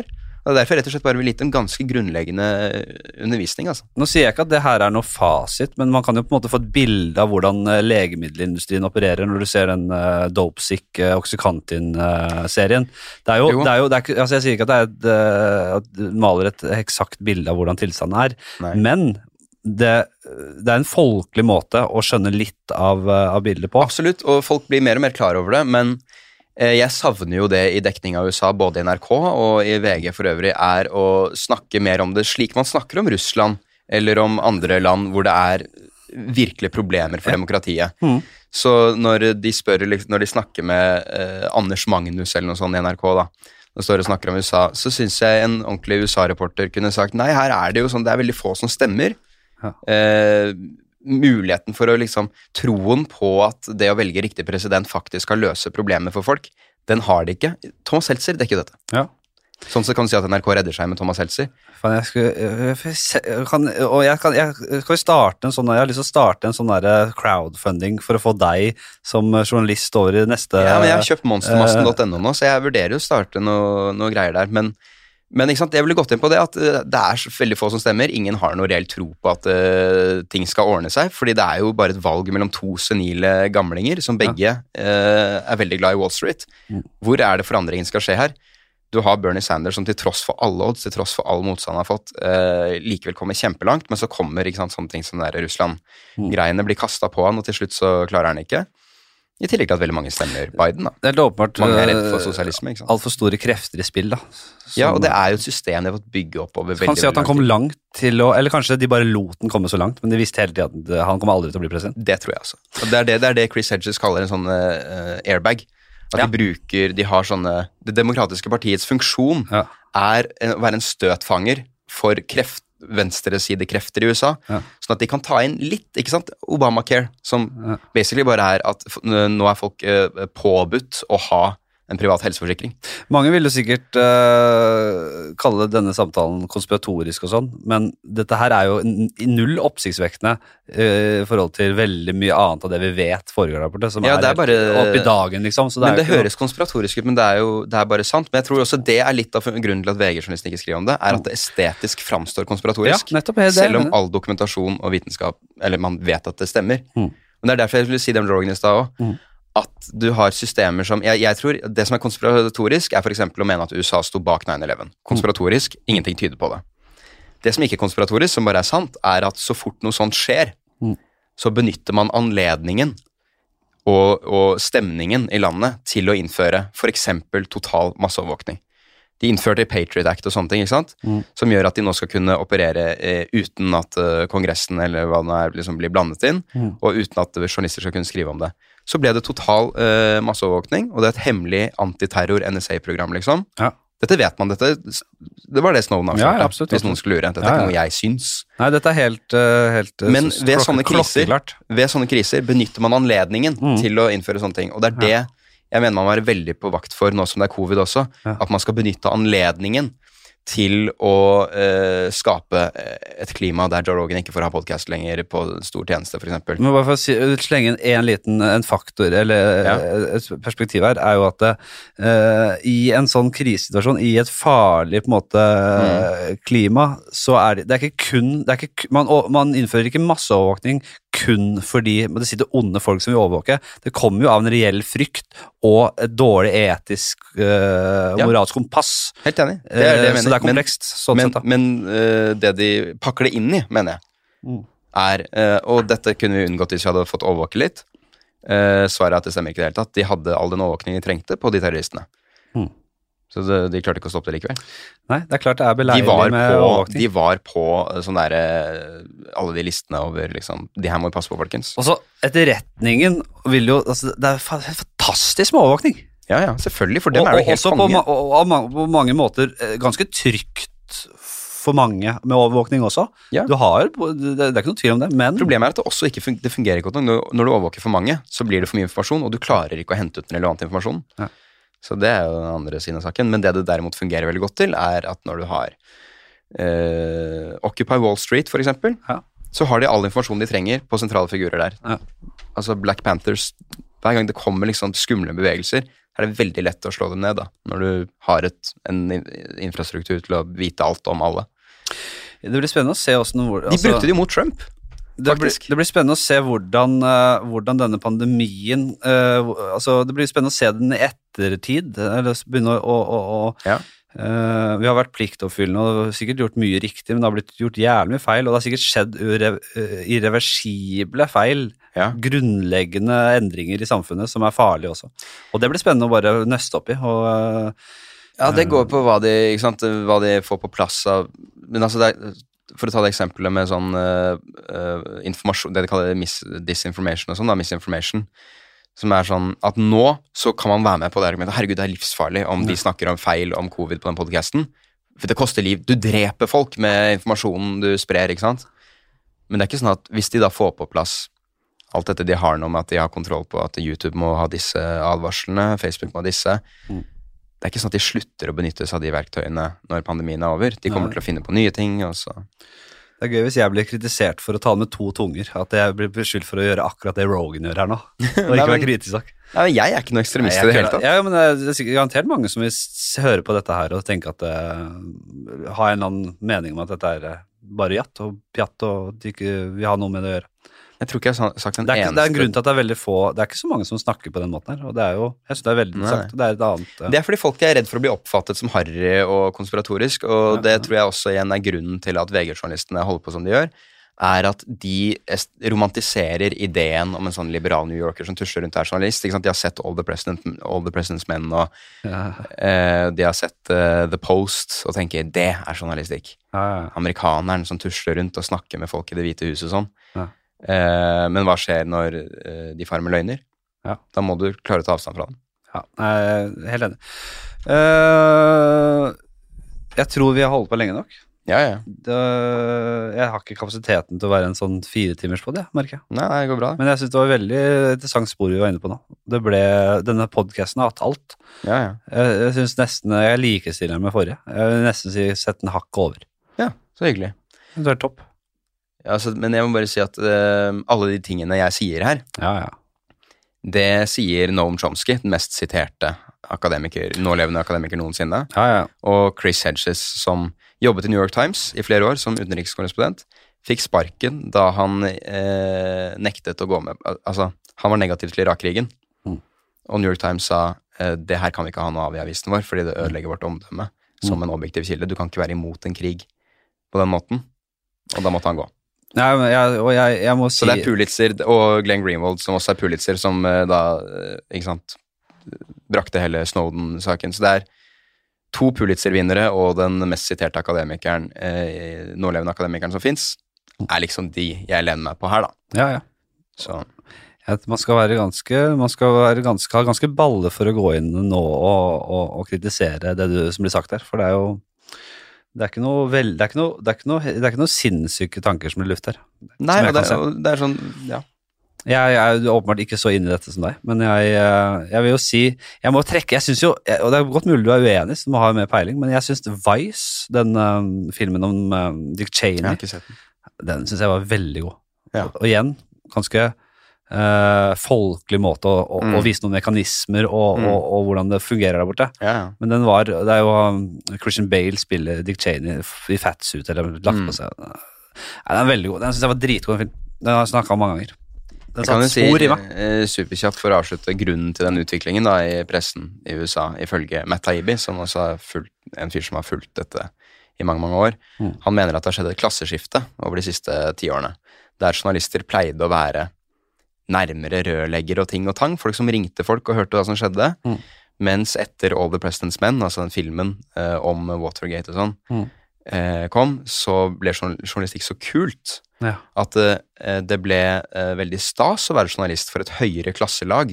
B: Det er derfor rett og slett bare vil gitt en ganske grunnleggende undervisning, altså.
A: Nå sier jeg ikke at det her noe fasit, men man kan jo på en måte få et bilde av hvordan legemiddelindustrien opererer når du ser den Dopesick Oxycontin-serien. Altså jeg sier ikke at at du maler et eksakt bilde av hvordan tilstanden men det en folkelig måte å skjønne litt av bildet på.
B: Absolutt, og folk blir mer og mer klar over det, men jeg savner jo det i dekning av USA, både i NRK og i VG for øvrig, å snakke mer om det slik man snakker om Russland, eller om andre land hvor det virkelige problemer for demokratiet. Så når de snakker med Anders Magnus eller noe sånt i NRK da, og står og snakker om USA, så synes jeg en ordentlig USA-reporter kunne sagt, nei, her det jo sånn, det veldig få som stemmer. Muligheten for å troen på at det å velge riktig president faktisk skal løse problemer for folk, den har de ikke. Thomas Seltzer dekker jo dette.
A: Ja.
B: Sånn så kan du si at NRK redder seg med Thomas Seltzer.
A: Jeg skal starte en sånn, jeg har lyst til å starte en sånn der crowdfunding for å få deg som journalist over i neste...
B: Ja, men jeg har kjøpt monstermassen.no nå, så jeg vurderer jo å starte noe greier der, men ikke sant, jeg ville gått inn på det at det veldig få som stemmer, ingen har noe reell tro på at ting skal ordne seg, fordi det jo bare et valg mellom to senile gamlinger som begge veldig glad i Wall Street. Hvor det forandringen skal skje her? Du har Bernie Sanders som til tross for alle odds, til tross for all motstand han har fått, likevel kommer kjempelangt, men så kommer ikke sant, sånne ting som der Russland-greiene blir kastet på han, og til slutt så klarer han ikke. I tillegg til at veldig mange stemmer Biden da.
A: Det helt åpenbart.
B: Mange redd for sosialisme, ikke sant?
A: Alt for store krefter i spill da.
B: Ja, og det jo et system de har fått bygge opp over veldig,
A: kan si at han kom langt til å, eller kanskje de bare lot den komme så langt, men de visste hele tiden at han kommer aldri til å bli president.
B: Det tror jeg altså. Og det det Chris Hedges kaller en sånn airbag. At de har sånne, det demokratiske partiets funksjon å være en støtfanger for venstresidekrefter i USA, sånn at de kan ta inn litt, ikke sant, Obamacare, som basically bare at nå folk påbudt å ha en privat helseforsikring.
A: Mange vil jo sikkert kalle denne samtalen konspiratorisk og sånn, men dette her jo null oppsiktsvekkende i forhold til veldig mye annet av det vi vet foregår der borte, som
B: det bare
A: opp i dagen, liksom. Så
B: men det høres konspiratorisk ut, men det bare sant. Men jeg tror også det litt av grunnen til at VG-journalisten ikke skriver om det, at det estetisk framstår konspiratorisk, selv om all dokumentasjon og vitenskap, eller man vet at det stemmer. Men det derfor jeg ville si det om Rogan i sted også, at du har systemer som, jeg tror det som konspiratorisk for eksempel å mene at USA sto bak 9/11. Konspiratorisk, ingenting tyder på det. Det som ikke konspiratorisk, som bare sant, at så fort noe sånt skjer, så benytter man anledningen og stemningen i landet til å innføre for eksempel total masseovervåkning. De innførte Patriot Act og sånne ting, ikke sant? Som gjør at de nå skal kunne operere uten at kongressen eller hva det blir blandet inn, og uten at journalister skal kunne skrive om det. Så ble det total masseovervåkning, og det et hemmelig antiterror NSA-program, liksom. Ja. Dette vet man, det var det Snowden avslørte, hvis noen skulle lure. Dette ikke noe jeg syns.
A: Nei, dette helt
B: men ved sånne kriser benytter man anledningen til å innføre sånne ting, og det det jeg mener man må være veldig på vakt for nå som det covid også, at man skal benytte anledningen til å skape et klima der Joe Rogan ikke får ha podcast lenger på stor tjeneste, for eksempel.
A: Men bare for å slenge en faktor, eller et perspektiv her, jo at i en sånn krisesituasjon, i et farlig på en måte klima, så det ikke man innfører ikke masseovervåkning kun fordi det sitter onde folk som vil overvåke. Det kommer jo av en reell frykt og et dårlig etisk moralsk kompass.
B: Helt enig.
A: Det det så det komplekst.
B: Men det de pakker det inn i, mener jeg, og dette kunne vi unngått hvis vi hadde fått overvåke litt, svaret at det stemmer ikke det hele tatt. De hadde all den overvåkningen de trengte på de terroristene. Så de klarte ikke å stoppe det likevel.
A: Nei, det klart det beleilig med overvåkning.
B: De var på sånn der, alle de listene over liksom, de her må vi passe på, folkens.
A: Og så etterretningen vil jo, altså, det fantastisk med overvåkning.
B: Ja, selvfølgelig, for dem jo helt konge.
A: Og på mange måter ganske trygt for mange med overvåkning også. Ja. Du har, det ikke noe tvil om det, men...
B: Problemet at det også ikke det fungerer godt nok. Når du overvåker for mange, så blir det for mye informasjon, og du klarer ikke å hente ut den relevante informasjonen. Ja. Så det jo den andre siden av saken, men det derimot fungerer veldig godt til, at når du har Occupy Wall Street, for eksempel, så har de all informasjonen de trenger på sentrale figurer der. Ja. Altså Black Panthers, hver gang det kommer liksom skumle bevegelser, er det veldig lett å slå dem ned da, når du har en infrastruktur til å vite alt om alle.
A: Det blir spennende å se hvordan...
B: De brukte det jo mot Trump, faktisk.
A: Det blir spennende å se hvordan denne pandemien... det blir spennende å se den i ettertid, eller begynne å
B: Ja.
A: Vi har vært pliktoppfyllende og sikkert gjort mye riktig, men det har blitt gjort jævlig mye feil, og det har sikkert skjedd irreversible feil, grunnleggende endringer i samfunnet som er farlige også. Og det blir spennende å bare nøste opp i.
B: Ja, det går på hva de får på plass av... Men altså, for å ta det eksempelet med sånn informasjon, det de kaller disinformation og sånn, misinformation, som er sånn at nå så kan man være med på det argumentet. Herregud, det er livsfarlig om de snakker om feil om covid på den podcasten. For det koster liv. Du dreper folk med informasjonen du sprer, ikke sant? Men det er ikke sånn at hvis de da får på plass alt dette de har nå med at de har kontroll på at YouTube må ha disse advarslene, Facebook må ha disse, det er ikke sånn at de slutter å benytte seg av de verktøyene når pandemien er over. De kommer til å finne på nye ting, og så...
A: Det er gøy hvis jeg blir kritisert for å tale med 2 tunger, at jeg blir beskyldt for å gjøre akkurat det Rogan gjør her nå, og ikke være kritisk.
B: Nei, men jeg er ikke noe ekstremist i det hele tatt.
A: Ja, men det er sikkert garantert mange som vil høre på dette her og tenke at har en eller annen mening om at dette er bare jatt, og de ikke vil ha noe med det å gjøre.
B: Jeg tror ikke jeg har sagt en eneste...
A: Det er en grunn til at det er veldig få, det er ikke så mange som snakker på den måten her, og det er jo, jeg synes det er veldig interessant, og det er et annet...
B: Det er fordi folk er redd for å bli oppfattet som harry og konspiratorisk, og det tror jeg også igjen er grunnen til at VG-journalistene holder på som de gjør, er at de romantiserer ideen om en sånn liberal New Yorker som tusler rundt her journalist, ikke sant? De har sett All the President's Men, og de har sett The Post, og tenker, det er journalistikk. Amerikaneren som tusler rundt og snakker med folk i Det hvite huset sånn. Men hva skjer når de farer med løgner? Da må du klare å ta avstand fra dem.
A: Ja, jeg er helt enig. Jeg tror vi har holdt på lenge nok.
B: Ja.
A: Jeg har ikke kapasiteten til å være en sånn 4 timers på det, merker jeg.
B: Nei, det går bra.
A: Men jeg synes det var veldig interessant spor vi var inne på nå. Denne podcasten har hatt alt. Jeg synes nesten jeg likestiller med forrige. Jeg vil nesten sette en hakk over.
B: Ja, så hyggelig.
A: Det er topp.
B: Altså, men jeg må bare si at alle de tingene jeg sier her, det sier Noam Chomsky, den mest siterte nålevende akademiker noensinne, og Chris Hedges, som jobbet i New York Times i flere år som utenrikskorrespondent, fikk sparken da han nektet å gå med, altså han var negativ til Irak-krigen, og New York Times sa, det her kan vi ikke ha noe av i avisen vår, fordi det ødelegger vårt omdømme som en objektiv kilde, du kan ikke være imot en krig på den måten, og da måtte han gå.
A: Nei, jeg må si...
B: Så det er Pulitzer og Glenn Greenwald, som også er Pulitzer, som da, ikke sant, brakte hele Snowden-saken. Så det er 2 Pulitzer-vinnere og den mest siterte akademikeren, nålevende akademikeren som finnes, er liksom de jeg lener meg på her, da.
A: Ja.
B: Så...
A: Man skal ha ganske balle for å gå inn nå og kritisere det som blir sagt der, for det er jo... Det er ikke noe sinnssyke tanker som blir luft her.
B: Nei, det er sånn, ja.
A: Jeg er åpenbart ikke så inne i dette som deg, men jeg vil jo si, jeg må trekke, jeg synes jo, og det er godt mulig du er uenig, så du må ha mer peiling, men jeg synes Vice, den filmen om Dick Cheney, den synes jeg var veldig god. Og igjen, ganske folkelig måte å vise noen mekanismer og hvordan det fungerer der borte. Men det er jo Christian Bale spiller Dick Cheney i fatsuit eller lagt på seg. Den er veldig god. Den synes jeg var dritgod film. Den har jeg snakket om mange ganger.
B: Jeg kan jo si superkjapt for å avslutte grunnen til den utviklingen da, i pressen i USA, ifølge Matt Taibbi, som også er en fyr som har fulgt dette i mange år. Han mener at det har skjedd et klasseskifte over de siste 10 årene, der journalister pleide å være nærmere rørlegger og ting og tang, folk som ringte folk og hørte hva som skjedde, mens etter All the President's Men, altså den filmen om Watergate og sånn, kom, så ble journalistikk så kult at det ble veldig stas å være journalist for et høyere klasselag.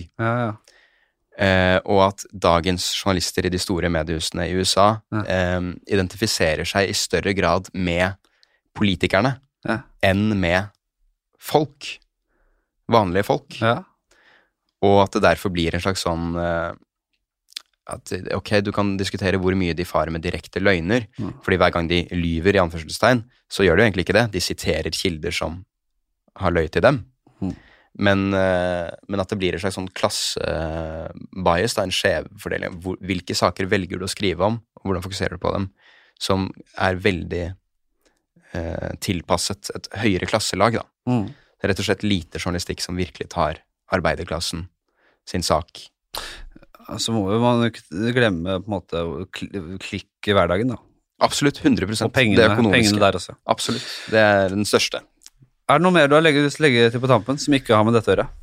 B: Og at dagens journalister i de store mediehusene i USA identifiserer seg i større grad med politikerne enn med folk. Vanlige folk. Og at det derfor blir en slags sånn at ok, du kan diskutere hvor mye de farer med direkte løgner, fordi hver gang de lyver i anførselstegn, så gjør de jo egentlig ikke det. De siterer kilder som har løy til dem. Men at det blir en slags sånn klassebias, en skjevfordeling. Hvilke saker velger du å skrive om, og hvordan fokuserer du på dem, som veldig tilpasset et høyere klasselag, da. Det rett og slett lite journalistikk som virkelig tar arbeiderklassen sin sak.
A: Så må man ikke glemme på en måte å klikke i hverdagen, da.
B: Absolutt, 100%.
A: Og pengene der også.
B: Absolutt, det den største.
A: Det noe mer du har lyst til å legge til på tampen, som ikke har med dette å gjøre?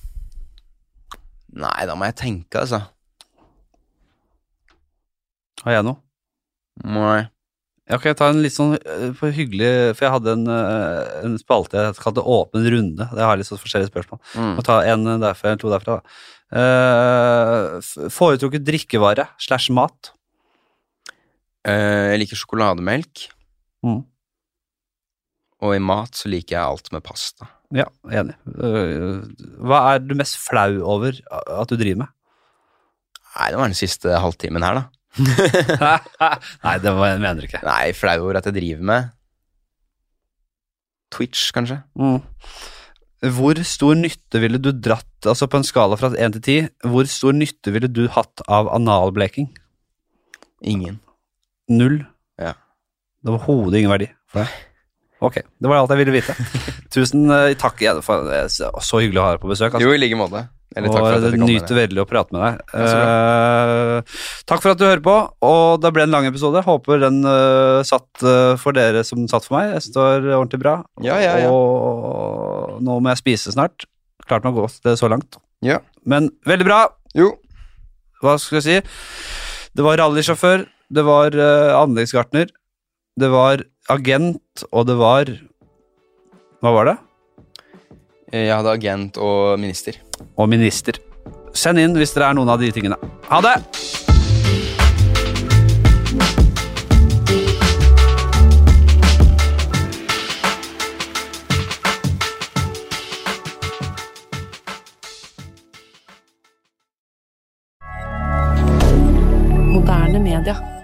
B: Nei, da må jeg tenke, altså.
A: Har jeg noe?
B: Nei.
A: Jeg kan ta en litt sånn hyggelig, for jeg hadde en spalte jeg kalte åpen runde. Det har litt sånn forskjellige spørsmål. Jeg må ta en derfra, eller to derfra. Foretrukket drikkevare / mat?
B: Jeg liker sjokolademelk. Og i mat så liker jeg alt med pasta.
A: Ja, enig. Hva du mest flau over at du driver med?
B: Nei, det var den siste halvtimen her, da.
A: Nei, det mener du ikke.
B: Nei, flau over at jeg driver med Twitch, kanskje.
A: Hvor stor nytte ville du dratt, altså på en skala fra 1 til 10, hvor stor nytte ville du hatt av analbleking?
B: Ingen.
A: 0?
B: Ja.
A: Det var hodet ingen verdi for deg? Ok, det var alt jeg ville vite. Tusen takk igjen for så hyggelig å ha deg på besøk.
B: Altså. Jo, i like måte.
A: Og jeg nyter veldig å prate med deg. Takk for at du hører på, og det ble en lang episode. Håper den satt for dere som satt for meg. Jeg står ordentlig bra.
B: Ja.
A: Og nå må jeg spise snart. Klart meg å gå det så langt.
B: Ja.
A: Men veldig bra.
B: Jo.
A: Hva skal jeg si? Det var rallysjåfør, det var anleggsgartner, det var agent, og det var... Hva var det?
B: Jeg hadde agent og minister.
A: Og minister. Send inn hvis dere noen av de tingene. Ha det!
E: Moderne media.